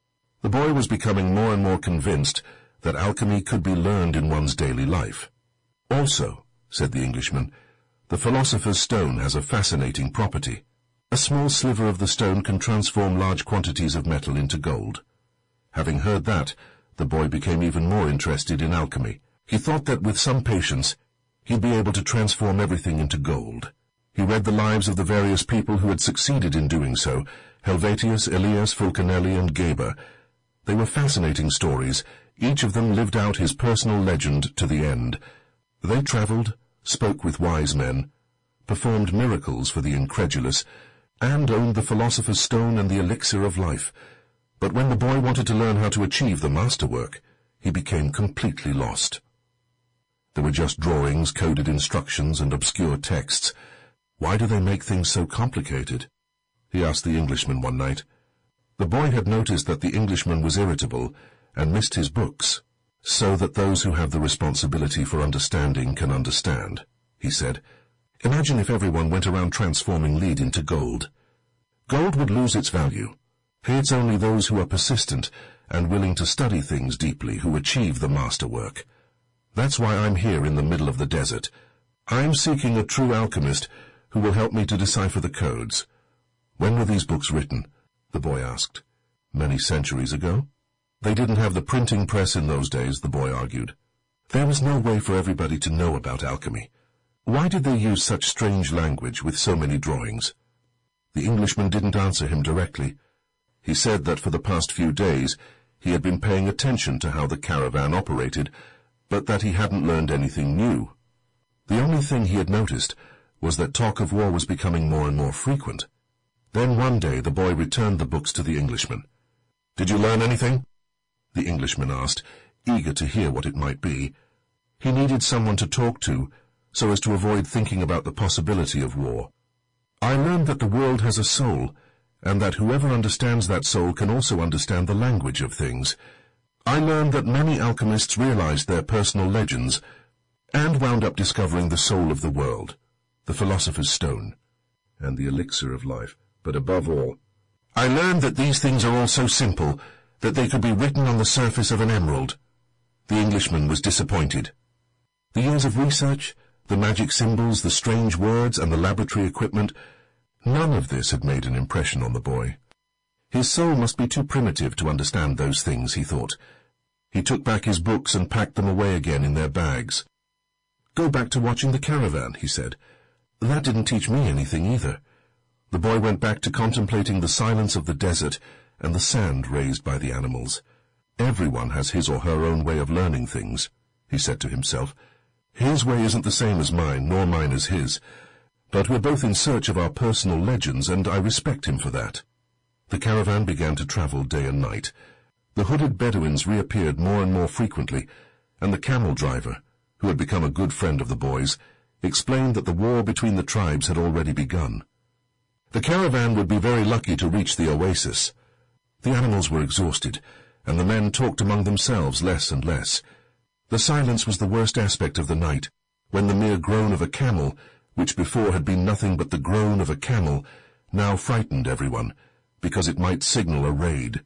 The boy was becoming more and more convinced that alchemy could be learned in one's daily life. Also, said the Englishman, the philosopher's stone has a fascinating property. A small sliver of the stone can transform large quantities of metal into gold. Having heard that, the boy became even more interested in alchemy. He thought that with some patience, he'd be able to transform everything into gold. He read the lives of the various people who had succeeded in doing so, Helvetius, Elias, Fulcanelli, and Geber. They were fascinating stories. Each of them lived out his personal legend to the end. They travelled, spoke with wise men, performed miracles for the incredulous, and owned the philosopher's stone and the elixir of life. But when the boy wanted to learn how to achieve the masterwork, he became completely lost. There were just drawings, coded instructions, and obscure texts. Why do they make things so complicated? He asked the Englishman one night. The boy had noticed that the Englishman was irritable and missed his books, so that those who have the responsibility for understanding can understand, he said. Imagine if everyone went around transforming lead into gold. Gold would lose its value. It's only those who are persistent and willing to study things deeply who achieve the masterwork. That's why I'm here in the middle of the desert. I'm seeking a true alchemist who will help me to decipher the codes. When were these books written? The boy asked. Many centuries ago? They didn't have the printing press in those days, the boy argued. There was no way for everybody to know about alchemy. Why did they use such strange language with so many drawings? The Englishman didn't answer him directly. He said that for the past few days he had been paying attention to how the caravan operated, but that he hadn't learned anything new. The only thing he had noticed was that talk of war was becoming more and more frequent. Then one day the boy returned the books to the Englishman. "Did you learn anything?" The Englishman asked, eager to hear what it might be. He needed someone to talk to, so as to avoid thinking about the possibility of war. "I learned that the world has a soul, and that whoever understands that soul can also understand the language of things. I learned that many alchemists realized their personal legends, and wound up discovering the soul of the world, the philosopher's stone, and the elixir of life. But above all, I learned that these things are all so simple that they could be written on the surface of an emerald." The Englishman was disappointed. The years of research, the magic symbols, the strange words, and the laboratory equipment, none of this had made an impression on the boy. His soul must be too primitive to understand those things, he thought. He took back his books and packed them away again in their bags. "Go back to watching the caravan," he said. "That didn't teach me anything either." The boy went back to contemplating the silence of the desert and the sand raised by the animals. "Everyone has his or her own way of learning things," he said to himself. "His way isn't the same as mine, nor mine as his. But we're both in search of our personal legends, and I respect him for that." The caravan began to travel day and night. The hooded Bedouins reappeared more and more frequently, and the camel driver, who had become a good friend of the boys, explained that the war between the tribes had already begun. The caravan would be very lucky to reach the oasis. The animals were exhausted, and the men talked among themselves less and less. The silence was the worst aspect of the night, when the mere groan of a camel, which before had been nothing but the groan of a camel, now frightened everyone, because it might signal a raid.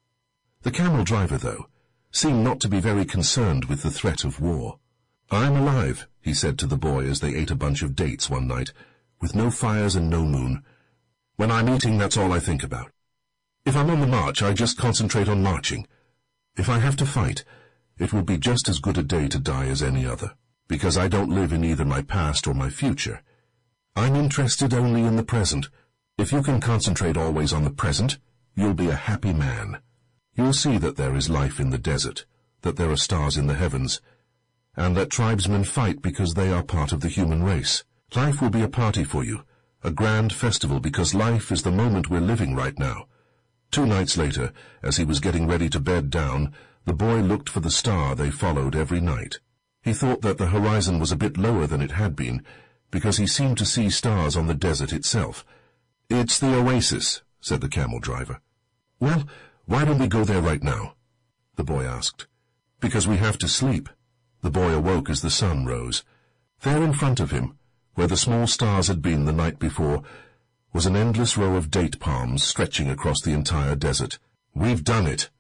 The camel driver, though, seemed not to be very concerned with the threat of war. "I'm alive," he said to the boy as they ate a bunch of dates one night, with no fires and no moon. "When I'm eating, that's all I think about. If I'm on the march, I just concentrate on marching. If I have to fight, it will be just as good a day to die as any other, because I don't live in either my past or my future. I'm interested only in the present. If you can concentrate always on the present, you'll be a happy man. You'll see that there is life in the desert, that there are stars in the heavens, and that tribesmen fight because they are part of the human race. Life will be a party for you, a grand festival, because life is the moment we're living right now." Two nights later, as he was getting ready to bed down, the boy looked for the star they followed every night. He thought that the horizon was a bit lower than it had been, because he seemed to see stars on the desert itself. "It's the oasis," said the camel driver. "Well, why don't we go there right now?" the boy asked. "Because we have to sleep." The boy awoke as the sun rose. There in front of him, where the small stars had been the night before, was an endless row of date palms stretching across the entire desert. "We've done it,"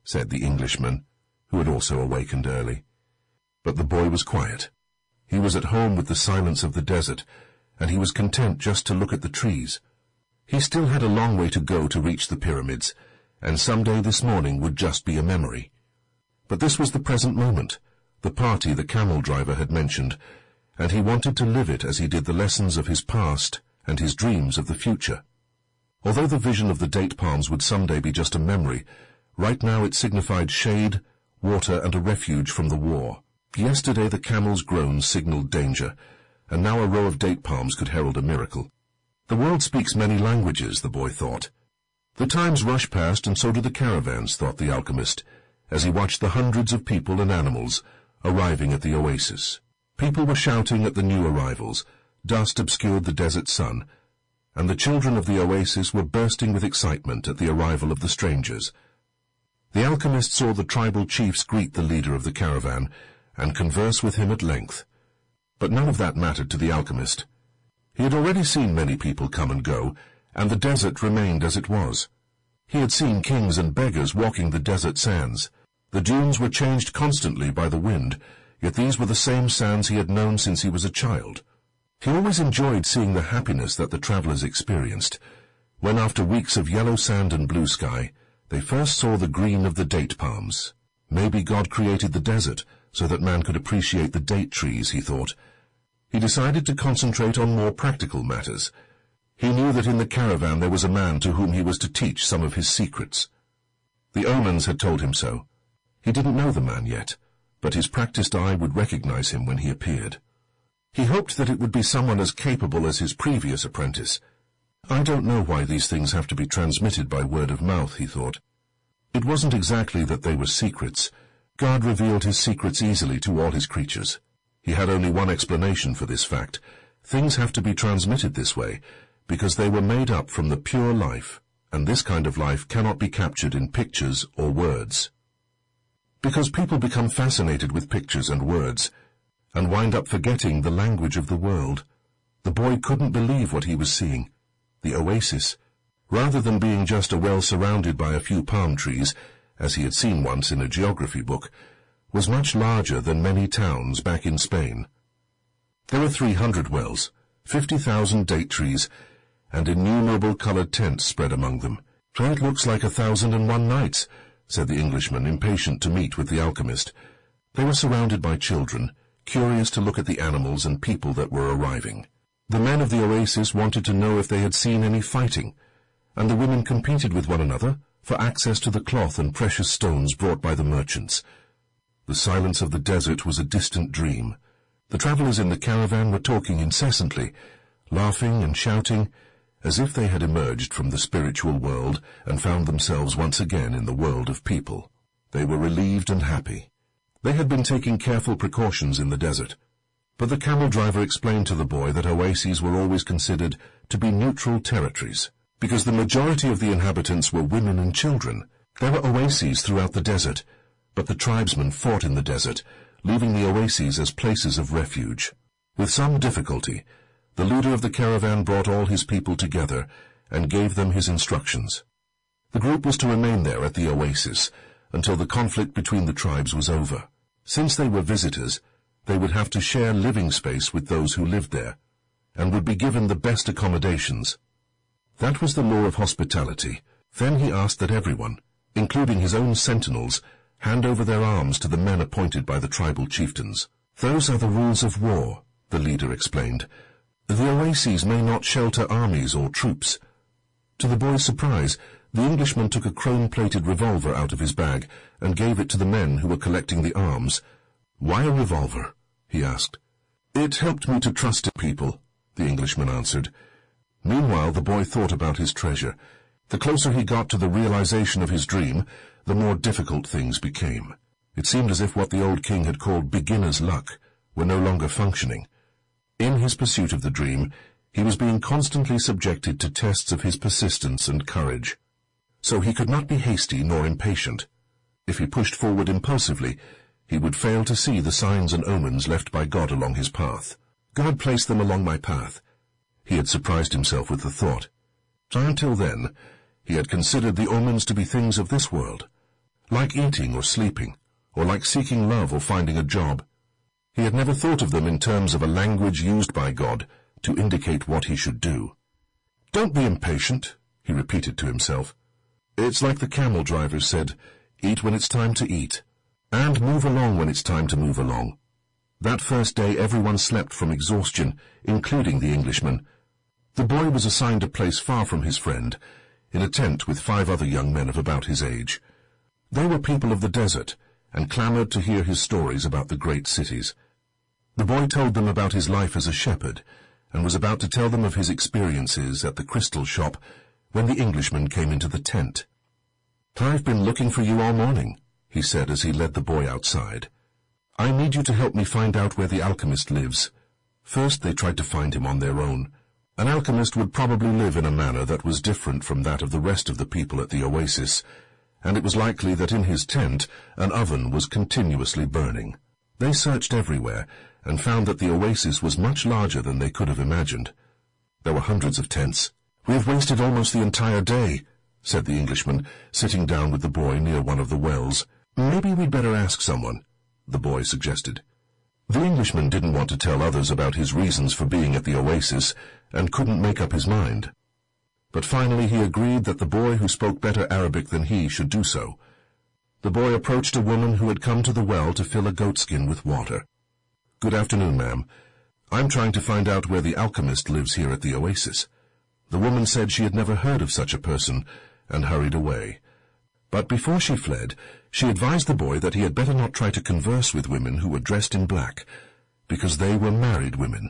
said the Englishman, who had also awakened early. But the boy was quiet. He was at home with the silence of the desert, and he was content just to look at the trees. He still had a long way to go to reach the pyramids, and someday this morning would just be a memory. But this was the present moment, the party the camel driver had mentioned, and he wanted to live it as he did the lessons of his past and his dreams of the future. Although the vision of the date palms would someday be just a memory, right now it signified shade, water, and a refuge from the war. Yesterday the camel's groans signaled danger, and now a row of date palms could herald a miracle. The world speaks many languages, the boy thought. The times rush past, and so do the caravans, thought the alchemist, as he watched the hundreds of people and animals arriving at the oasis. People were shouting at the new arrivals, dust obscured the desert sun, and the children of the oasis were bursting with excitement at the arrival of the strangers. The alchemist saw the tribal chiefs greet the leader of the caravan and converse with him at length. But none of that mattered to the alchemist. He had already seen many people come and go, and the desert remained as it was. He had seen kings and beggars walking the desert sands. The dunes were changed constantly by the wind, yet these were the same sands he had known since he was a child. He always enjoyed seeing the happiness that the travellers experienced, when after weeks of yellow sand and blue sky, they first saw the green of the date palms. Maybe God created the desert so that man could appreciate the date trees, he thought. He decided to concentrate on more practical matters. He knew that in the caravan there was a man to whom he was to teach some of his secrets. The omens had told him so. He didn't know the man yet, but his practiced eye would recognize him when he appeared. He hoped that it would be someone as capable as his previous apprentice. I don't know why these things have to be transmitted by word of mouth, he thought. It wasn't exactly that they were secrets. God revealed his secrets easily to all his creatures. He had only one explanation for this fact. Things have to be transmitted this way, because they were made up from the pure life, and this kind of life cannot be captured in pictures or words. Because people become fascinated with pictures and words, and wind up forgetting the language of the world. The boy couldn't believe what he was seeing. The oasis, rather than being just a well surrounded by a few palm trees, as he had seen once in a geography book, was much larger than many towns back in Spain. There were three hundred wells, fifty thousand date trees, and innumerable coloured tents spread among them. "It looks like a thousand and one nights," said the Englishman, impatient to meet with the alchemist. They were surrounded by children, curious to look at the animals and people that were arriving. The men of the oasis wanted to know if they had seen any fighting, and the women competed with one another for access to the cloth and precious stones brought by the merchants. The silence of the desert was a distant dream. The travellers in the caravan were talking incessantly, laughing and shouting, as if they had emerged from the spiritual world and found themselves once again in the world of people. They were relieved and happy. They had been taking careful precautions in the desert, but the camel driver explained to the boy that oases were always considered to be neutral territories, because the majority of the inhabitants were women and children. There were oases throughout the desert, but the tribesmen fought in the desert, leaving the oases as places of refuge. With some difficulty, the leader of the caravan brought all his people together and gave them his instructions. The group was to remain there at the oasis until the conflict between the tribes was over. Since they were visitors, they would have to share living space with those who lived there, and would be given the best accommodations. That was the law of hospitality. Then he asked that everyone, including his own sentinels, hand over their arms to the men appointed by the tribal chieftains. "Those are the rules of war," the leader explained. "The oases may not shelter armies or troops." To the boy's surprise, the Englishman took a chrome-plated revolver out of his bag and gave it to the men who were collecting the arms. "Why a revolver?" he asked. "It helped me to trust people," the Englishman answered. Meanwhile, the boy thought about his treasure. The closer he got to the realization of his dream, the more difficult things became. It seemed as if what the old king had called beginner's luck were no longer functioning. In his pursuit of the dream, he was being constantly subjected to tests of his persistence and courage. So he could not be hasty nor impatient. If he pushed forward impulsively, he would fail to see the signs and omens left by God along his path. God placed them along my path. He had surprised himself with the thought. So until then, he had considered the omens to be things of this world, like eating or sleeping, or like seeking love or finding a job. He had never thought of them in terms of a language used by God to indicate what he should do. "Don't be impatient," he repeated to himself. "It's like the camel driver said, eat when it's time to eat, and move along when it's time to move along." That first day everyone slept from exhaustion, including the Englishman. The boy was assigned a place far from his friend, in a tent with five other young men of about his age. They were people of the desert, and clamoured to hear his stories about the great cities. The boy told them about his life as a shepherd, and was about to tell them of his experiences at the crystal shop when the Englishman came into the tent. "I've been looking for you all morning," he said as he led the boy outside. "I need you to help me find out where the alchemist lives." First they tried to find him on their own. An alchemist would probably live in a manner that was different from that of the rest of the people at the oasis, and it was likely that in his tent an oven was continuously burning. They searched everywhere, and found that the oasis was much larger than they could have imagined. There were hundreds of tents. "We have wasted almost the entire day," said the Englishman, sitting down with the boy near one of the wells. "Maybe we'd better ask someone," the boy suggested. The Englishman didn't want to tell others about his reasons for being at the oasis, and couldn't make up his mind. But finally he agreed that the boy who spoke better Arabic than he should do so. The boy approached a woman who had come to the well to fill a goatskin with water. "Good afternoon, ma'am. I'm trying to find out where the alchemist lives here at the oasis." The woman said she had never heard of such a person, and hurried away. But before she fled, she advised the boy that he had better not try to converse with women who were dressed in black, because they were married women.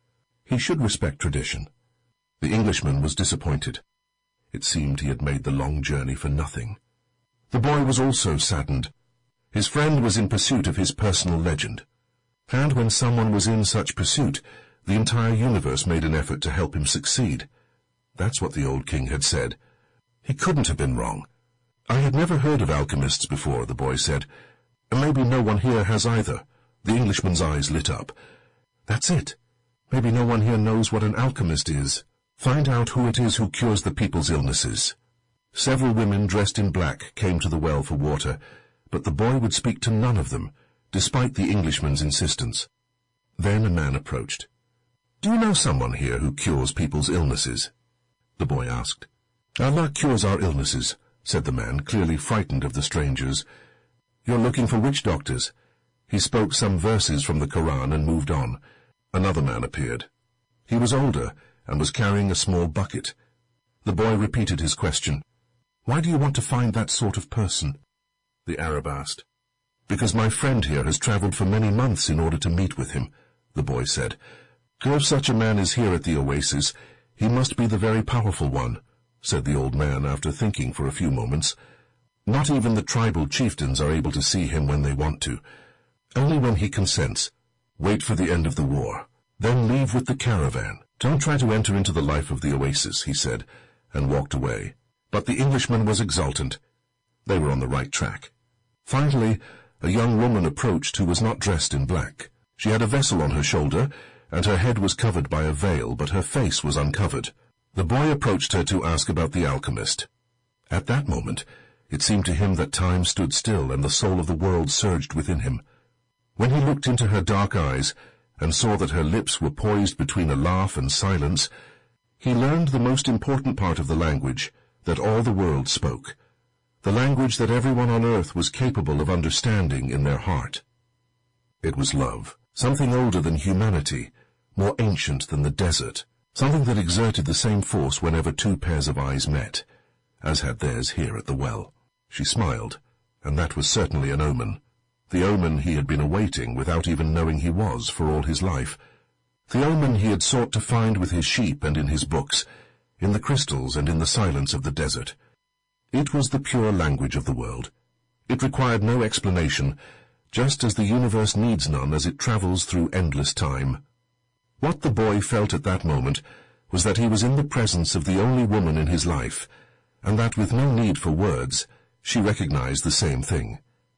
He should respect tradition. The Englishman was disappointed. It seemed he had made the long journey for nothing. The boy was also saddened. His friend was in pursuit of his personal legend. And when someone was in such pursuit, the entire universe made an effort to help him succeed. That's what the old king had said. He couldn't have been wrong. "I had never heard of alchemists before," the boy said. "Maybe no one here has either." The Englishman's eyes lit up. "That's it. Maybe no one here knows what an alchemist is. Find out who it is who cures the people's illnesses." Several women dressed in black came to the well for water, but the boy would speak to none of them, despite the Englishman's insistence. Then a man approached. "Do you know someone here who cures people's illnesses?" the boy asked. "Allah cures our illnesses," said the man, clearly frightened of the strangers. "You're looking for witch doctors." He spoke some verses from the Quran and moved on. Another man appeared. He was older and was carrying a small bucket. The boy repeated his question. "Why do you want to find that sort of person?" the Arab asked. "Because my friend here has travelled for many months in order to meet with him," the boy said. "If such a man is here at the oasis, he must be the very powerful one," said the old man after thinking for a few moments. "Not even the tribal chieftains are able to see him when they want to. Only when he consents. Wait for the end of the war. Then leave with the caravan. Don't try to enter into the life of the oasis," he said, and walked away. But the Englishman was exultant. They were on the right track. Finally, a young woman approached who was not dressed in black. She had a vessel on her shoulder, and her head was covered by a veil, but her face was uncovered. The boy approached her to ask about the alchemist. At that moment, it seemed to him that time stood still and the soul of the world surged within him. When he looked into her dark eyes and saw that her lips were poised between a laugh and silence, he learned the most important part of the language that all the world spoke, the language that everyone on earth was capable of understanding in their heart. It was love, something older than humanity, more ancient than the desert, something that exerted the same force whenever two pairs of eyes met, as had theirs here at the well. She smiled, and that was certainly an omen, the omen he had been awaiting without even knowing he was for all his life, the omen he had sought to find with his sheep and in his books, in the crystals and in the silence of the desert. It was the pure language of the world. It required no explanation, just as the universe needs none as it travels through endless time. What the boy felt at that moment was that he was in the presence of the only woman in his life, and that with no need for words, she recognized the same thing.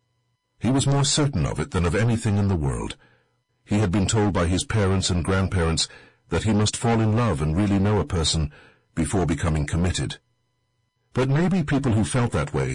He was more certain of it than of anything in the world. He had been told by his parents and grandparents that he must fall in love and really know a person before becoming committed. But maybe people who felt that way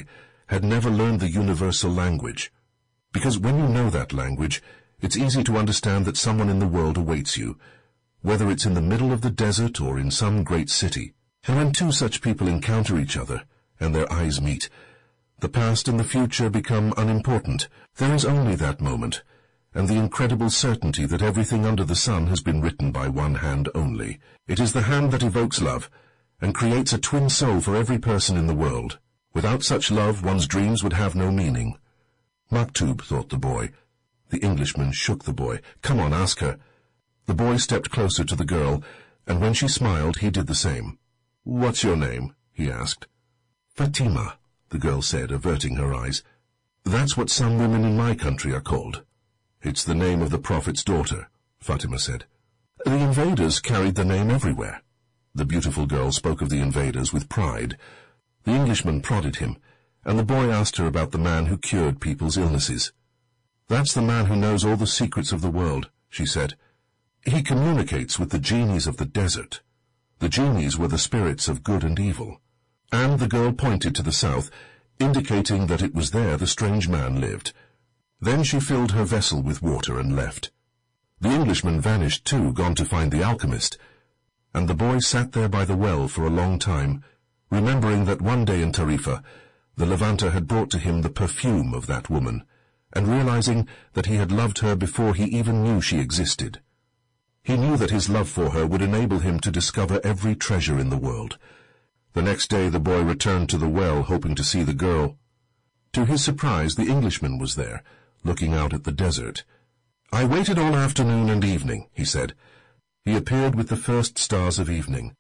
had never learned the universal language. Because when you know that language, it's easy to understand that someone in the world awaits you, whether it's in the middle of the desert or in some great city. And when two such people encounter each other, and their eyes meet, the past and the future become unimportant. There is only that moment, and the incredible certainty that everything under the sun has been written by one hand only. It is the hand that evokes love, and creates a twin soul for every person in the world. Without such love, one's dreams would have no meaning. Maktub, thought the boy. The Englishman shook the boy. Come on, ask her. The boy stepped closer to the girl, and when she smiled, he did the same. What's your name? He asked. Fatima, the girl said, averting her eyes. That's what some women in my country are called. It's the name of the Prophet's daughter, Fatima said. The invaders carried the name everywhere. The beautiful girl spoke of the invaders with pride. The Englishman prodded him, and the boy asked her about the man who cured people's illnesses. That's the man who knows all the secrets of the world, she said. He communicates with the genies of the desert. The genies were the spirits of good and evil. And the girl pointed to the south, indicating that it was there the strange man lived. Then she filled her vessel with water and left. The Englishman vanished too, gone to find the alchemist, and the boy sat there by the well for a long time, remembering that one day in Tarifa the Levanter had brought to him the perfume of that woman, and realizing that he had loved her before he even knew she existed. He knew that his love for her would enable him to discover every treasure in the world. The next day the boy returned to the well, hoping to see the girl. To his surprise, the Englishman was there, looking out at the desert. I waited all afternoon and evening, he said. He appeared with the first stars of evening.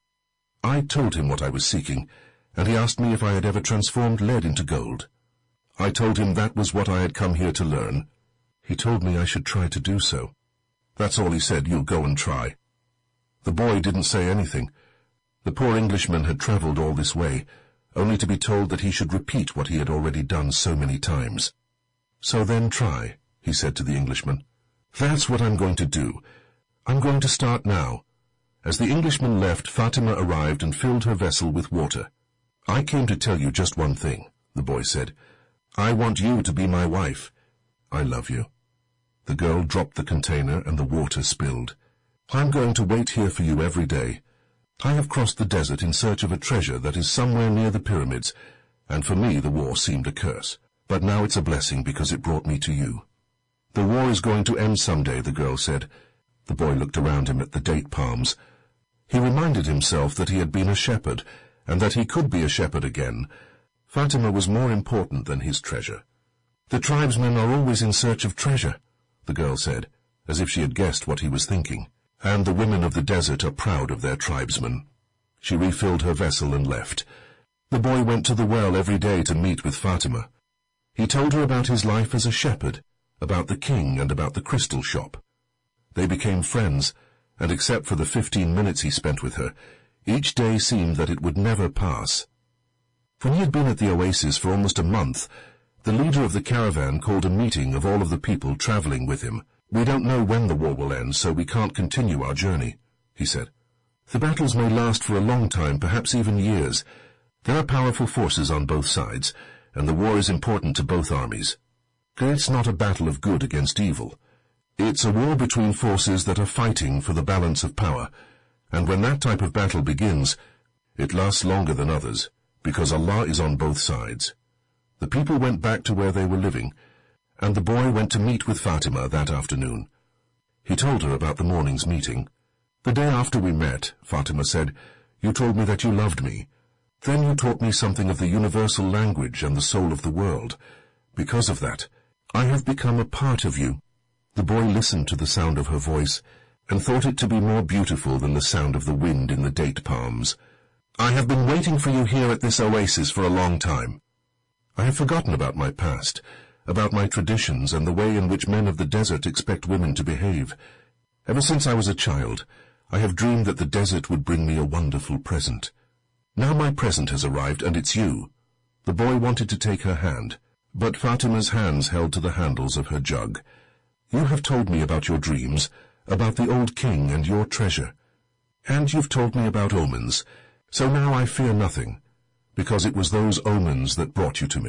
I told him what I was seeking, and he asked me if I had ever transformed lead into gold. I told him that was what I had come here to learn. He told me I should try to do so. That's all he said. You'll go and try. The boy didn't say anything. The poor Englishman had travelled all this way, only to be told that he should repeat what he had already done so many times. So then try, he said to the Englishman. That's what I'm going to do. I'm going to start now. As the Englishman left, Fatima arrived and filled her vessel with water. I came to tell you just one thing, the boy said. I want you to be my wife. I love you. The girl dropped the container and the water spilled. I'm going to wait here for you every day. I have crossed the desert in search of a treasure that is somewhere near the pyramids, and for me the war seemed a curse. But now it's a blessing because it brought me to you. The war is going to end someday, the girl said. The boy looked around him at the date palms. He reminded himself that he had been a shepherd, and that he could be a shepherd again. Fatima was more important than his treasure. The tribesmen are always in search of treasure, the girl said, as if she had guessed what he was thinking. And the women of the desert are proud of their tribesmen. She refilled her vessel and left. The boy went to the well every day to meet with Fatima. He told her about his life as a shepherd, about the king and about the crystal shop. They became friends, and except for the fifteen minutes he spent with her, each day seemed that it would never pass. When he had been at the oasis for almost a month, the leader of the caravan called a meeting of all of the people travelling with him. We don't know when the war will end, so we can't continue our journey, he said. The battles may last for a long time, perhaps even years. There are powerful forces on both sides, and the war is important to both armies. It's not a battle of good against evil. It's a war between forces that are fighting for the balance of power, and when that type of battle begins, it lasts longer than others, because Allah is on both sides. The people went back to where they were living, and the boy went to meet with Fatima that afternoon. He told her about the morning's meeting. The day after we met, Fatima said, you told me that you loved me. Then you taught me something of the universal language and the soul of the world. Because of that, I have become a part of you. The boy listened to the sound of her voice and thought it to be more beautiful than the sound of the wind in the date palms. I have been waiting for you here at this oasis for a long time. I have forgotten about my past, about my traditions and the way in which men of the desert expect women to behave. Ever since I was a child, I have dreamed that the desert would bring me a wonderful present. Now my present has arrived, and it's you. The boy wanted to take her hand, but Fatima's hands held to the handles of her jug. You have told me about your dreams, about the old king and your treasure. And you've told me about omens, so now I fear nothing, because it was those omens that brought you to me.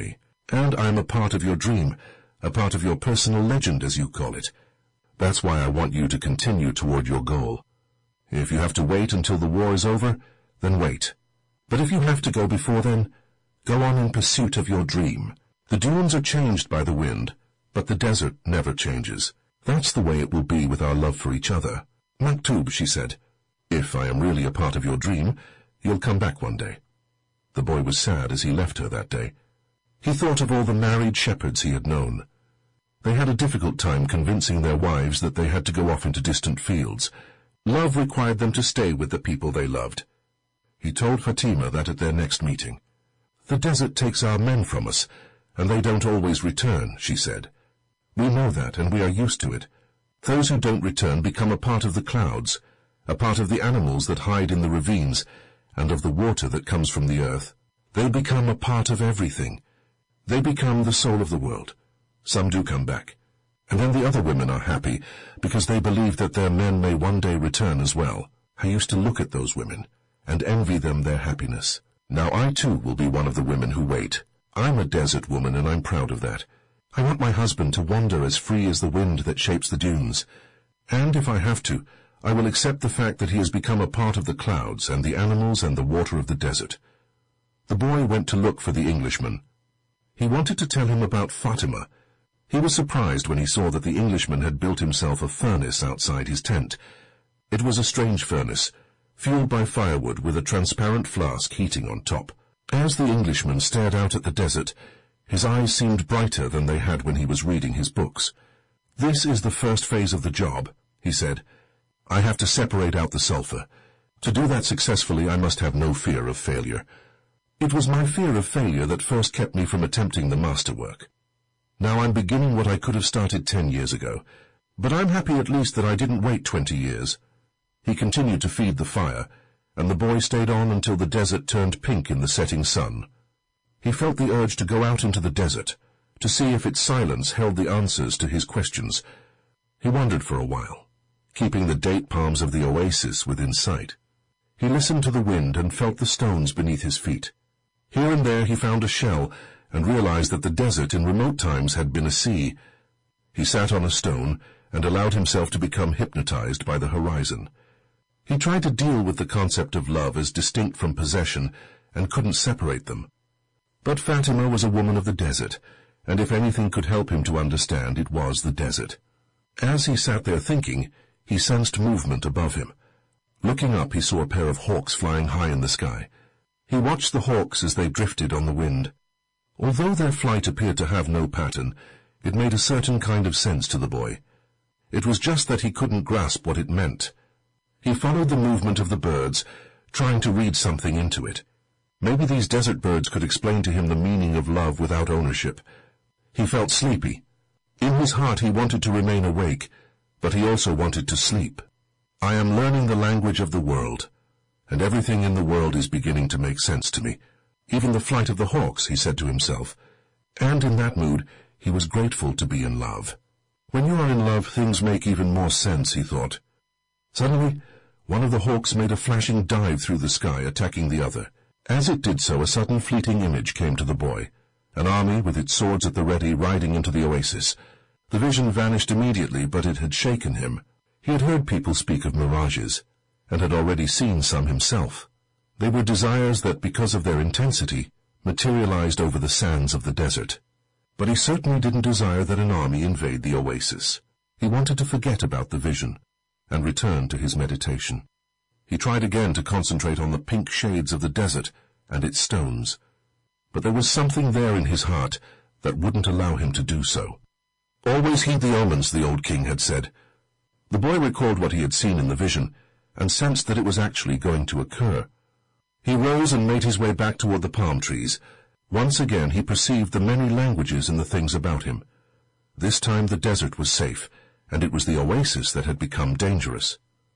And I'm a part of your dream, a part of your personal legend, as you call it. That's why I want you to continue toward your goal. If you have to wait until the war is over, then wait. But if you have to go before then, go on in pursuit of your dream. The dunes are changed by the wind, but the desert never changes. That's the way it will be with our love for each other. Maktub, she said, if I am really a part of your dream, you'll come back one day. The boy was sad as he left her that day. He thought of all the married shepherds he had known. They had a difficult time convincing their wives that they had to go off into distant fields. Love required them to stay with the people they loved. He told Fatima that at their next meeting. The desert takes our men from us, and they don't always return, she said. We know that, and we are used to it. Those who don't return become a part of the clouds, a part of the animals that hide in the ravines, and of the water that comes from the earth. They become a part of everything. They become the soul of the world. Some do come back. And then the other women are happy, because they believe that their men may one day return as well. I used to look at those women, and envy them their happiness. Now I too will be one of the women who wait. I'm a desert woman, and I'm proud of that. I want my husband to wander as free as the wind that shapes the dunes. And if I have to, I will accept the fact that he has become a part of the clouds and the animals and the water of the desert. The boy went to look for the Englishman. He wanted to tell him about Fatima. He was surprised when he saw that the Englishman had built himself a furnace outside his tent. It was a strange furnace, fueled by firewood with a transparent flask heating on top. As the Englishman stared out at the desert, his eyes seemed brighter than they had when he was reading his books. This is the first phase of the job, he said. I have to separate out the sulfur. To do that successfully, I must have no fear of failure. It was my fear of failure that first kept me from attempting the masterwork. Now I'm beginning what I could have started ten years ago, but I'm happy at least that I didn't wait twenty years. He continued to feed the fire, and the boy stayed on until the desert turned pink in the setting sun. He felt the urge to go out into the desert, to see if its silence held the answers to his questions. He wandered for a while, keeping the date palms of the oasis within sight. He listened to the wind and felt the stones beneath his feet. Here and there he found a shell, and realized that the desert in remote times had been a sea. He sat on a stone and allowed himself to become hypnotized by the horizon. He tried to deal with the concept of love as distinct from possession, and couldn't separate them. But Fatima was a woman of the desert, and if anything could help him to understand, it was the desert. As he sat there thinking, he sensed movement above him. Looking up, he saw a pair of hawks flying high in the sky. He watched the hawks as they drifted on the wind. Although their flight appeared to have no pattern, it made a certain kind of sense to the boy. It was just that he couldn't grasp what it meant. He followed the movement of the birds, trying to read something into it. Maybe these desert birds could explain to him the meaning of love without ownership. He felt sleepy. In his heart he wanted to remain awake, but he also wanted to sleep. I am learning the language of the world, and everything in the world is beginning to make sense to me. Even the flight of the hawks, he said to himself. And in that mood, he was grateful to be in love. When you are in love, things make even more sense, he thought. Suddenly, one of the hawks made a flashing dive through the sky, attacking the other. As it did so, a sudden fleeting image came to the boy. An army with its swords at the ready riding into the oasis. The vision vanished immediately, but it had shaken him. He had heard people speak of mirages, and had already seen some himself. They were desires that, because of their intensity, materialized over the sands of the desert. But he certainly didn't desire that an army invade the oasis. He wanted to forget about the vision, and return to his meditation. He tried again to concentrate on the pink shades of the desert and its stones, but there was something there in his heart that wouldn't allow him to do so. Always heed the omens, the old king had said. The boy recalled what he had seen in the vision, and sensed that it was actually going to occur. He rose and made his way back toward the palm trees. Once again he perceived the many languages in the things about him. This time the desert was safe, and it was the oasis that had become dangerous.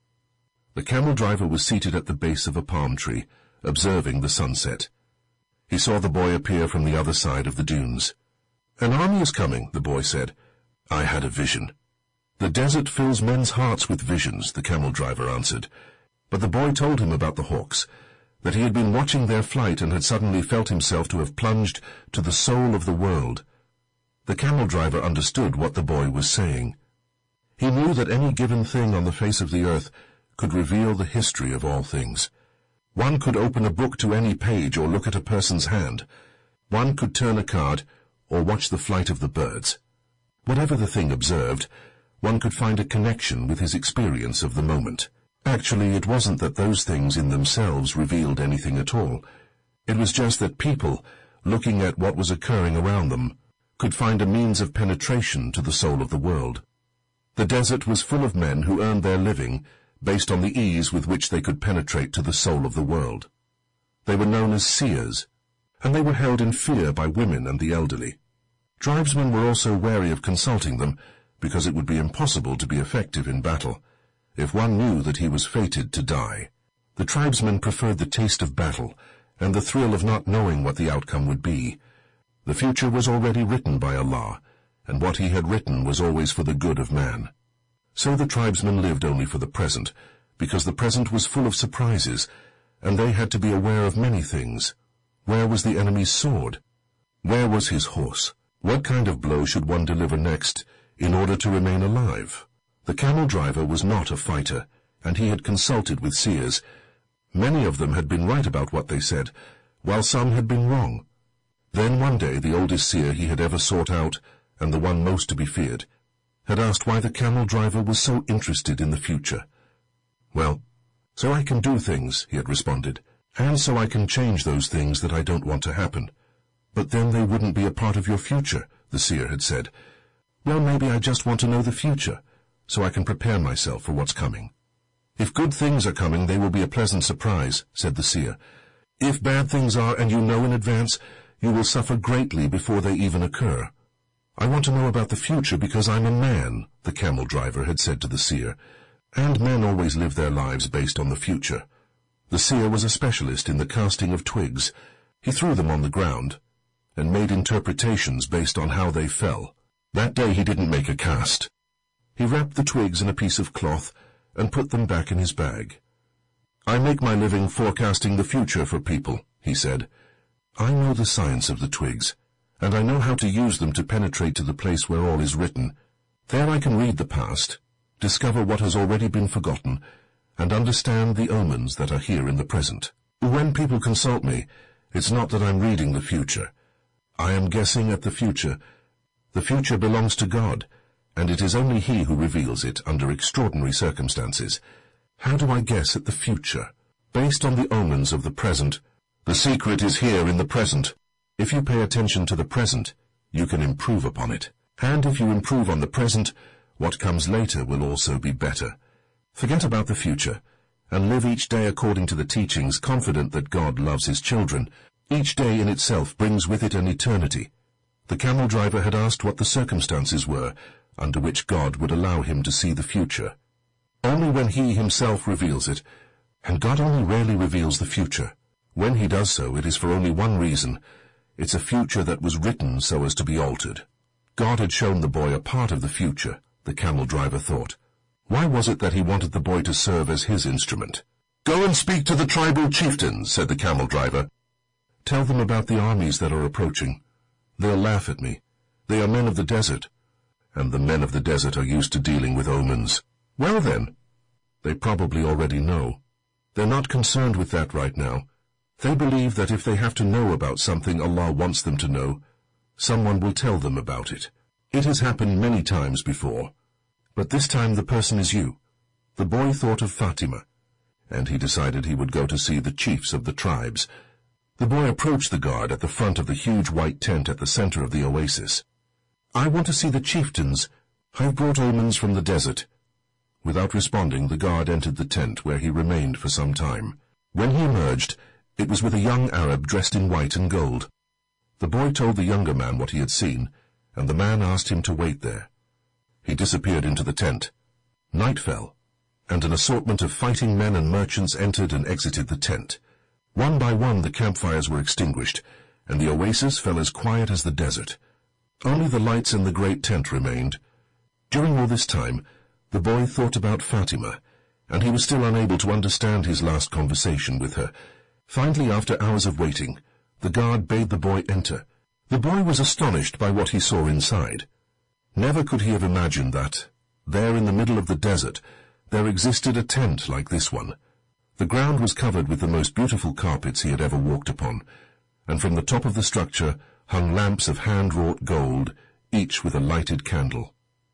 The camel driver was seated at the base of a palm tree, observing the sunset. He saw the boy appear from the other side of the dunes. An army is coming, the boy said. I had a vision. The desert fills men's hearts with visions, the camel driver answered. But the boy told him about the hawks. that he had been watching their flight and had suddenly felt himself to have plunged to the soul of the world. The camel driver understood what the boy was saying. He knew that any given thing on the face of the earth could reveal the history of all things. One could open a book to any page or look at a person's hand. One could turn a card or watch the flight of the birds. Whatever the thing observed, one could find a connection with his experience of the moment. Actually, it wasn't that those things in themselves revealed anything at all. It was just that people, looking at what was occurring around them, could find a means of penetration to the soul of the world. The desert was full of men who earned their living based on the ease with which they could penetrate to the soul of the world. They were known as seers, and they were held in fear by women and the elderly. Tribesmen were also wary of consulting them, because it would be impossible to be effective in battle if one knew that he was fated to die. The tribesmen preferred the taste of battle and the thrill of not knowing what the outcome would be. The future was already written by Allah, and what he had written was always for the good of man. So the tribesmen lived only for the present, because the present was full of surprises, and they had to be aware of many things. Where was the enemy's sword? Where was his horse? What kind of blow should one deliver next in order to remain alive? The camel driver was not a fighter, and he had consulted with seers. Many of them had been right about what they said, while some had been wrong. Then one day the oldest seer he had ever sought out, and the one most to be feared, had asked why the camel driver was so interested in the future. "Well, so I can do things," he had responded, "and so I can change those things that I don't want to happen." "But then they wouldn't be a part of your future," the seer had said. "Well, maybe I just want to know the future, so I can prepare myself for what's coming." "If good things are coming, they will be a pleasant surprise," said the seer. "If bad things are, and you know in advance, you will suffer greatly before they even occur." "I want to know about the future because I'm a man," the camel driver had said to the seer, and men always live their lives based on the future. The seer was a specialist in the casting of twigs. He threw them on the ground and made interpretations based on how they fell. That day he didn't make a cast. He wrapped the twigs in a piece of cloth and put them back in his bag. "I make my living forecasting the future for people," he said. "I know the science of the twigs, and I know how to use them to penetrate to the place where all is written. There I can read the past, discover what has already been forgotten, and understand the omens that are here in the present. When people consult me, it's not that I'm reading the future. I am guessing at the future. The future belongs to God, and it is only He who reveals it under extraordinary circumstances. How do I guess at the future? Based on the omens of the present. The secret is here in the present. If you pay attention to the present, you can improve upon it. And if you improve on the present, what comes later will also be better. Forget about the future, and live each day according to the teachings, confident that God loves His children. Each day in itself brings with it an eternity." The camel driver had asked what the circumstances were under which God would allow him to see the future. Only when He Himself reveals it, and God only rarely reveals the future. When He does so, it is for only one reason. It's a future that was written so as to be altered. God had shown the boy a part of the future, the camel driver thought. Why was it that he wanted the boy to serve as his instrument? "Go and speak to the tribal chieftains," said the camel driver. "Tell them about the armies that are approaching. They'll laugh at me. They are men of the desert, and the men of the desert are used to dealing with omens." "Well then," "They probably already know. They're not concerned with that right now. They believe that if they have to know about something Allah wants them to know, someone will tell them about it. It has happened many times before. But this time the person is you." The boy thought of Fatima, and he decided he would go to see the chiefs of the tribes. The boy approached the guard at the front of the huge white tent at the center of the oasis. "I want to see the chieftains. I've brought omens from the desert." Without responding, the guard entered the tent, where he remained for some time. When he emerged, it was with a young Arab dressed in white and gold. The boy told the younger man what he had seen, and the man asked him to wait there. He disappeared into the tent. Night fell, and an assortment of fighting men and merchants entered and exited the tent. One by one the campfires were extinguished, and the oasis fell as quiet as the desert. Only the lights in the great tent remained. During all this time, the boy thought about Fatima, and he was still unable to understand his last conversation with her. Finally, after hours of waiting, the guard bade the boy enter. The boy was astonished by what he saw inside. Never could he have imagined that, there in the middle of the desert, there existed a tent like this one. The ground was covered with the most beautiful carpets he had ever walked upon, and from the top of the structure hung lamps of hand-wrought gold, each with a lighted candle.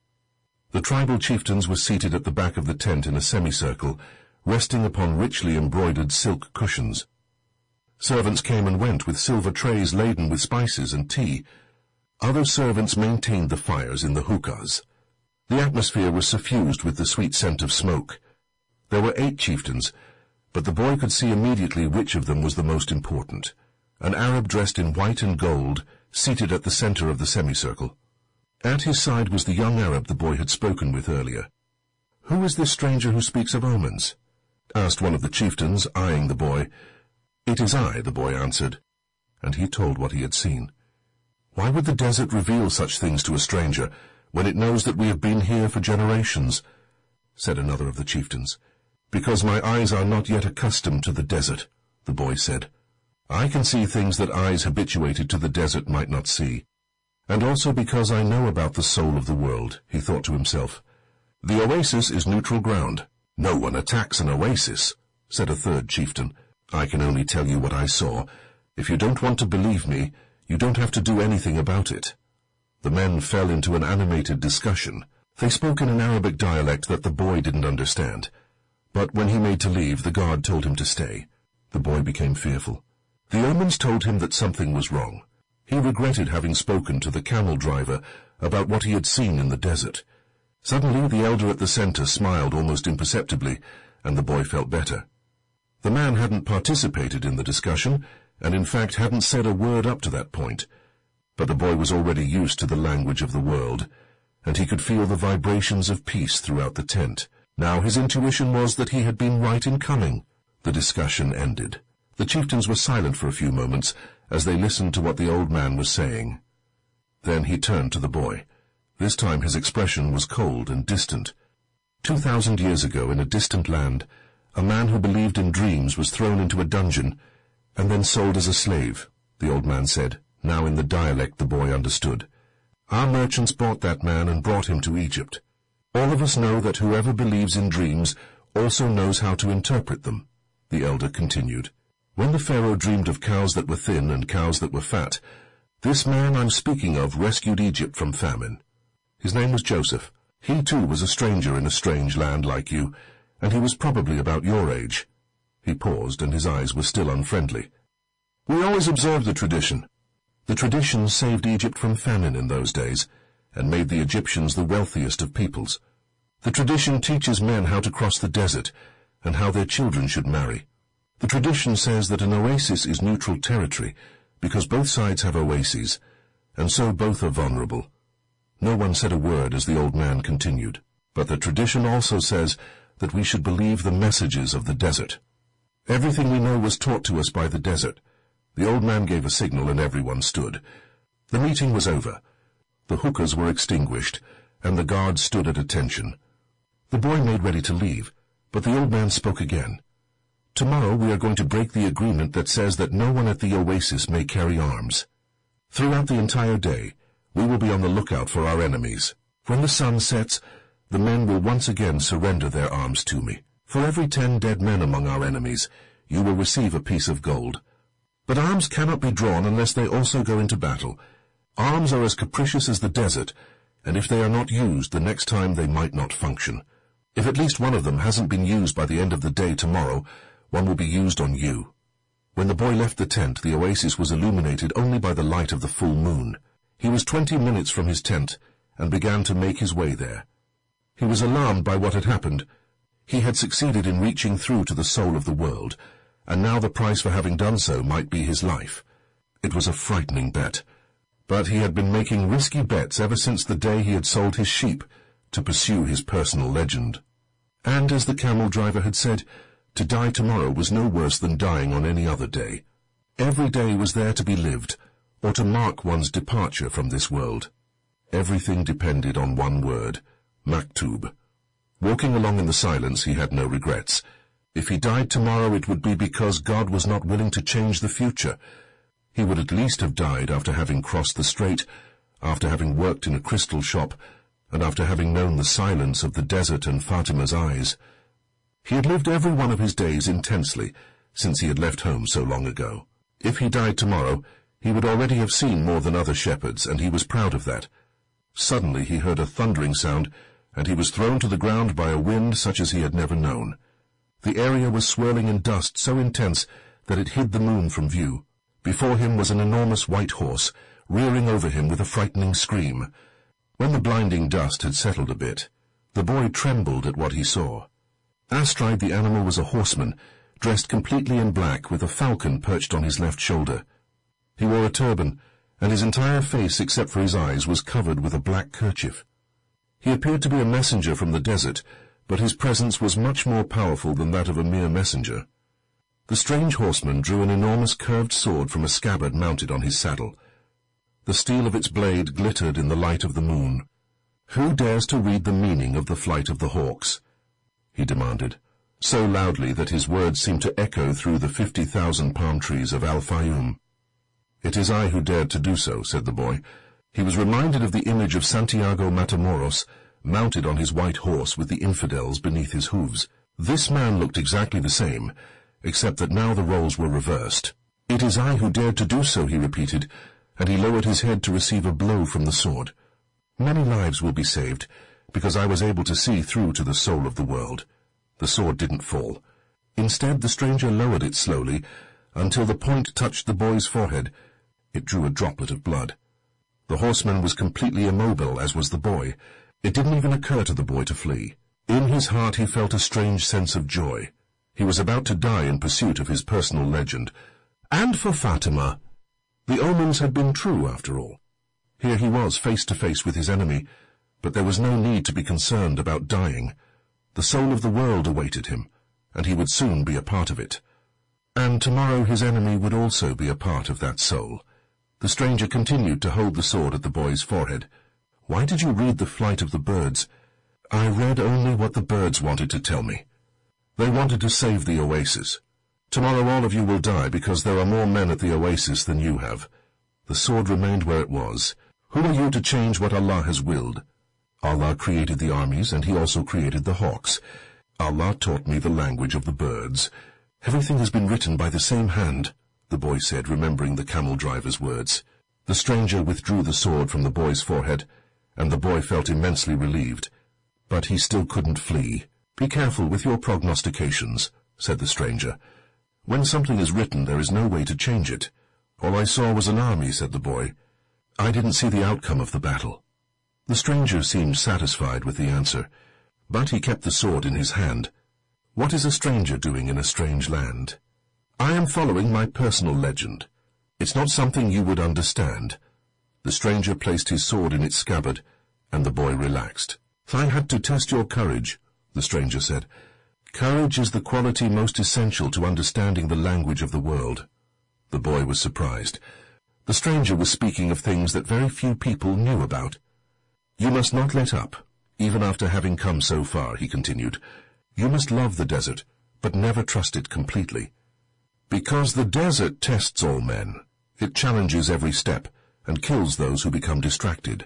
The tribal chieftains were seated at the back of the tent in a semicircle, resting upon richly embroidered silk cushions. Servants came and went with silver trays laden with spices and tea. Other servants maintained the fires in the hookahs. The atmosphere was suffused with the sweet scent of smoke. There were eight chieftains, but the boy could see immediately which of them was the most important. An Arab dressed in white and gold, seated at the center of the semicircle. At his side was the young Arab the boy had spoken with earlier. "Who is this stranger who speaks of omens?" asked one of the chieftains, eyeing the boy. "It is I," the boy answered, and he told what he had seen. "Why would the desert reveal such things to a stranger, when it knows that we have been here for generations?" said another of the chieftains. "Because my eyes are not yet accustomed to the desert," the boy said. "I can see things that eyes habituated to the desert might not see. And also because I know about the soul of the world," he thought to himself. "The oasis is neutral ground. No one attacks an oasis," said a third chieftain. "I can only tell you what I saw. If you don't want to believe me, you don't have to do anything about it." The men fell into an animated discussion. They spoke in an Arabic dialect that the boy didn't understand. But when he made to leave, the guard told him to stay. The boy became fearful. The omens told him that something was wrong. He regretted having spoken to the camel driver about what he had seen in the desert. Suddenly the elder at the center smiled almost imperceptibly, and the boy felt better. The man hadn't participated in the discussion, and in fact hadn't said a word up to that point. But the boy was already used to the language of the world, and he could feel the vibrations of peace throughout the tent. Now his intuition was that he had been right in coming. The discussion ended. The chieftains were silent for a few moments as they listened to what the old man was saying. Then he turned to the boy. This time his expression was cold and distant. Two thousand years ago, in a distant land, a man who believed in dreams was thrown into a dungeon and then sold as a slave, the old man said, now in the dialect the boy understood. Our merchants bought that man and brought him to Egypt. All of us know that whoever believes in dreams also knows how to interpret them, the elder continued. When the Pharaoh dreamed of cows that were thin and cows that were fat, this man I'm speaking of rescued Egypt from famine. His name was Joseph. He too was a stranger in a strange land like you, and he was probably about your age. He paused, and his eyes were still unfriendly. We always observed the tradition. The tradition saved Egypt from famine in those days, and made the Egyptians the wealthiest of peoples. The tradition teaches men how to cross the desert, and how their children should marry. The tradition says that an oasis is neutral territory, because both sides have oases, and so both are vulnerable. No one said a word as the old man continued, but the tradition also says that we should believe the messages of the desert. Everything we know was taught to us by the desert. The old man gave a signal and everyone stood. The meeting was over. The hookahs were extinguished, and the guards stood at attention. The boy made ready to leave, but the old man spoke again. Tomorrow we are going to break the agreement that says that no one at the oasis may carry arms. Throughout the entire day, we will be on the lookout for our enemies. When the sun sets, the men will once again surrender their arms to me. For every ten dead men among our enemies, you will receive a piece of gold. But arms cannot be drawn unless they also go into battle. Arms are as capricious as the desert, and if they are not used, the next time they might not function. If at least one of them hasn't been used by the end of the day tomorrow, one will be used on you. When the boy left the tent, the oasis was illuminated only by the light of the full moon. He was twenty minutes from his tent, and began to make his way there. He was alarmed by what had happened. He had succeeded in reaching through to the soul of the world, and now the price for having done so might be his life. It was a frightening bet, but he had been making risky bets ever since the day he had sold his sheep to pursue his personal legend. And as the camel driver had said, to die tomorrow was no worse than dying on any other day. Every day was there to be lived, or to mark one's departure from this world. Everything depended on one word, Maktub. Walking along in the silence, he had no regrets. If he died tomorrow, it would be because God was not willing to change the future. He would at least have died after having crossed the strait, after having worked in a crystal shop, and after having known the silence of the desert and Fatima's eyes. He had lived every one of his days intensely, since he had left home so long ago. If he died tomorrow, he would already have seen more than other shepherds, and he was proud of that. Suddenly he heard a thundering sound, and he was thrown to the ground by a wind such as he had never known. The area was swirling in dust so intense that it hid the moon from view. Before him was an enormous white horse, rearing over him with a frightening scream. When the blinding dust had settled a bit, the boy trembled at what he saw. Astride the animal was a horseman, dressed completely in black, with a falcon perched on his left shoulder. He wore a turban, and his entire face, except for his eyes, was covered with a black kerchief. He appeared to be a messenger from the desert, but his presence was much more powerful than that of a mere messenger. The strange horseman drew an enormous curved sword from a scabbard mounted on his saddle. The steel of its blade glittered in the light of the moon. "Who dares to read the meaning of the flight of the hawks?" he demanded, so loudly that his words seemed to echo through the fifty thousand palm trees of Al-Fayoum. "It is I who dared to do so," said the boy. He was reminded of the image of Santiago Matamoros, mounted on his white horse with the infidels beneath his hooves. This man looked exactly the same, except that now the roles were reversed. "It is I who dared to do so," he repeated, and he lowered his head to receive a blow from the sword. "Many lives will be saved, because I was able to see through to the soul of the world." The sword didn't fall. Instead, the stranger lowered it slowly, until the point touched the boy's forehead. It drew a droplet of blood. The horseman was completely immobile, as was the boy. It didn't even occur to the boy to flee. In his heart he felt a strange sense of joy. He was about to die in pursuit of his personal legend. And for Fatima! The omens had been true, after all. Here he was, face to face with his enemy, but there was no need to be concerned about dying. The soul of the world awaited him, and he would soon be a part of it. And tomorrow his enemy would also be a part of that soul. The stranger continued to hold the sword at the boy's forehead. "Why did you read the flight of the birds?" "I read only what the birds wanted to tell me. They wanted to save the oasis. Tomorrow all of you will die because there are more men at the oasis than you have." The sword remained where it was. "Who are you to change what Allah has willed? Allah created the armies, and he also created the hawks. Allah taught me the language of the birds. Everything has been written by the same hand," the boy said, remembering the camel driver's words. The stranger withdrew the sword from the boy's forehead, and the boy felt immensely relieved. But he still couldn't flee. "Be careful with your prognostications," said the stranger. "When something is written, there is no way to change it. All I saw was an army," said the boy. "I didn't see the outcome of the battle." The stranger seemed satisfied with the answer, but he kept the sword in his hand. What is a stranger doing in a strange land? "I am following my personal legend. It's not something you would understand." The stranger placed his sword in its scabbard, and the boy relaxed. "I had to test your courage," the stranger said. "Courage is the quality most essential to understanding the language of the world." The boy was surprised. The stranger was speaking of things that very few people knew about. "You must not let up, even after having come so far," he continued. "You must love the desert, but never trust it completely. Because the desert tests all men. It challenges every step, and kills those who become distracted."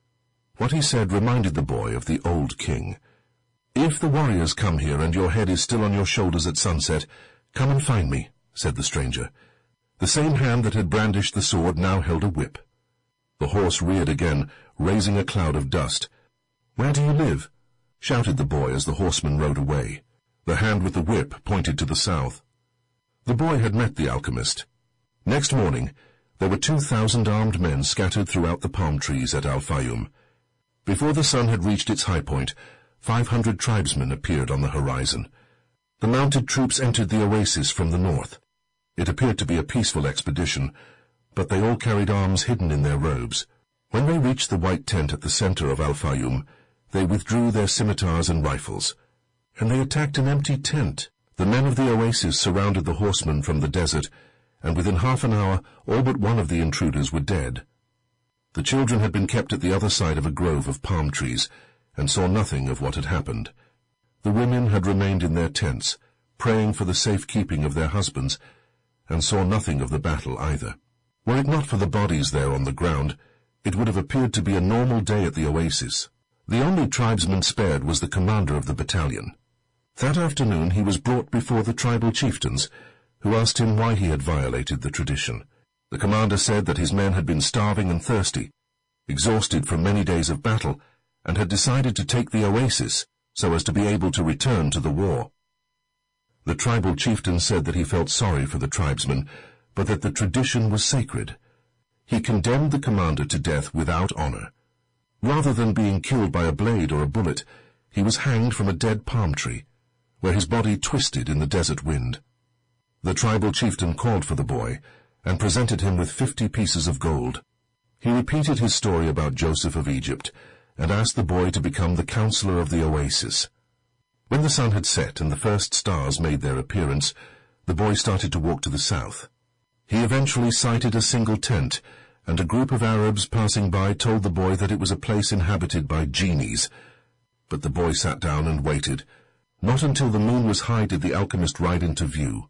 What he said reminded the boy of the old king. "If the warriors come here and your head is still on your shoulders at sunset, come and find me," said the stranger. The same hand that had brandished the sword now held a whip. The horse reared again, raising a cloud of dust. "Where do you live?" shouted the boy as the horseman rode away. The hand with the whip pointed to the south. The boy had met the alchemist. Next morning, there were two thousand armed men scattered throughout the palm trees at Al-Fayoum. Before the sun had reached its high point, five hundred tribesmen appeared on the horizon. The mounted troops entered the oasis from the north. It appeared to be a peaceful expedition, but they all carried arms hidden in their robes. When they reached the white tent at the center of Al-Fayoum, they withdrew their scimitars and rifles, and they attacked an empty tent. The men of the oasis surrounded the horsemen from the desert, and within half an hour all but one of the intruders were dead. The children had been kept at the other side of a grove of palm trees, and saw nothing of what had happened. The women had remained in their tents, praying for the safekeeping of their husbands, and saw nothing of the battle either. Were it not for the bodies there on the ground, it would have appeared to be a normal day at the oasis. The only tribesman spared was the commander of the battalion. That afternoon he was brought before the tribal chieftains, who asked him why he had violated the tradition. The commander said that his men had been starving and thirsty, exhausted from many days of battle, and had decided to take the oasis so as to be able to return to the war. The tribal chieftain said that he felt sorry for the tribesmen, but that the tradition was sacred. He condemned the commander to death without honor. Rather than being killed by a blade or a bullet, he was hanged from a dead palm tree, where his body twisted in the desert wind. The tribal chieftain called for the boy and presented him with fifty pieces of gold. He repeated his story about Joseph of Egypt and asked the boy to become the counselor of the oasis. When the sun had set and the first stars made their appearance, the boy started to walk to the south. He eventually sighted a single tent, and a group of Arabs passing by told the boy that it was a place inhabited by genies. But the boy sat down and waited. Not until the moon was high did the alchemist ride into view.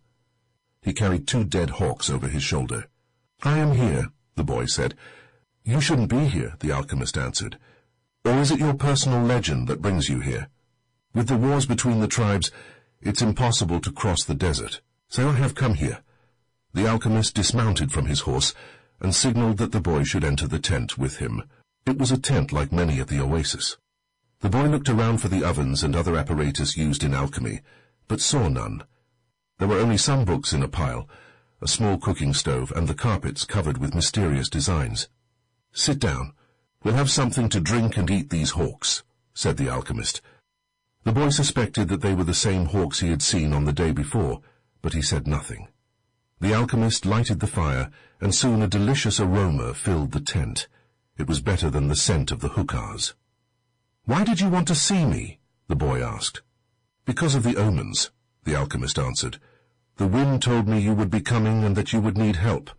He carried two dead hawks over his shoulder. "I am here," the boy said. "You shouldn't be here," the alchemist answered. "Or is it your personal legend that brings you here? With the wars between the tribes, it's impossible to cross the desert, so I have come here." The alchemist dismounted from his horse and signaled that the boy should enter the tent with him. It was a tent like many at the oasis. The boy looked around for the ovens and other apparatus used in alchemy, but saw none. There were only some books in a pile, a small cooking stove, and the carpets covered with mysterious designs. "Sit down. We'll have something to drink and eat these hawks," said the alchemist. The boy suspected that they were the same hawks he had seen on the day before, but he said nothing. The alchemist lighted the fire, and soon a delicious aroma filled the tent. It was better than the scent of the hookahs. "Why did you want to see me?" the boy asked. "Because of the omens," the alchemist answered. "The wind told me you would be coming and that you would need help."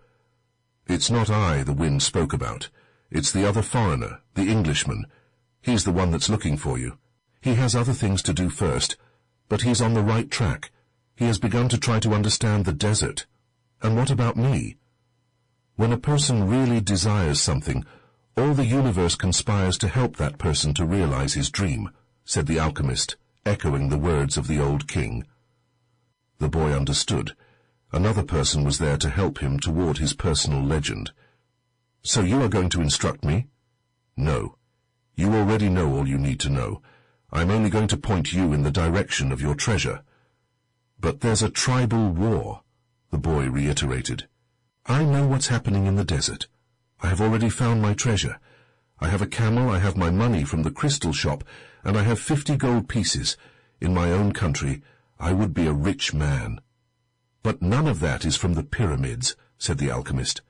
"It's not I the wind spoke about. It's the other foreigner, the Englishman. He's the one that's looking for you. He has other things to do first, but he's on the right track. He has begun to try to understand the desert. And what about me? When a person really desires something, all the universe conspires to help that person to realize his dream," said the alchemist, echoing the words of the old king. The boy understood. Another person was there to help him toward his personal legend. "So you are going to instruct me?" "No. You already know all you need to know. I'm only going to point you in the direction of your treasure." "But there's a tribal war," the boy reiterated. "I know what's happening in the desert. I have already found my treasure. I have a camel, I have my money from the crystal shop, and I have fifty gold pieces. In my own country, I would be a rich man." "But none of that is from the pyramids," said the alchemist.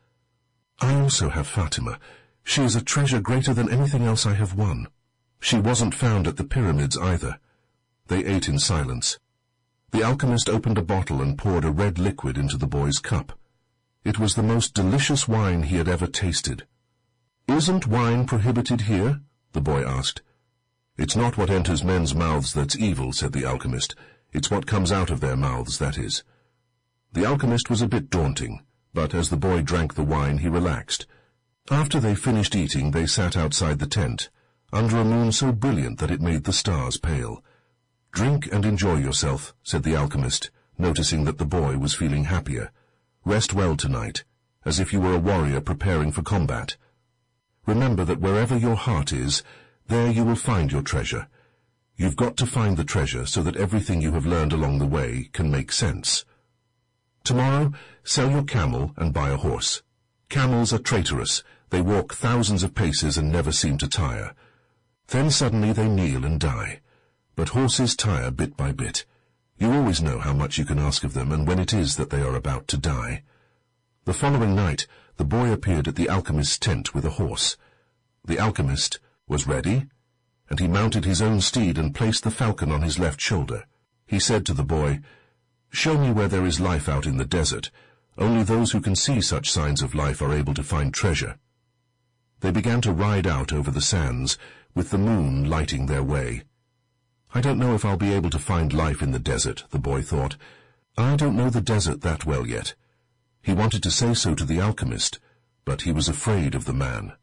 "I also have Fatima. She is a treasure greater than anything else I have won. She wasn't found at the pyramids either." They ate in silence. The alchemist opened a bottle and poured a red liquid into the boy's cup. It was the most delicious wine he had ever tasted. "Isn't wine prohibited here?" the boy asked. "It's not what enters men's mouths that's evil," said the alchemist. "It's what comes out of their mouths, that is." The alchemist was a bit daunting, but as the boy drank the wine he relaxed. After they finished eating, they sat outside the tent, under a moon so brilliant that it made the stars pale. "Drink and enjoy yourself," said the alchemist, noticing that the boy was feeling happier. "Rest well tonight, as if you were a warrior preparing for combat. Remember that wherever your heart is, there you will find your treasure. You've got to find the treasure so that everything you have learned along the way can make sense. Tomorrow, sell your camel and buy a horse. Camels are traitorous. They walk thousands of paces and never seem to tire. Then suddenly they kneel and die. But horses tire bit by bit. You always know how much you can ask of them and when it is that they are about to die." The following night, the boy appeared at the alchemist's tent with a horse. The alchemist was ready, and he mounted his own steed and placed the falcon on his left shoulder. He said to the boy, "Show me where there is life out in the desert. Only those who can see such signs of life are able to find treasure." They began to ride out over the sands, with the moon lighting their way. I don't know if I'll be able to find life in the desert, the boy thought. I don't know the desert that well yet. He wanted to say so to the alchemist, but he was afraid of the man.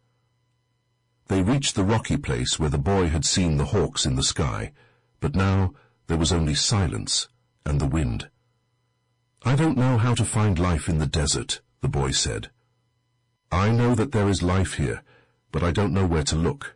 They reached the rocky place where the boy had seen the hawks in the sky, but now there was only silence and the wind. I don't know how to find life in the desert, the boy said. I know that there is life here, but I don't know where to look.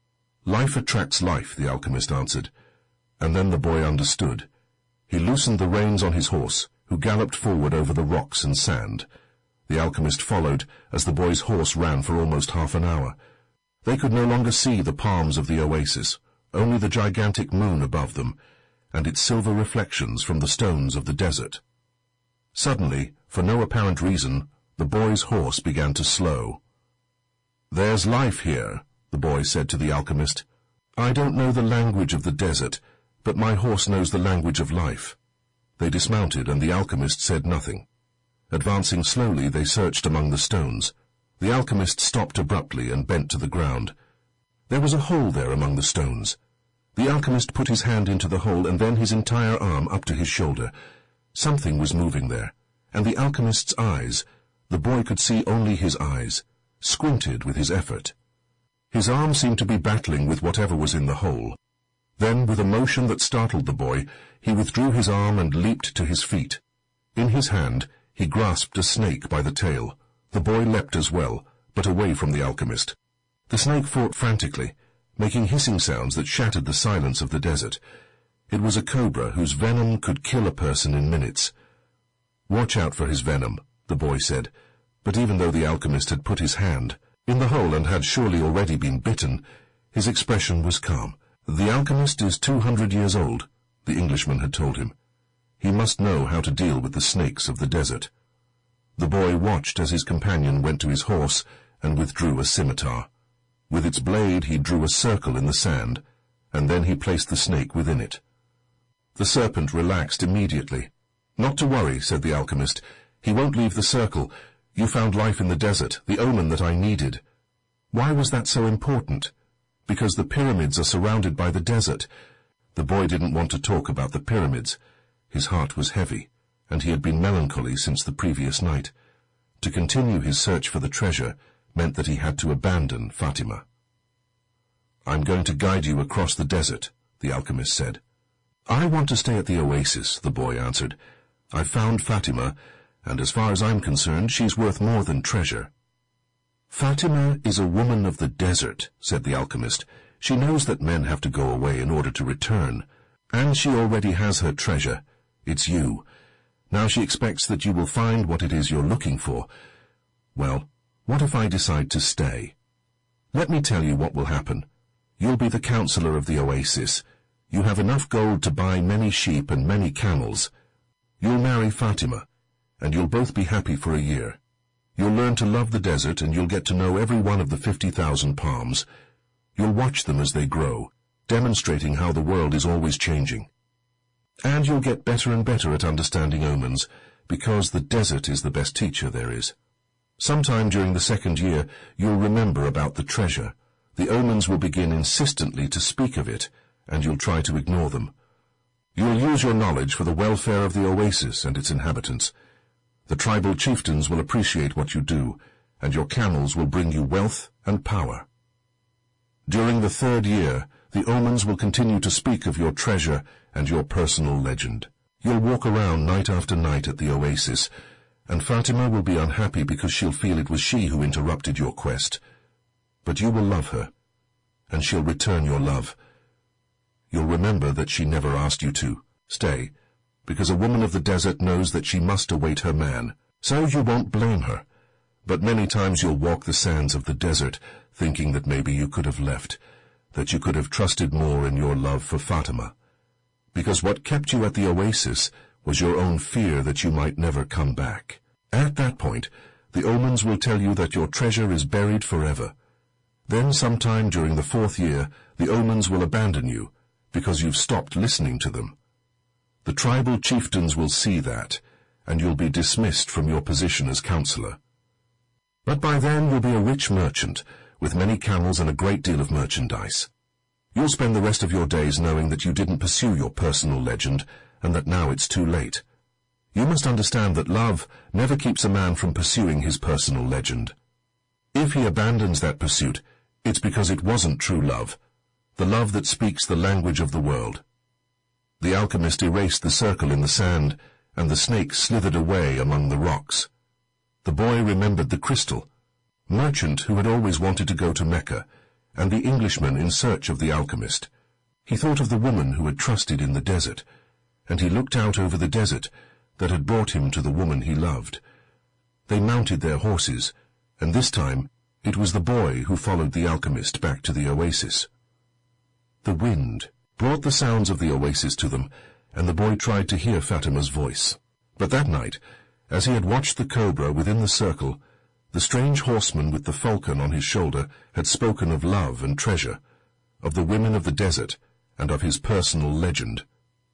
Life attracts life, the alchemist answered, and then the boy understood. He loosened the reins on his horse, who galloped forward over the rocks and sand. The alchemist followed as the boy's horse ran for almost half an hour. They could no longer see the palms of the oasis, only the gigantic moon above them, and its silver reflections from the stones of the desert. Suddenly, for no apparent reason, the boy's horse began to slow. There's life here, the boy said to the alchemist. I don't know the language of the desert, but my horse knows the language of life. They dismounted, and the alchemist said nothing. Advancing slowly, they searched among the stones. The alchemist stopped abruptly and bent to the ground. There was a hole there among the stones. The alchemist put his hand into the hole and then his entire arm up to his shoulder. Something was moving there, and the alchemist's eyes, the boy could see only his eyes, squinted with his effort. His arm seemed to be battling with whatever was in the hole. Then, with a motion that startled the boy, he withdrew his arm and leaped to his feet. In his hand, he grasped a snake by the tail. The boy leapt as well, but away from the alchemist. The snake fought frantically, making hissing sounds that shattered the silence of the desert. It was a cobra whose venom could kill a person in minutes. Watch out for his venom, the boy said, but even though the alchemist had put his hand in the hole and had surely already been bitten, his expression was calm. The alchemist is two hundred years old, the Englishman had told him. He must know how to deal with the snakes of the desert. The boy watched as his companion went to his horse and withdrew a scimitar. With its blade he drew a circle in the sand, and then he placed the snake within it. The serpent relaxed immediately. Not to worry, said the alchemist. He won't leave the circle. You found life in the desert, the omen that I needed. Why was that so important? Because the pyramids are surrounded by the desert. The boy didn't want to talk about the pyramids. His heart was heavy, and he had been melancholy since the previous night. To continue his search for the treasure meant that he had to abandon Fatima. I'm going to guide you across the desert, the alchemist said. I want to stay at the oasis, the boy answered. I've found Fatima, and as far as I'm concerned, she's worth more than treasure. Fatima is a woman of the desert, said the alchemist. She knows that men have to go away in order to return, and she already has her treasure. It's you. Now she expects that you will find what it is you're looking for. Well, what if I decide to stay? Let me tell you what will happen. You'll be the counselor of the oasis. You have enough gold to buy many sheep and many camels. You'll marry Fatima, and you'll both be happy for a year. You'll learn to love the desert, and you'll get to know every one of the fifty thousand palms. You'll watch them as they grow, demonstrating how the world is always changing. And you'll get better and better at understanding omens, because the desert is the best teacher there is. Sometime during the second year, you'll remember about the treasure. The omens will begin insistently to speak of it, and you'll try to ignore them. You'll use your knowledge for the welfare of the oasis and its inhabitants. The tribal chieftains will appreciate what you do, and your camels will bring you wealth and power. During the third year, the omens will continue to speak of your treasure and your personal legend. You'll walk around night after night at the oasis, and Fatima will be unhappy because she'll feel it was she who interrupted your quest. But you will love her, and she'll return your love. You'll remember that she never asked you to stay, because a woman of the desert knows that she must await her man, so you won't blame her. But many times you'll walk the sands of the desert, thinking that maybe you could have left, that you could have trusted more in your love for Fatima. Because what kept you at the oasis was your own fear that you might never come back. At that point, the omens will tell you that your treasure is buried forever. Then sometime during the fourth year, the omens will abandon you, because you've stopped listening to them. The tribal chieftains will see that, and you'll be dismissed from your position as counselor. But by then you'll be a rich merchant, with many camels and a great deal of merchandise. You'll spend the rest of your days knowing that you didn't pursue your personal legend, and that now it's too late. You must understand that love never keeps a man from pursuing his personal legend. If he abandons that pursuit, it's because it wasn't true love, the love that speaks the language of the world. The alchemist erased the circle in the sand, and the snake slithered away among the rocks. The boy remembered the crystal, merchant who had always wanted to go to Mecca, and the Englishman in search of the alchemist. He thought of the woman who had trusted in the desert, and he looked out over the desert that had brought him to the woman he loved. They mounted their horses, and this time it was the boy who followed the alchemist back to the oasis. The wind brought the sounds of the oasis to them, and the boy tried to hear Fatima's voice. But that night, as he had watched the cobra within the circle, the strange horseman with the falcon on his shoulder had spoken of love and treasure, of the women of the desert, and of his personal legend.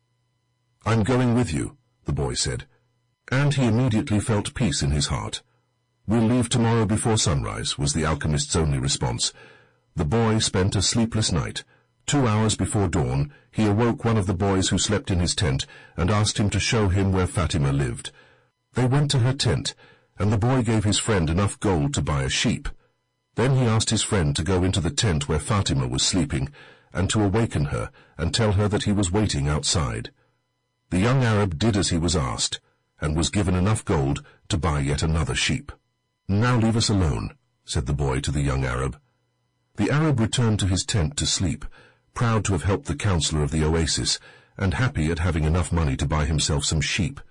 "I'm going with you," the boy said, and he immediately felt peace in his heart. "We'll leave tomorrow before sunrise," was the alchemist's only response. The boy spent a sleepless night. Two hours before dawn, he awoke one of the boys who slept in his tent and asked him to show him where Fatima lived. They went to her tent, and the boy gave his friend enough gold to buy a sheep. Then he asked his friend to go into the tent where Fatima was sleeping, and to awaken her and tell her that he was waiting outside. The young Arab did as he was asked, and was given enough gold to buy yet another sheep. "Now leave us alone," said the boy to the young Arab. The Arab returned to his tent to sleep, proud to have helped the counselor of the oasis, and happy at having enough money to buy himself some sheep.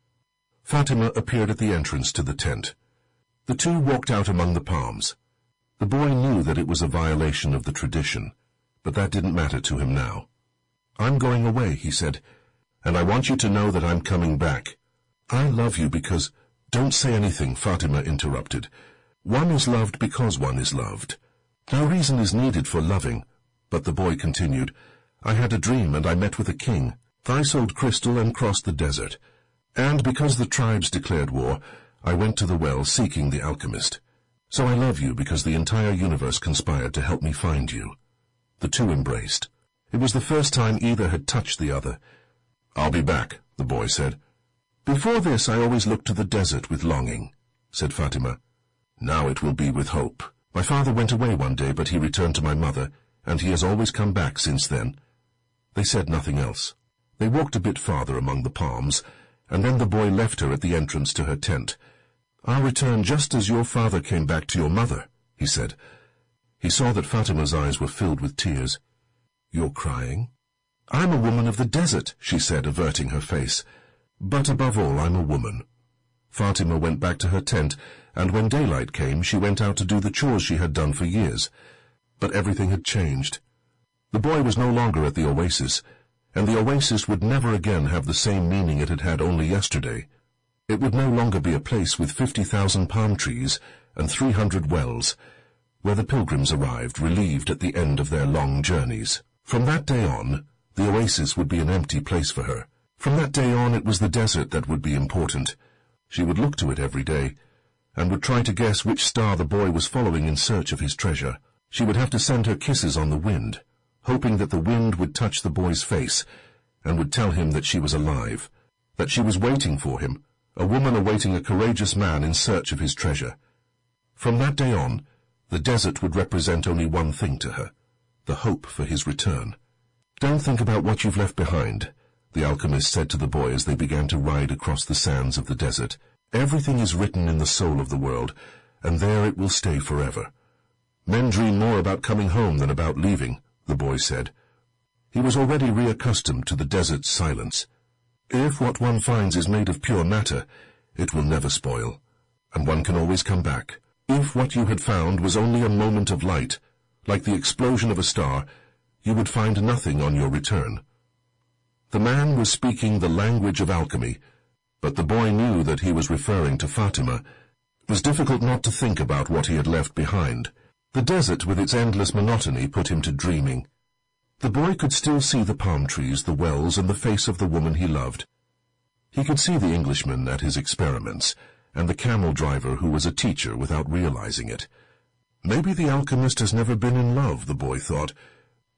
Fatima appeared at the entrance to the tent. The two walked out among the palms. The boy knew that it was a violation of the tradition, but that didn't matter to him now. "I'm going away," he said, "and I want you to know that I'm coming back. I love you because—" "Don't say anything," Fatima interrupted. "One is loved because one is loved. No reason is needed for loving." But the boy continued, "I had a dream, and I met with a king. I sold crystal and crossed the desert. And because the tribes declared war, I went to the well seeking the alchemist. So I love you because the entire universe conspired to help me find you." The two embraced. It was the first time either had touched the other. "I'll be back," the boy said. "Before this I always looked to the desert with longing," said Fatima. "Now it will be with hope. My father went away one day, but he returned to my mother, and he has always come back since then." They said nothing else. They walked a bit farther among the palms, and then the boy left her at the entrance to her tent. "I'll return just as your father came back to your mother," he said. He saw that Fatima's eyes were filled with tears. "You're crying?" "I'm a woman of the desert," she said, averting her face. "But above all, I'm a woman." Fatima went back to her tent, and when daylight came, she went out to do the chores she had done for years. But everything had changed. The boy was no longer at the oasis, and the oasis would never again have the same meaning it had had only yesterday. It would no longer be a place with fifty thousand palm trees and three hundred wells, where the pilgrims arrived, relieved at the end of their long journeys. From that day on, the oasis would be an empty place for her. From that day on, it was the desert that would be important. She would look to it every day, and would try to guess which star the boy was following in search of his treasure. She would have to send her kisses on the wind, hoping that the wind would touch the boy's face, and would tell him that she was alive, that she was waiting for him, a woman awaiting a courageous man in search of his treasure. From that day on, the desert would represent only one thing to her, the hope for his return. "Don't think about what you've left behind," the alchemist said to the boy as they began to ride across the sands of the desert. "Everything is written in the soul of the world, and there it will stay forever. Men dream more about coming home than about leaving," the boy said. He was already reaccustomed to the desert's silence. "If what one finds is made of pure matter, it will never spoil, and one can always come back. If what you had found was only a moment of light, like the explosion of a star, you would find nothing on your return." The man was speaking the language of alchemy, but the boy knew that he was referring to Fatima. It was difficult not to think about what he had left behind. The desert with its endless monotony put him to dreaming. The boy could still see the palm trees, the wells, and the face of the woman he loved. He could see the Englishman at his experiments, and the camel driver who was a teacher without realizing it. Maybe the alchemist has never been in love, the boy thought.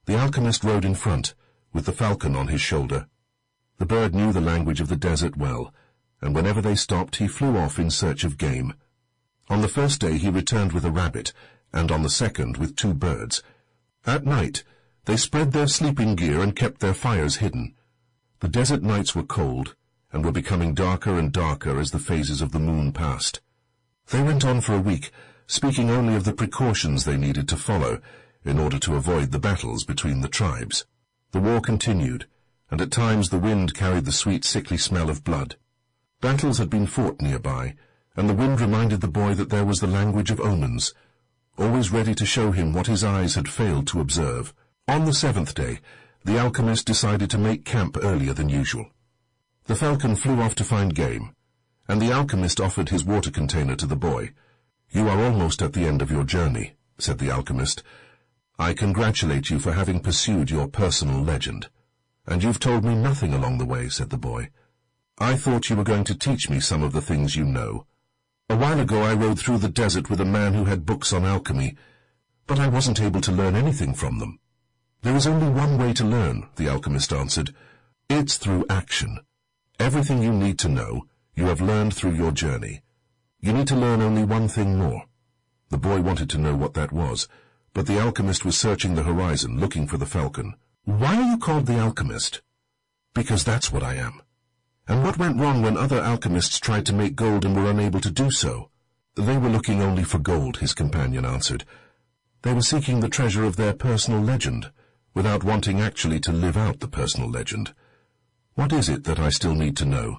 The alchemist rode in front, with the falcon on his shoulder. The bird knew the language of the desert well, and whenever they stopped he flew off in search of game. On the first day he returned with a rabbit, and on the second with two birds. At night they spread their sleeping gear and kept their fires hidden. The desert nights were cold, and were becoming darker and darker as the phases of the moon passed. They went on for a week, speaking only of the precautions they needed to follow in order to avoid the battles between the tribes. The war continued, and at times the wind carried the sweet sickly smell of blood. Battles had been fought nearby, and the wind reminded the boy that there was the language of omens, always ready to show him what his eyes had failed to observe. On the seventh day, the alchemist decided to make camp earlier than usual. The falcon flew off to find game, and the alchemist offered his water container to the boy. "You are almost at the end of your journey," said the alchemist. "I congratulate you for having pursued your personal legend." "And you've told me nothing along the way," said the boy. "I thought you were going to teach me some of the things you know. A while ago I rode through the desert with a man who had books on alchemy, but I wasn't able to learn anything from them." "There is only one way to learn," the alchemist answered. "It's through action. Everything you need to know, you have learned through your journey. You need to learn only one thing more." The boy wanted to know what that was, but the alchemist was searching the horizon, looking for the falcon. "Why are you called the alchemist?" "Because that's what I am." "And what went wrong when other alchemists tried to make gold and were unable to do so?" "They were looking only for gold," his companion answered. "They were seeking the treasure of their personal legend, without wanting actually to live out the personal legend. What is it that I still need to know?"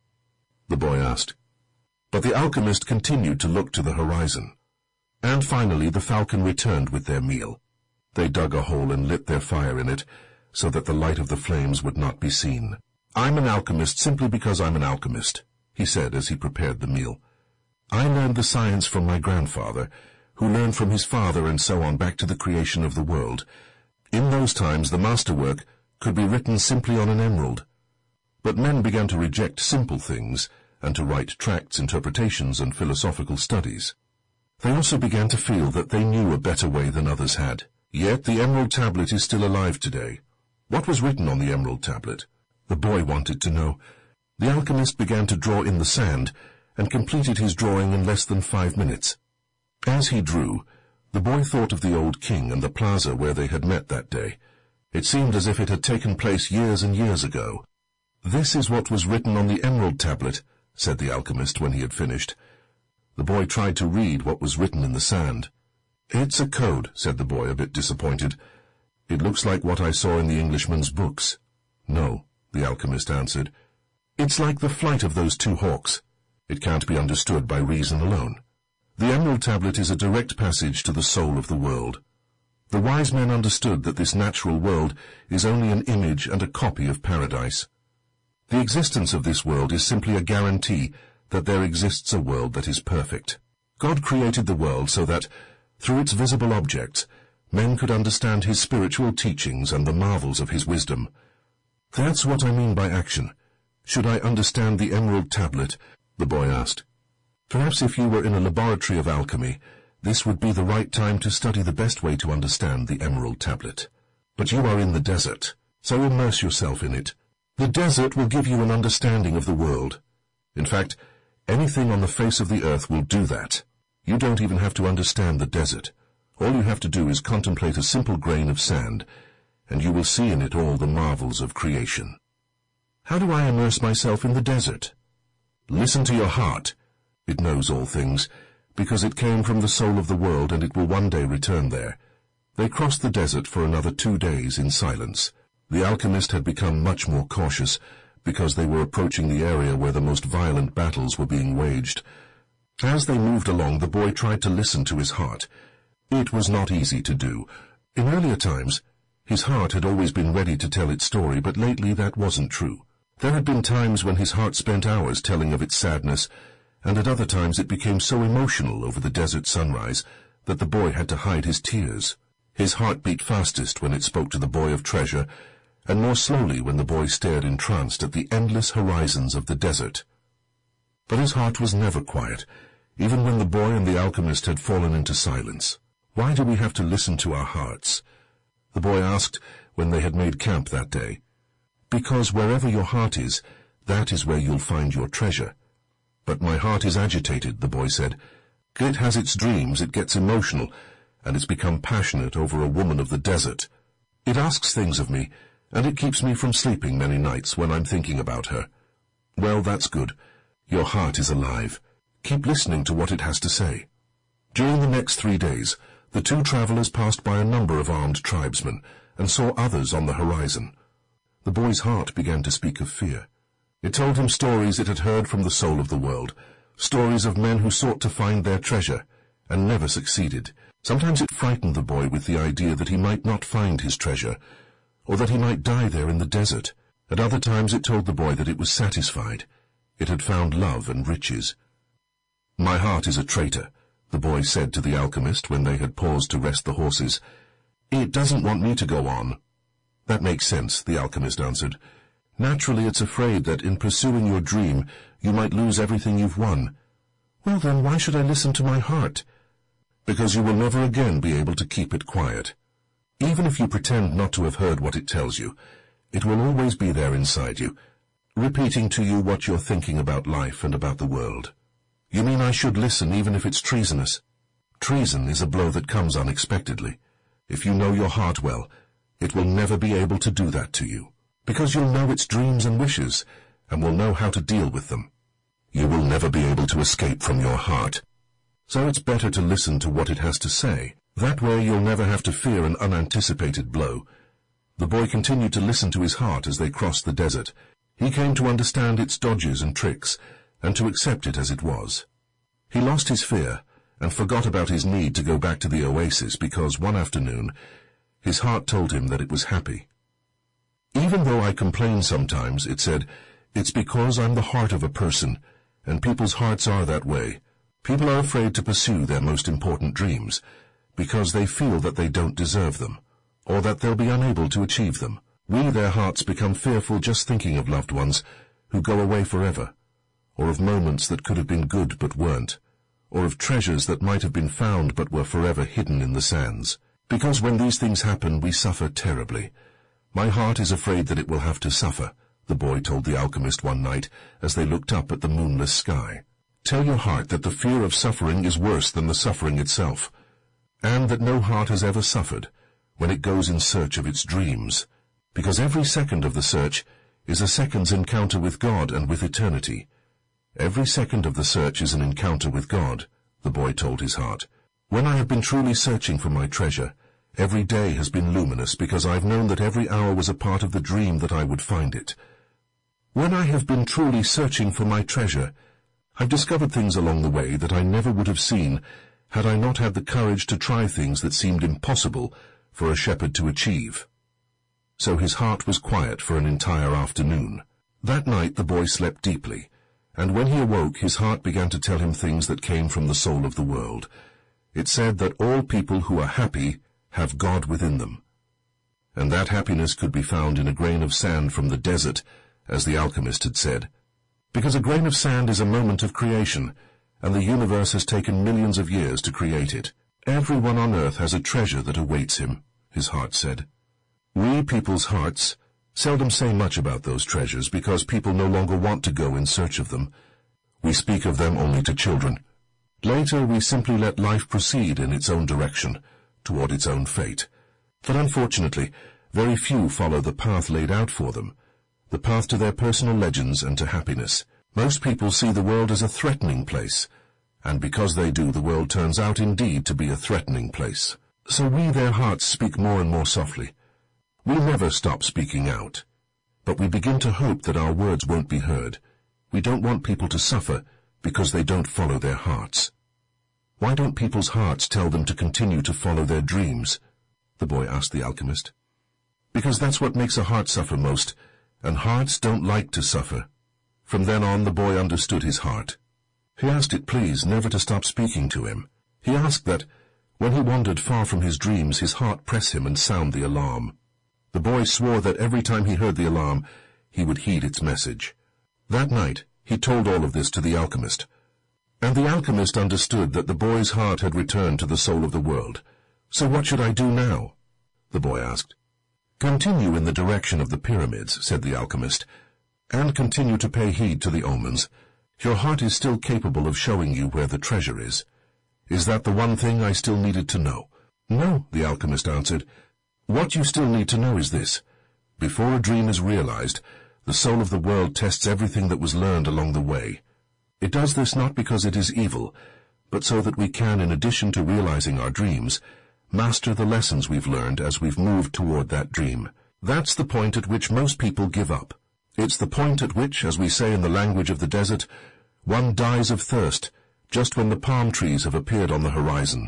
the boy asked. But the alchemist continued to look to the horizon. And finally the falcon returned with their meal. They dug a hole and lit their fire in it, so that the light of the flames would not be seen. "I'm an alchemist simply because I'm an alchemist," he said as he prepared the meal. "I learned the science from my grandfather, who learned from his father, and so on back to the creation of the world. In those times the masterwork could be written simply on an emerald. But men began to reject simple things and to write tracts, interpretations, and philosophical studies. They also began to feel that they knew a better way than others had. Yet the emerald tablet is still alive today. What was written on the emerald tablet?" The boy wanted to know. The alchemist began to draw in the sand, and completed his drawing in less than five minutes. As he drew, the boy thought of the old king and the plaza where they had met that day. It seemed as if it had taken place years and years ago. "This is what was written on the emerald tablet," said the alchemist when he had finished. The boy tried to read what was written in the sand. "It's a code," said the boy, a bit disappointed. "It looks like what I saw in the Englishman's books." "No," the alchemist answered. "It's like the flight of those two hawks. It can't be understood by reason alone. The emerald tablet is a direct passage to the soul of the world. The wise men understood that this natural world is only an image and a copy of paradise. The existence of this world is simply a guarantee that there exists a world that is perfect. God created the world so that, through its visible objects, men could understand his spiritual teachings and the marvels of his wisdom. That's what I mean by action. Should I understand the emerald tablet?" the boy asked. "Perhaps if you were in a laboratory of alchemy, this would be the right time to study the best way to understand the emerald tablet. But you are in the desert, so immerse yourself in it. The desert will give you an understanding of the world. In fact, anything on the face of the earth will do that. You don't even have to understand the desert. All you have to do is contemplate a simple grain of sand, and you will see in it all the marvels of creation." "How do I immerse myself in the desert?" "Listen to your heart. It knows all things, because it came from the soul of the world, and it will one day return there." They crossed the desert for another two days in silence. The alchemist had become much more cautious, because they were approaching the area where the most violent battles were being waged. As they moved along, the boy tried to listen to his heart. It was not easy to do. In earlier times, his heart had always been ready to tell its story, but lately that wasn't true. There had been times when his heart spent hours telling of its sadness, and at other times it became so emotional over the desert sunrise that the boy had to hide his tears. His heart beat fastest when it spoke to the boy of treasure, and more slowly when the boy stared entranced at the endless horizons of the desert. But his heart was never quiet, even when the boy and the alchemist had fallen into silence. Why do we have to listen to our hearts? the boy asked when they had made camp that day. Because wherever your heart is, that is where you'll find your treasure. But my heart is agitated, the boy said. It has its dreams, it gets emotional, and it's become passionate over a woman of the desert. It asks things of me, and it keeps me from sleeping many nights when I'm thinking about her. Well, that's good. Your heart is alive. Keep listening to what it has to say. During the next three days, the two travelers passed by a number of armed tribesmen and saw others on the horizon. The boy's heart began to speak of fear. It told him stories it had heard from the soul of the world, stories of men who sought to find their treasure and never succeeded. Sometimes it frightened the boy with the idea that he might not find his treasure, or that he might die there in the desert. At other times it told the boy that it was satisfied. It had found love and riches. My heart is a traitor, the boy said to the alchemist when they had paused to rest the horses. It doesn't want me to go on. That makes sense, the alchemist answered. Naturally it's afraid that in pursuing your dream you might lose everything you've won. Well then, why should I listen to my heart? Because you will never again be able to keep it quiet. Even if you pretend not to have heard what it tells you, it will always be there inside you, repeating to you what you're thinking about life and about the world. You mean I should listen even if it's treasonous? Treason is a blow that comes unexpectedly. If you know your heart well, it will never be able to do that to you, because you'll know its dreams and wishes, and will know how to deal with them. You will never be able to escape from your heart. So it's better to listen to what it has to say. That way you'll never have to fear an unanticipated blow. The boy continued to listen to his heart as they crossed the desert. He came to understand its dodges and tricks, and to accept it as it was. He lost his fear, and forgot about his need to go back to the oasis because one afternoon his heart told him that it was happy. Even though I complain sometimes, it said, it's because I'm the heart of a person, and people's hearts are that way. People are afraid to pursue their most important dreams, because they feel that they don't deserve them, or that they'll be unable to achieve them. We, their hearts, become fearful just thinking of loved ones who go away forever, or of moments that could have been good but weren't, or of treasures that might have been found but were forever hidden in the sands. Because when these things happen, we suffer terribly. My heart is afraid that it will have to suffer, the boy told the alchemist one night as they looked up at the moonless sky. Tell your heart that the fear of suffering is worse than the suffering itself, and that no heart has ever suffered when it goes in search of its dreams, because every second of the search is a second's encounter with God and with eternity. Every second of the search is an encounter with God, the boy told his heart. When I have been truly searching for my treasure, every day has been luminous because I've known that every hour was a part of the dream that I would find it. When I have been truly searching for my treasure, I've discovered things along the way that I never would have seen had I not had the courage to try things that seemed impossible for a shepherd to achieve. So his heart was quiet for an entire afternoon. That night the boy slept deeply, and when he awoke his heart began to tell him things that came from the soul of the world. It said that all people who are happy have God within them, and that happiness could be found in a grain of sand from the desert, as the alchemist had said, because a grain of sand is a moment of creation, and the universe has taken millions of years to create it. Everyone on earth has a treasure that awaits him, his heart said. We people's hearts seldom say much about those treasures because people no longer want to go in search of them. We speak of them only to children. Later we simply let life proceed in its own direction, toward its own fate. But unfortunately, very few follow the path laid out for them, the path to their personal legends and to happiness. Most people see the world as a threatening place, and because they do, the world turns out indeed to be a threatening place. So we, their hearts, speak more and more softly. We never stop speaking out, but we begin to hope that our words won't be heard. We don't want people to suffer because they don't follow their hearts. Why don't people's hearts tell them to continue to follow their dreams? The boy asked the alchemist. Because that's what makes a heart suffer most, and hearts don't like to suffer. From then on the boy understood his heart. He asked it please never to stop speaking to him. He asked that, when he wandered far from his dreams, his heart press him and sound the alarm. The boy swore that every time he heard the alarm, he would heed its message. That night he told all of this to the alchemist, and the alchemist understood that the boy's heart had returned to the soul of the world. So what should I do now? the boy asked. "Continue in the direction of the pyramids," said the alchemist, "and continue to pay heed to the omens. Your heart is still capable of showing you where the treasure is. Is that the one thing I still needed to know?" "No," the alchemist answered. "What you still need to know is this. Before a dream is realized, the soul of the world tests everything that was learned along the way. It does this not because it is evil, but so that we can, in addition to realizing our dreams, master the lessons we've learned as we've moved toward that dream. That's the point at which most people give up. It's the point at which, as we say in the language of the desert, one dies of thirst just when the palm trees have appeared on the horizon.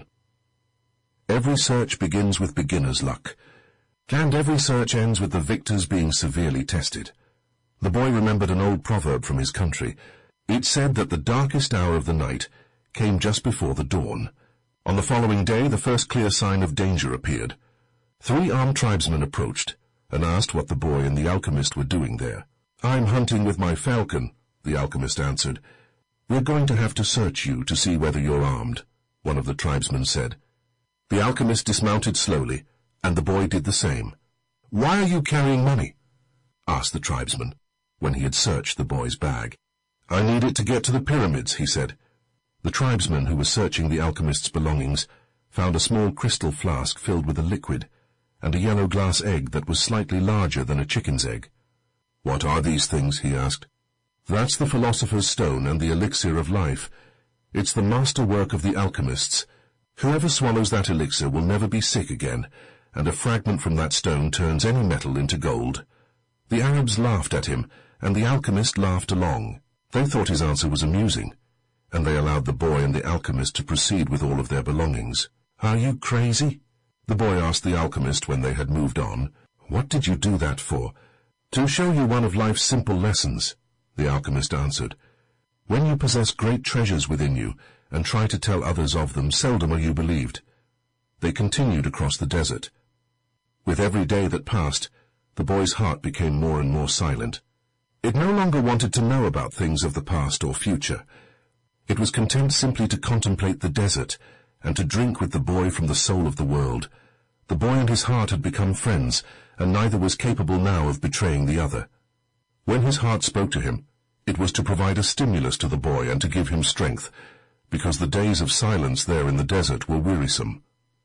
Every search begins with beginner's luck, and every search ends with the victors being severely tested." The boy remembered an old proverb from his country. It said that the darkest hour of the night came just before the dawn. On the following day, the first clear sign of danger appeared. Three armed tribesmen approached and asked what the boy and the alchemist were doing there. "I'm hunting with my falcon," the alchemist answered. "We're going to have to search you to see whether you're armed," one of the tribesmen said. The alchemist dismounted slowly, and the boy did the same. "Why are you carrying money?" asked the tribesman, when he had searched the boy's bag. "I need it to get to the pyramids," he said. The tribesman who was searching the alchemist's belongings found a small crystal flask filled with a liquid, and a yellow glass egg that was slightly larger than a chicken's egg. "What are these things?" he asked. "That's the philosopher's stone and the elixir of life. It's the master work of the alchemists. Whoever swallows that elixir will never be sick again, and a fragment from that stone turns any metal into gold." The Arabs laughed at him, and the alchemist laughed along. They thought his answer was amusing, and they allowed the boy and the alchemist to proceed with all of their belongings. "Are you crazy?" the boy asked the alchemist when they had moved on. "What did you do that for?" "To show you one of life's simple lessons," the alchemist answered. "When you possess great treasures within you and try to tell others of them, seldom are you believed." They continued across the desert. With every day that passed, the boy's heart became more and more silent. It no longer wanted to know about things of the past or future. It was content simply to contemplate the desert and to drink with the boy from the soul of the world. The boy and his heart had become friends, and neither was capable now of betraying the other. When his heart spoke to him, it was to provide a stimulus to the boy and to give him strength, because the days of silence there in the desert were wearisome.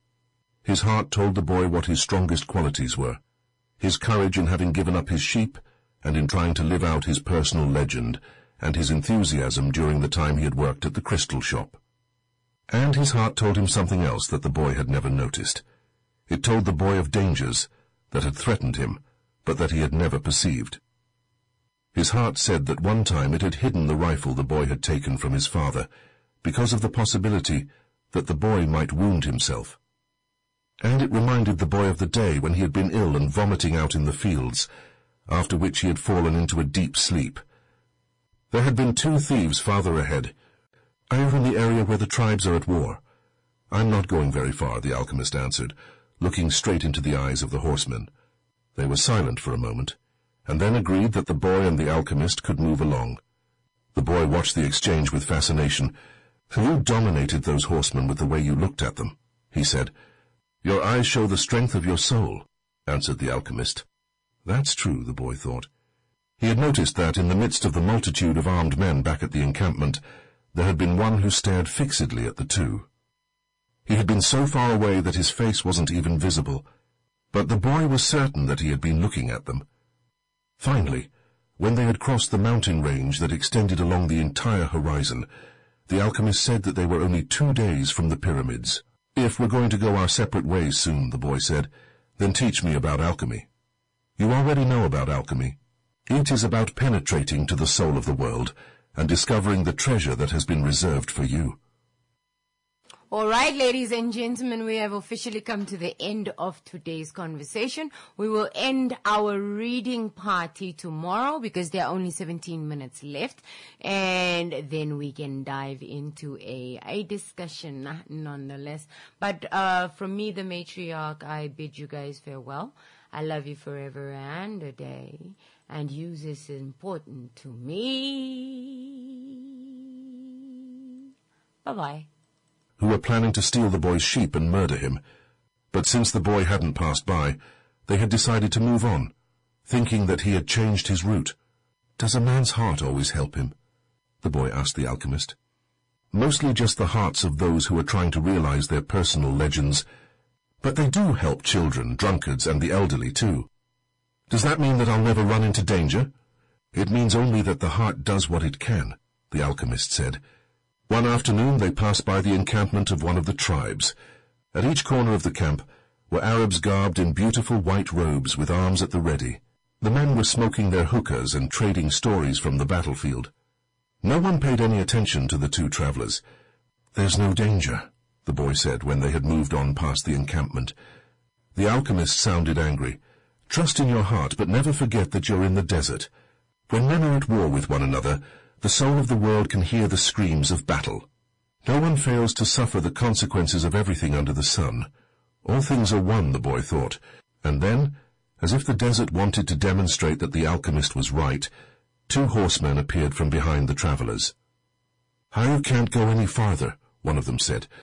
His heart told the boy what his strongest qualities were: his courage in having given up his sheep and in trying to live out his personal legend, and his enthusiasm during the time he had worked at the crystal shop. And his heart told him something else that the boy had never noticed. It told the boy of dangers that had threatened him, but that he had never perceived. His heart said that one time it had hidden the rifle the boy had taken from his father, because of the possibility that the boy might wound himself. And it reminded the boy of the day when he had been ill and vomiting out in the fields, after which he had fallen into a deep sleep. There had been two thieves farther ahead, over in the area where the tribes are at war. "I'm not going very far," the alchemist answered, looking straight into the eyes of the horsemen. They were silent for a moment, and then agreed that the boy and the alchemist could move along. The boy watched the exchange with fascination. "You dominated those horsemen with the way you looked at them," he said. "Your eyes show the strength of your soul," answered the alchemist. That's true, the boy thought. He had noticed that, in the midst of the multitude of armed men back at the encampment, there had been one who stared fixedly at the two. He had been so far away that his face wasn't even visible, but the boy was certain that he had been looking at them. Finally, when they had crossed the mountain range that extended along the entire horizon, the alchemist said that they were only two days from the pyramids. "If we're going to go our separate ways soon," the boy said, "then teach me about alchemy." "You already know about alchemy. It is about penetrating to the soul of the world and discovering the treasure that has been reserved for you." All right, ladies and gentlemen, we have officially come to the end of today's conversation. We will end our reading party tomorrow because there are only seventeen minutes left, and then we can dive into a, a discussion nonetheless. But uh, from me, the matriarch, I bid you guys farewell. I love you forever and a day, and you is important to me. Bye-bye. Who were planning to steal the boy's sheep and murder him, But since the boy hadn't passed by, they had decided to move on, thinking that he had changed his route. "Does a man's heart always help him?" the boy asked the alchemist. "Mostly just the hearts of those who are trying to realize their personal legends, but they do help children, drunkards, and the elderly too." "Does that mean that I'll never run into danger?" "It means only that the heart does what it can," the alchemist said. One afternoon they passed by the encampment of one of the tribes. At each corner of the camp were Arabs garbed in beautiful white robes with arms at the ready. The men were smoking their hookahs and trading stories from the battlefield. No one paid any attention to the two travelers. "There's no danger," the boy said when they had moved on past the encampment. The alchemist sounded angry. "Trust in your heart, but never forget that you're in the desert. When men are at war with one another, the soul of the world can hear the screams of battle. No one fails to suffer the consequences of everything under the sun. All things are one," the boy thought, and then, as if the desert wanted to demonstrate that the alchemist was right, two horsemen appeared from behind the travelers. "Haru can't go any farther," one of them said.